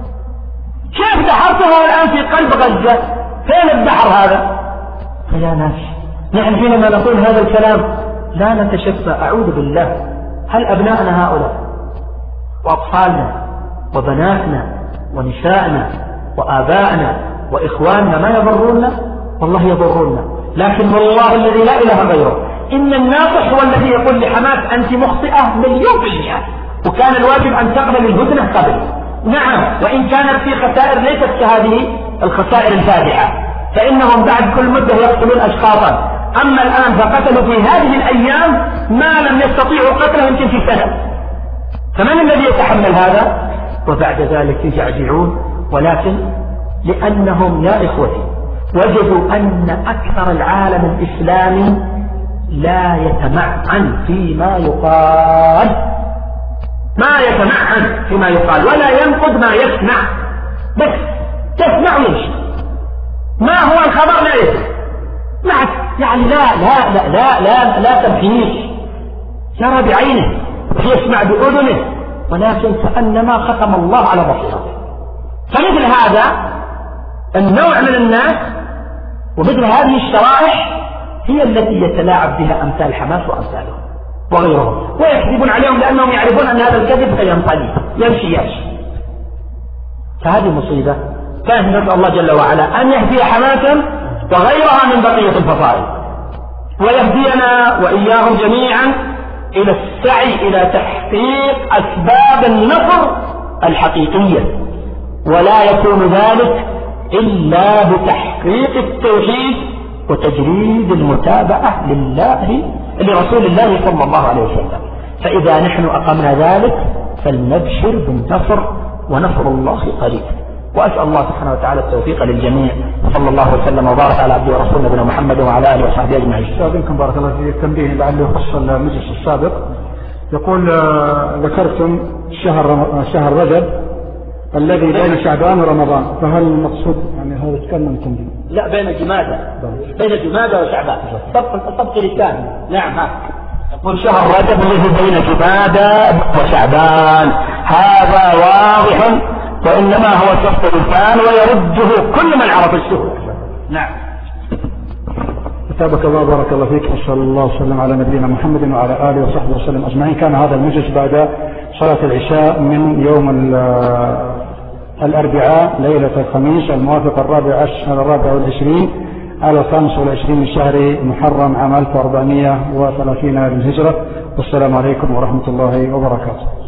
كيف دحرته الآن في قلب غزة؟ فين الدحر هذا؟ فيا ناس نحن حينما نقول هذا الكلام لا نتشفى، أعوذ بالله. هل أبناءنا هؤلاء وأطفالنا وبناتنا ونساءنا وآبائنا وإخواننا ما يضروننا؟ والله يضروننا، لكن والله الذي لا إله غيره إن الناصح هو الذي يقول لحماس أنت مخطئة مليون بالمئة، وكان الواجب أن تقبل الهدنة قبل. نعم، وإن كانت في خسائر ليست كهذه الخسائر الفادحة، فإنهم بعد كل مدة يقتلون أشخاصا، أما الآن فقتلوا في هذه الأيام ما لم يستطيعوا قتله يمكن في سنة، فمن الذي يتحمل هذا؟ وبعد ذلك يجعجعون. ولكن لأنهم يا إخوتي وجدوا أن أكثر العالم الإسلامي لا يتمعن فيما يقال، ما يتمعن فيما يقال ولا ينقد ما يسمع، بس تسمع ويمشي، ما هو الخبر لا يسمع معك، يعني لا لا لا لا لا, لا تمحيش، يرى بعينه ويسمع بأذنه، ولكن كأنما ختم الله على بصيرته. فمثل هذا النوع من الناس ومثل هذه الشرائح هي التي يتلاعب بها أمثال حماس وأمثالهم وغيرهم، ويكذبون عليهم لأنهم يعرفون أن هذا الكذب سينطلي يمشي يمشي. فهذه مصيبة. كان نسأل الله جل وعلا أن يهدي حماسا وغيرها من بقية الفصائل، ويهدينا وإياهم جميعا إلى السعي إلى تحقيق أسباب النصر الحقيقية، ولا يكون ذلك إلا بتحقيق التوحيد وتجريد المتابعة لله لرسول الله صلى الله عليه وسلم. فإذا نحن أقمنا ذلك فلنبشر بالنصر، ونصر الله قريب. وأسأل الله سبحانه وتعالى التوفيق للجميع، صلى الله وسلم وبارك على عبده ورسوله نبينا محمد وعلى آله وصحبه أجمعين. أستاذنكم بارك الله فيك تنبيه لعله يخص المجلس السابق. يقول ذكرتم شهر شهر رجب الذي بين شعبان ورمضان، فهل المقصود يعني هذا يتكلم تنبيه؟ لا، بين جمادى بين جمادى وشعبان، طبق طبق لسان. نعم، ها يقول شهر رجب الذي بين جمادى وشعبان، هذا واضح، وإنما هو سبق لسان ويرده كل من عرف الشهر. نعم. أثابك الله بارك الله فيك. صلى الله وسلم على نبينا محمد وعلى آله وصحبه وسلم أجمعين. كان هذا المجلس بعد صلاة العشاء من يوم الأربعاء ليلة الخميس الموافق الرابع عشر الرابع والعشرين على الخامس والعشرين من شهر محرم عام ألف وأربعمائة وثلاثين للهجرة. والسلام عليكم ورحمة الله وبركاته.